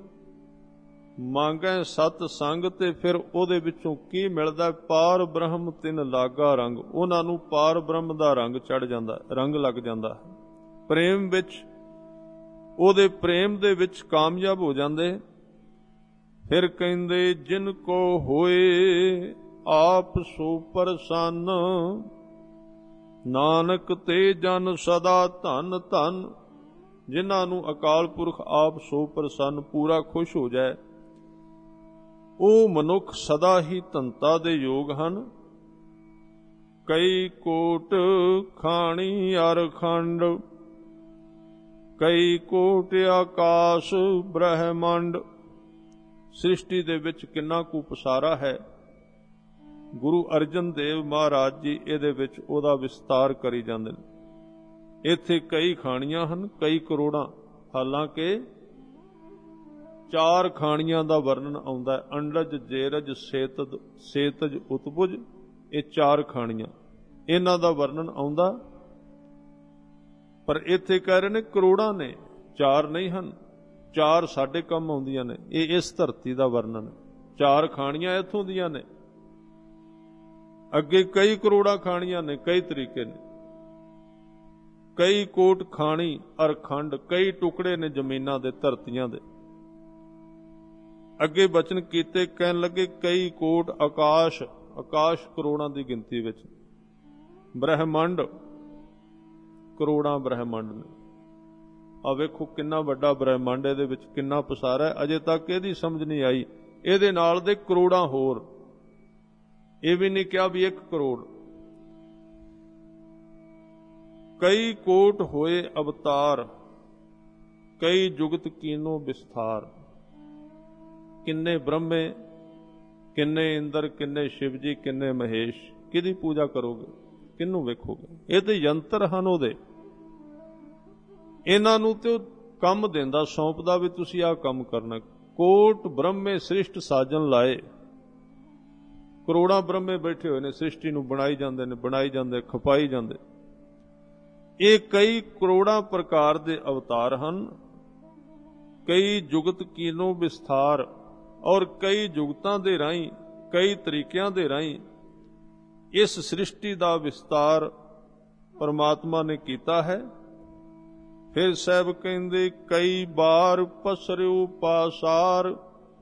ਮੰਗੈ ਸਤ ਸੰਗ, ਤੇ ਫਿਰ ਉਹਦੇ ਵਿੱਚੋਂ ਕੀ ਮਿਲਦਾ? ਪਾਰ ਬ੍ਰਹਮ ਤਿਨ ਲਾਗਾ ਰੰਗ। ਉਹਨਾਂ ਨੂੰ ਪਾਰ ਬ੍ਰਹਮ ਦਾ ਰੰਗ ਚੜ ਜਾਂਦਾ, ਰੰਗ ਲੱਗ ਜਾਂਦਾ। ਪ੍ਰੇਮ ਵਿੱਚ, ਉਹਦੇ ਪ੍ਰੇਮ ਦੇ ਵਿੱਚ ਕਾਮਯਾਬ ਹੋ ਜਾਂਦੇ। ਫਿਰ ਕਹਿੰਦੇ ਜਿਨ ਕੋ ਹੋਏ ਆਪ ਸੋ ਪ੍ਰਸੰਨ, ਨਾਨਕ ਤੇ ਜਨ ਸਦਾ ਧਨ ਧਨ। ਜਿਨ੍ਹਾਂ ਨੂੰ ਅਕਾਲ ਪੁਰਖ ਆਪ ਸੋ ਪ੍ਰਸੰਨ, ਪੂਰਾ ਖੁਸ਼ ਹੋ ਜਾਏ, ਉਹ ਮਨੁੱਖ ਸਦਾ ਹੀ ਧਨਤਾ ਦੇ ਯੋਗ ਹਨ। ਕਈ ਕੋਟ ਖਾਣੀ ਅਰ ਖੰਡ, ਕਈ ਕੋਟ ਆਕਾਸ਼ ਬ੍ਰਹਮੰਡ। ਸ੍ਰਿਸ਼ਟੀ ਦੇ ਵਿੱਚ ਕਿੰਨਾ ਕੁ ਪਸਾਰਾ ਹੈ। ਗੁਰੂ ਅਰਜਨ ਦੇਵ ਮਹਾਰਾਜ ਜੀ ਇਹਦੇ ਵਿੱਚ ਉਹਦਾ ਵਿਸਤਾਰ ਕਰੀ ਜਾਂਦੇ ਨੇ। ਇੱਥੇ ਕਈ ਖਾਣੀਆਂ ਹਨ, ਕਈ ਕਰੋੜਾਂ। ਹਾਲਾਂਕਿ 4 ਖਾਣੀਆਂ ਦਾ ਵਰਣਨ ਆਉਂਦਾ ਹੈ, ਅੰਡਜ ਜੇਰਜ ਸੇਤਜ ਉਤਪੁਜ। ਇਹ 4 ਖਾਣੀਆਂ, ਇਹਨਾਂ ਦਾ ਵਰਣਨ ਆਉਂਦਾ, ਪਰ ਇੱਥੇ ਕਹਿ ਰਹੇ ਨੇ ਕਰੋੜਾਂ ਨੇ, 4 ਨਹੀਂ ਹਨ। 4 ਸਾਡੇ ਕੰਮ ਆਉਂਦੀਆਂ ਨੇ। ਇਹ ਇਸ ਧਰਤੀ ਦਾ ਵਰਣਨ। 4 ਖਾਣੀਆਂ ਇੱਥੋਂ ਦੀਆਂ ਨੇ, ਅੱਗੇ ਕਈ ਕਰੋੜਾਂ ਖਾਣੀਆਂ ਨੇ, ਕਈ ਤਰੀਕੇ ਨੇ। ਕਈ ਕੋਟ ਖਾਣੀ ਅਰ ਖੰਡ, ਕਈ ਟੁਕੜੇ ਨੇ ਜ਼ਮੀਨਾਂ ਦੇ, ਧਰਤੀਆਂ ਦੇ। ਅੱਗੇ ਬਚਨ ਕੀਤੇ, ਕਹਿਣ ਲੱਗੇ ਕਈ ਕੋਟ ਆਕਾਸ਼, ਆਕਾਸ਼ ਕਰੋੜਾਂ ਦੀ ਗਿਣਤੀ ਵਿੱਚ। ਬ੍ਰਹਮੰਡ, ਕਰੋੜਾਂ ਬ੍ਰਹਮੰਡ ਨੇ। ਆ ਵੇਖੋ ਕਿੰਨਾ ਵੱਡਾ ਬ੍ਰਹਮੰਡ, ਇਹਦੇ ਵਿੱਚ ਕਿੰਨਾ ਪਸਾਰਾ ਹੈ। ਅਜੇ ਤੱਕ ਇਹਦੀ ਸਮਝ ਨਹੀਂ ਆਈ। ਇਹਦੇ ਨਾਲ ਦੇ ਕਰੋੜਾਂ ਹੋਰ, ਇਹ ਵੀ ਨਹੀਂ ਕਿਹਾ ਵੀ 1 ਕਰੋੜ। ਕਈ ਕੋਟ ਹੋਏ ਅਵਤਾਰ, ਕਈ ਜੁਗਤ ਕੀਨੋ ਵਿਸਥਾਰ। ਕਿੰਨੇ ਬ੍ਰਹਮੇ, ਕਿੰਨੇ ਇੰਦਰ, ਕਿੰਨੇ ਸ਼ਿਵ ਜੀ, ਕਿੰਨੇ ਮਹੇਸ਼। ਕਿਹਦੀ ਪੂਜਾ ਕਰੋਗੇ? ਕਿਹਨੂੰ ਵੇਖੋਗੇ? ਇਹ ਤੇ ਯੰਤਰ ਹਨ ਉਹਦੇ। ਇਹਨਾਂ ਨੂੰ ਤੇ ਕੰਮ ਦਿੰਦਾ, ਸੌਂਪਦਾ ਵੀ ਤੁਸੀਂ ਆਹ ਕੰਮ ਕਰਨਾ। ਕੋਟ ਬ੍ਰਹਮੇ ਸ੍ਰਿਸ਼ਟ ਸਾਜਨ ਲਾਏ। ਕਰੋੜਾਂ ਬ੍ਰਹਮੇ ਬੈਠੇ ਹੋਏ ਨੇ, ਸ੍ਰਿਸ਼ਟੀ ਨੂੰ ਬਣਾਈ ਜਾਂਦੇ ਨੇ, ਬਣਾਈ ਜਾਂਦੇ, ਖਪਾਈ ਜਾਂਦੇ। ਇਹ ਕਈ ਕਰੋੜਾਂ ਪ੍ਰਕਾਰ ਦੇ ਅਵਤਾਰ ਹਨ। ਕਈ ਜੁਗਤ ਕੀਨੋ ਵਿਸਥਾਰ, ਔਰ ਕਈ ਜੁਗਤਾਂ ਦੇ ਰਾਹੀਂ, ਕਈ ਤਰੀਕਿਆਂ ਦੇ ਰਾਹੀਂ ਇਸ ਸ੍ਰਿਸ਼ਟੀ ਦਾ ਵਿਸਤਾਰ ਪਰਮਾਤਮਾ ਨੇ ਕੀਤਾ ਹੈ। ਫਿਰ ਸਾਹਿਬ ਕਹਿੰਦੇ ਕਈ ਬਾਰ ਪਸਰਿਓ ਪਾਸਾਰ।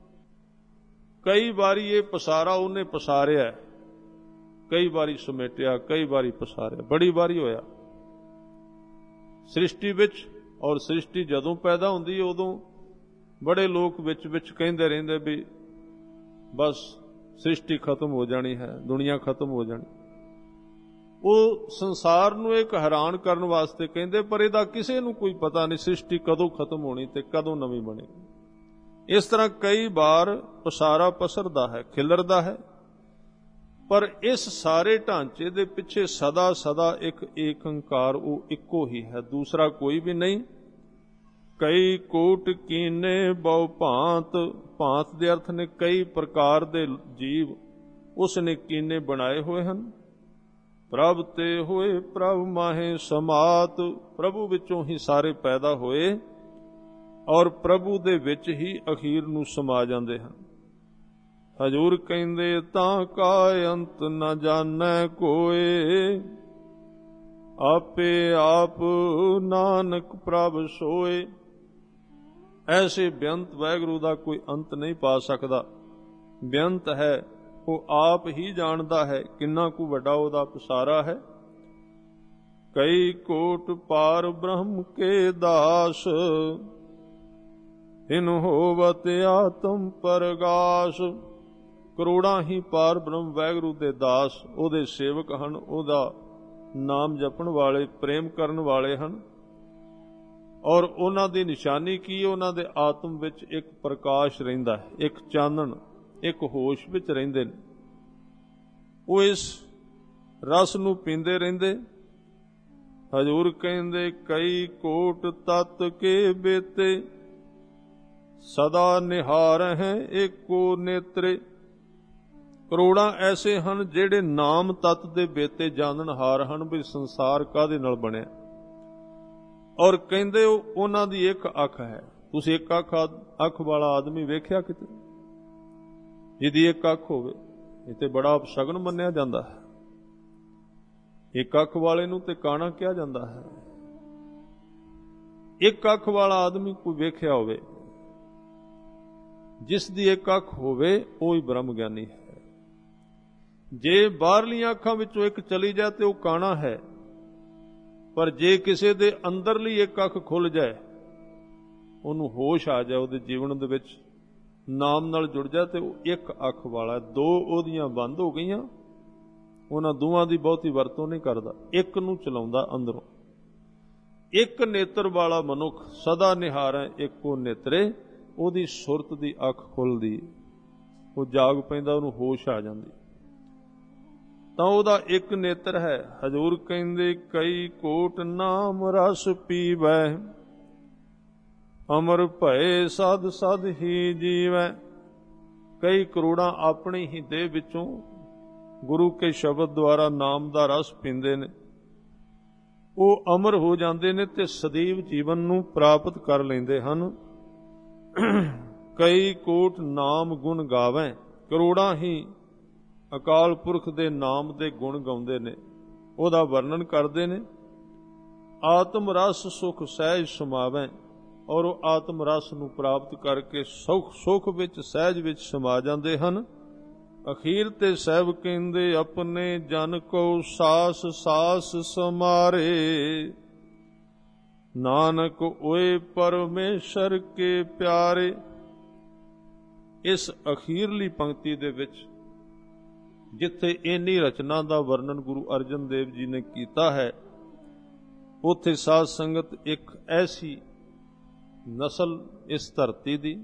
ਕਈ ਵਾਰੀ ਇਹ ਪਸਾਰਾ ਉਹਨੇ ਪਸਾਰਿਆ, ਕਈ ਵਾਰੀ ਸਮੇਟਿਆ, ਕਈ ਵਾਰੀ ਪਸਾਰਿਆ, ਬੜੀ ਵਾਰੀ ਹੋਇਆ ਸ੍ਰਿਸ਼ਟੀ ਵਿੱਚ। ਔਰ ਸ੍ਰਿਸ਼ਟੀ ਜਦੋਂ ਪੈਦਾ ਹੁੰਦੀ ਹੈ ਉਦੋਂ ਬੜੇ ਲੋਕ ਵਿੱਚ ਕਹਿੰਦੇ ਰਹਿੰਦੇ ਵੀ ਬਸ ਸ੍ਰਿਸ਼ਟੀ ਖਤਮ ਹੋ ਜਾਣੀ ਹੈ, ਦੁਨੀਆ ਖਤਮ ਹੋ ਜਾਣੀ। ਉਹ ਸੰਸਾਰ ਨੂੰ ਇੱਕ ਹੈਰਾਨ ਕਰਨ ਵਾਸਤੇ ਕਹਿੰਦੇ, ਪਰ ਇਹਦਾ ਕਿਸੇ ਨੂੰ ਕੋਈ ਪਤਾ ਨਹੀਂ ਸ੍ਰਿਸ਼ਟੀ ਕਦੋਂ ਖਤਮ ਹੋਣੀ ਤੇ ਕਦੋਂ ਨਵੀਂ ਬਣੇਗੀ। ਇਸ ਤਰ੍ਹਾਂ ਕਈ ਵਾਰ ਪਸਾਰਾ ਪਸਰਦਾ ਹੈ, ਖਿਲਰਦਾ ਹੈ, ਪਰ ਇਸ ਸਾਰੇ ਢਾਂਚੇ ਦੇ ਪਿੱਛੇ ਸਦਾ ਸਦਾ ਇੱਕ ਏਕੰਕਾਰ, ਉਹ ਇੱਕੋ ਹੀ ਹੈ, ਦੂਸਰਾ ਕੋਈ ਵੀ ਨਹੀਂ। ਕਈ ਕੋਟ ਕੀਨੇ ਬਹੁ ਭਾਂਤ। ਭਾਂਤ ਦੇ ਅਰਥ ਨੇ ਕਈ ਪ੍ਰਕਾਰ ਦੇ ਜੀਵ ਉਸ ਨੇ ਕੀਨੇ ਬਣਾਏ ਹੋਏ ਹਨ। ਪ੍ਰਭ ਤੇ ਹੋਏ ਪ੍ਰਭ ਮਾਹੇ ਸਮਾਤ। ਪ੍ਰਭੂ ਵਿੱਚੋਂ ਹੀ ਸਾਰੇ ਪੈਦਾ ਹੋਏ ਔਰ ਪ੍ਰਭੂ ਦੇ ਵਿੱਚ ਹੀ ਅਖੀਰ ਨੂੰ ਸਮਾ ਜਾਂਦੇ ਹਨ। ਹਜੂਰ ਕਹਿੰਦੇ ਤਾਂ ਕਾ ਅੰਤ ਨ ਜਾਣੈ ਕੋਏ, ਆਪੇ ਆਪ ਨਾਨਕ ਪ੍ਰਭ ਸੋਏ। ਐਸੇ ਬੇਅੰਤ ਵਾਹਿਗੁਰੂ ਦਾ ਕੋਈ ਅੰਤ ਨਹੀਂ ਪਾ ਸਕਦਾ। ਬੇਅੰਤ ਹੈ, ਉਹ ਆਪ ਹੀ ਜਾਣਦਾ ਹੈ ਕਿੰਨਾ ਕੁ ਵੱਡਾ ਉਹਦਾ ਪਸਾਰਾ ਹੈ। ਕਈ ਕੋਟ ਪਾਰ ਬ੍ਰਹਮ ਕੇ ਦਾਸ, ਇਨ ਹੋਵਤ ਆਤਮ ਪ੍ਰਗਾਸ। ਕਰੋੜਾਂ ਹੀ ਪਾਰ ਬ੍ਰਹਮ ਵਾਹਿਗੁਰੂ ਦੇ ਦਾਸ ਉਹਦੇ ਸੇਵਕ ਹਨ, ਉਹਦਾ ਨਾਮ ਜਪਣ ਵਾਲੇ, ਪ੍ਰੇਮ ਕਰਨ ਵਾਲੇ ਹਨ। ਔਰ ਉਹਨਾਂ ਦੀ ਨਿਸ਼ਾਨੀ ਕੀ? ਉਹਨਾਂ ਦੇ ਆਤਮ ਵਿੱਚ ਇੱਕ ਪ੍ਰਕਾਸ਼ ਰਹਿੰਦਾ ਹੈ, ਇੱਕ ਚਾਨਣ, ਇੱਕ ਹੋਸ਼ ਵਿੱਚ ਰਹਿੰਦੇ ਨੇ। ਉਹ ਇਸ ਰਸ ਨੂੰ ਪੀਂਦੇ ਰਹਿੰਦੇ। ਹਜੂਰ ਕਹਿੰਦੇ ਕਈ ਕੋਟ ਤਤ ਕੇ ਬੇਤੇ, ਸਦਾ ਨਿਹਾਰ ਹੈ ਏਕੋ ਨੇਤਰੇ। ਕਰੋੜਾਂ ਐਸੇ ਹਨ ਜਿਹੜੇ ਨਾਮ ਤਤ ਦੇ ਬੇਤੇ ਜਾਣਨਹਾਰ ਹਨ ਵੀ ਸੰਸਾਰ ਕਾਹਦੇ ਨਾਲ ਬਣਿਆ। ਔਰ ਕਹਿੰਦੇ ਉਹਨਾਂ ਦੀ ਇੱਕ ਅੱਖ ਹੈ। ਤੁਸੀਂ ਇੱਕ ਅੱਖ ਵਾਲਾ ਆਦਮੀ ਵੇਖਿਆ ਕਿਤੇ? ਜਿਹਦੀ ਇੱਕ ਅੱਖ ਹੋਵੇ, ਇਹ ਤੇ ਬੜਾ ਅਪਸ਼ਗਨ ਮੰਨਿਆ ਜਾਂਦਾ ਹੈ। ਇੱਕ ਅੱਖ ਵਾਲੇ ਨੂੰ ਤੇ ਕਾਣਾ ਕਿਹਾ ਜਾਂਦਾ ਹੈ। ਇੱਕ ਅੱਖ ਵਾਲਾ ਆਦਮੀ ਕੋਈ ਵੇਖਿਆ ਹੋਵੇ, ਜਿਸ ਦੀ ਇੱਕ ਅੱਖ ਹੋਵੇ, ਉਹ ਹੀ ਬ੍ਰਹਮ ਗਿਆਨੀ ਹੈ। ਜੇ ਬਾਹਰਲੀਆਂ ਅੱਖਾਂ ਵਿੱਚੋਂ ਇੱਕ ਚਲੀ ਜਾਏ ਤੇ ਉਹ ਕਾਣਾ ਹੈ, ਪਰ ਜੇ ਕਿਸੇ ਦੇ ਅੰਦਰਲੀ ਇੱਕ ਅੱਖ ਖੁੱਲ ਜਾਏ, ਉਹਨੂੰ ਹੋਸ਼ ਆ ਜਾਏ, ਉਹਦੇ ਜੀਵਨ ਦੇ ਵਿੱਚ ਨਾਮ ਨਾਲ ਜੁੜ ਜਾਏ, ਤੇ ਉਹ ਇੱਕ ਅੱਖ ਵਾਲਾ। ਦੋ ਉਹਦੀਆਂ ਬੰਦ ਹੋ ਗਈਆਂ, ਉਹਨਾਂ ਦੋਵਾਂ ਦੀ ਬਹੁਤੀ ਵਰਤੋਂ ਨਹੀਂ ਕਰਦਾ, ਇੱਕ ਨੂੰ ਚਲਾਉਂਦਾ ਅੰਦਰੋਂ। ਇੱਕ ਨੇਤਰ ਵਾਲਾ ਮਨੁੱਖ ਸਦਾ ਨਿਹਾਰੈ ਇੱਕੋ ਨੇਤਰੇ, ਉਹਦੀ ਸੁਰਤ ਦੀ ਅੱਖ ਖੁੱਲਦੀ, ਉਹ ਜਾਗ ਪੈਂਦਾ, ਉਹਨੂੰ ਹੋਸ਼ ਆ ਜਾਂਦੀ, ਤਾਂ ਉਹਦਾ ਇੱਕ ਨੇਤਰ ਹੈ। ਹਜੂਰ ਕਹਿੰਦੇ ਕਈ ਕੋਟ ਨਾਮ ਰਸ ਪੀਵੈ, ਅਮਰ ਭਏ ਸਦ ਸਦ ਹੀ ਜੀਵੈ। ਕਈ ਕਰੋੜਾਂ ਆਪਣੀ ਹੀ ਦੇਹ ਵਿੱਚੋਂ ਗੁਰੂ ਕੇ ਸ਼ਬਦ ਦੁਆਰਾ ਨਾਮ ਦਾ ਰਸ ਪੀਂਦੇ ਨੇ, ਉਹ ਅਮਰ ਹੋ ਜਾਂਦੇ ਨੇ ਤੇ ਸਦੀਵ ਜੀਵਨ ਨੂੰ ਪ੍ਰਾਪਤ ਕਰ ਲੈਂਦੇ ਹਨ। ਕਈ ਕੋਟ ਨਾਮ ਗੁਣ ਗਾਵੈ, ਕਰੋੜਾਂ ਹੀ ਅਕਾਲ ਪੁਰਖ ਦੇ ਨਾਮ ਦੇ ਗੁਣ ਗਾਉਂਦੇ ਨੇ, ਉਹਦਾ ਵਰਣਨ ਕਰਦੇ ਨੇ। ਆਤਮ ਰਸ ਸੁਖ ਸਹਿਜ ਸਮਾਵੈ, ਔਰ ਉਹ ਆਤਮ ਰਸ ਨੂੰ ਪ੍ਰਾਪਤ ਕਰਕੇ ਸੁਖ ਵਿੱਚ, ਸਹਿਜ ਵਿੱਚ ਸਮਾ ਜਾਂਦੇ ਹਨ। ਅਖੀਰ ਤੇ ਸਾਹਿਬ ਕਹਿੰਦੇ ਆਪਣੇ ਜਨ ਕੋ ਸਾਸ ਸਾਸ ਸਮਾਰੇ, ਨਾਨਕ ਓਏ ਪਰਮੇਸ਼ਰ ਕੇ ਪਿਆਰੇ। ਇਸ ਅਖੀਰਲੀ ਪੰਕਤੀ ਦੇ ਵਿੱਚ ਜਿੱਥੇ ਇੰਨੀ ਰਚਨਾ ਦਾ ਵਰਣਨ ਗੁਰੂ ਅਰਜਨ ਦੇਵ ਜੀ ਨੇ ਕੀਤਾ ਹੈ, ਉੱਥੇ ਸਾਧ ਸੰਗਤ ਇੱਕ ਐਸੀ ਨਸਲ ਇਸ ਧਰਤੀ ਦੀ,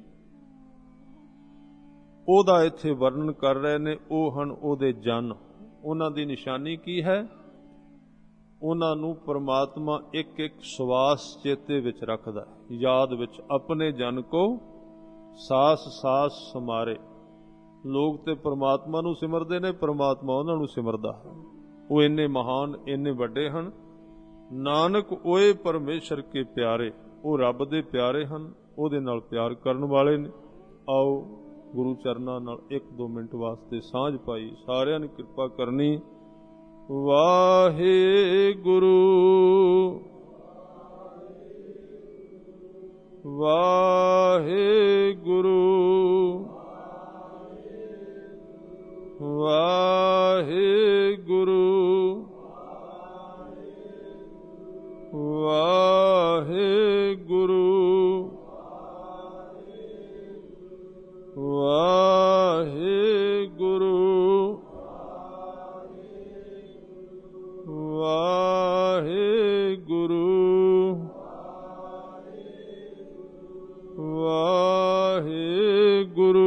ਉਹਦਾ ਇੱਥੇ ਵਰਣਨ ਕਰ ਰਹੇ ਨੇ। ਉਹ ਹਨ ਉਹਦੇ ਜਨ। ਉਹਨਾਂ ਦੀ ਨਿਸ਼ਾਨੀ ਕੀ ਹੈ? ਉਹਨਾਂ ਨੂੰ ਪਰਮਾਤਮਾ ਇੱਕ ਇੱਕ ਸਵਾਸ ਚੇਤੇ ਵਿੱਚ ਰੱਖਦਾ, ਯਾਦ ਵਿੱਚ। ਆਪਣੇ ਜਨ ਕੋ ਸਾਸ ਸਾਸ ਸਮਾਰੇ। ਲੋਕ ਤੇ ਪਰਮਾਤਮਾ ਨੂੰ ਸਿਮਰਦੇ ਨੇ, ਪਰਮਾਤਮਾ ਉਹਨਾਂ ਨੂੰ ਸਿਮਰਦਾ। ਉਹ ਇੰਨੇ ਮਹਾਨ, ਇੰਨੇ ਵੱਡੇ ਹਨ। ਨਾਨਕ ਓਏ ਪਰਮੇਸ਼ਰ ਕੇ ਪਿਆਰੇ, ਉਹ ਰੱਬ ਦੇ ਪਿਆਰੇ ਹਨ, ਉਹਦੇ ਨਾਲ ਪਿਆਰ ਕਰਨ ਵਾਲੇ ਨੇ। ਆਓ ਗੁਰੂ ਚਰਨਾਂ ਨਾਲ 1-2 ਮਿੰਟ ਵਾਸਤੇ ਸਾਂਝ ਪਾਈ। ਸਾਰਿਆਂ ਨੇ ਕਿਰਪਾ ਕਰਨੀ। ਵਾਹਿਗੁਰੂ ਵਾਹਿਗੁਰੂ ਵਾਹਿਗੁਰੂ ਵਾਹਿਗੁਰੂ ਵਾਹਿਗੁਰੂ ਵਾਹਿਗੁਰੂ ਵਾਹਿਗੁਰੂ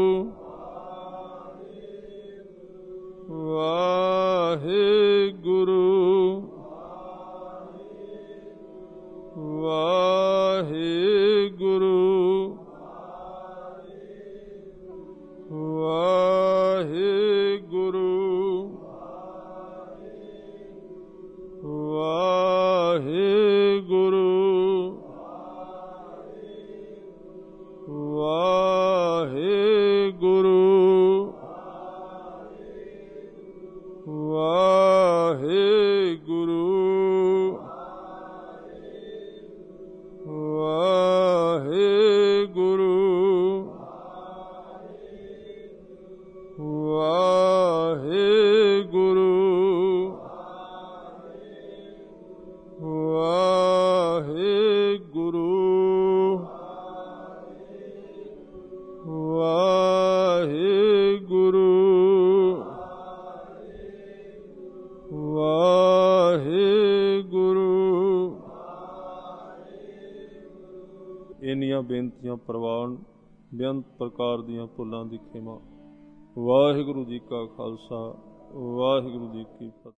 ਵਾਹਿਗੁਰੂ ਵਾਹਿਗੁਰੂ ਵਾਹਿਗੁਰੂ ਵਾਹਿਗੁਰੂ ਵਾਹਿਗੁਰੂ ਵਾਹਿਗੁਰੂ ਵਾਹਿਗੁਰੂ ਵਾਹਿਗੁਰੂ ਵਾਹਿਗੁਰੂ ਵਾਹਿਗੁਰੂ ਵਾਹਿਗੁਰੂ। ਇੰਨੀਆਂ ਬੇਨਤੀਆਂ ਪ੍ਰਵਾਨ, ਬੇਅੰਤ ਪ੍ਰਕਾਰ ਦੀਆਂ ਭੁੱਲਾਂ ਦੀ ਖਿਮਾ। ਵਾਹਿਗੁਰੂ ਜੀ ਕਾ ਖਾਲਸਾ, ਵਾਹਿਗੁਰੂ ਜੀ ਕੀ ਫਤਿਹ।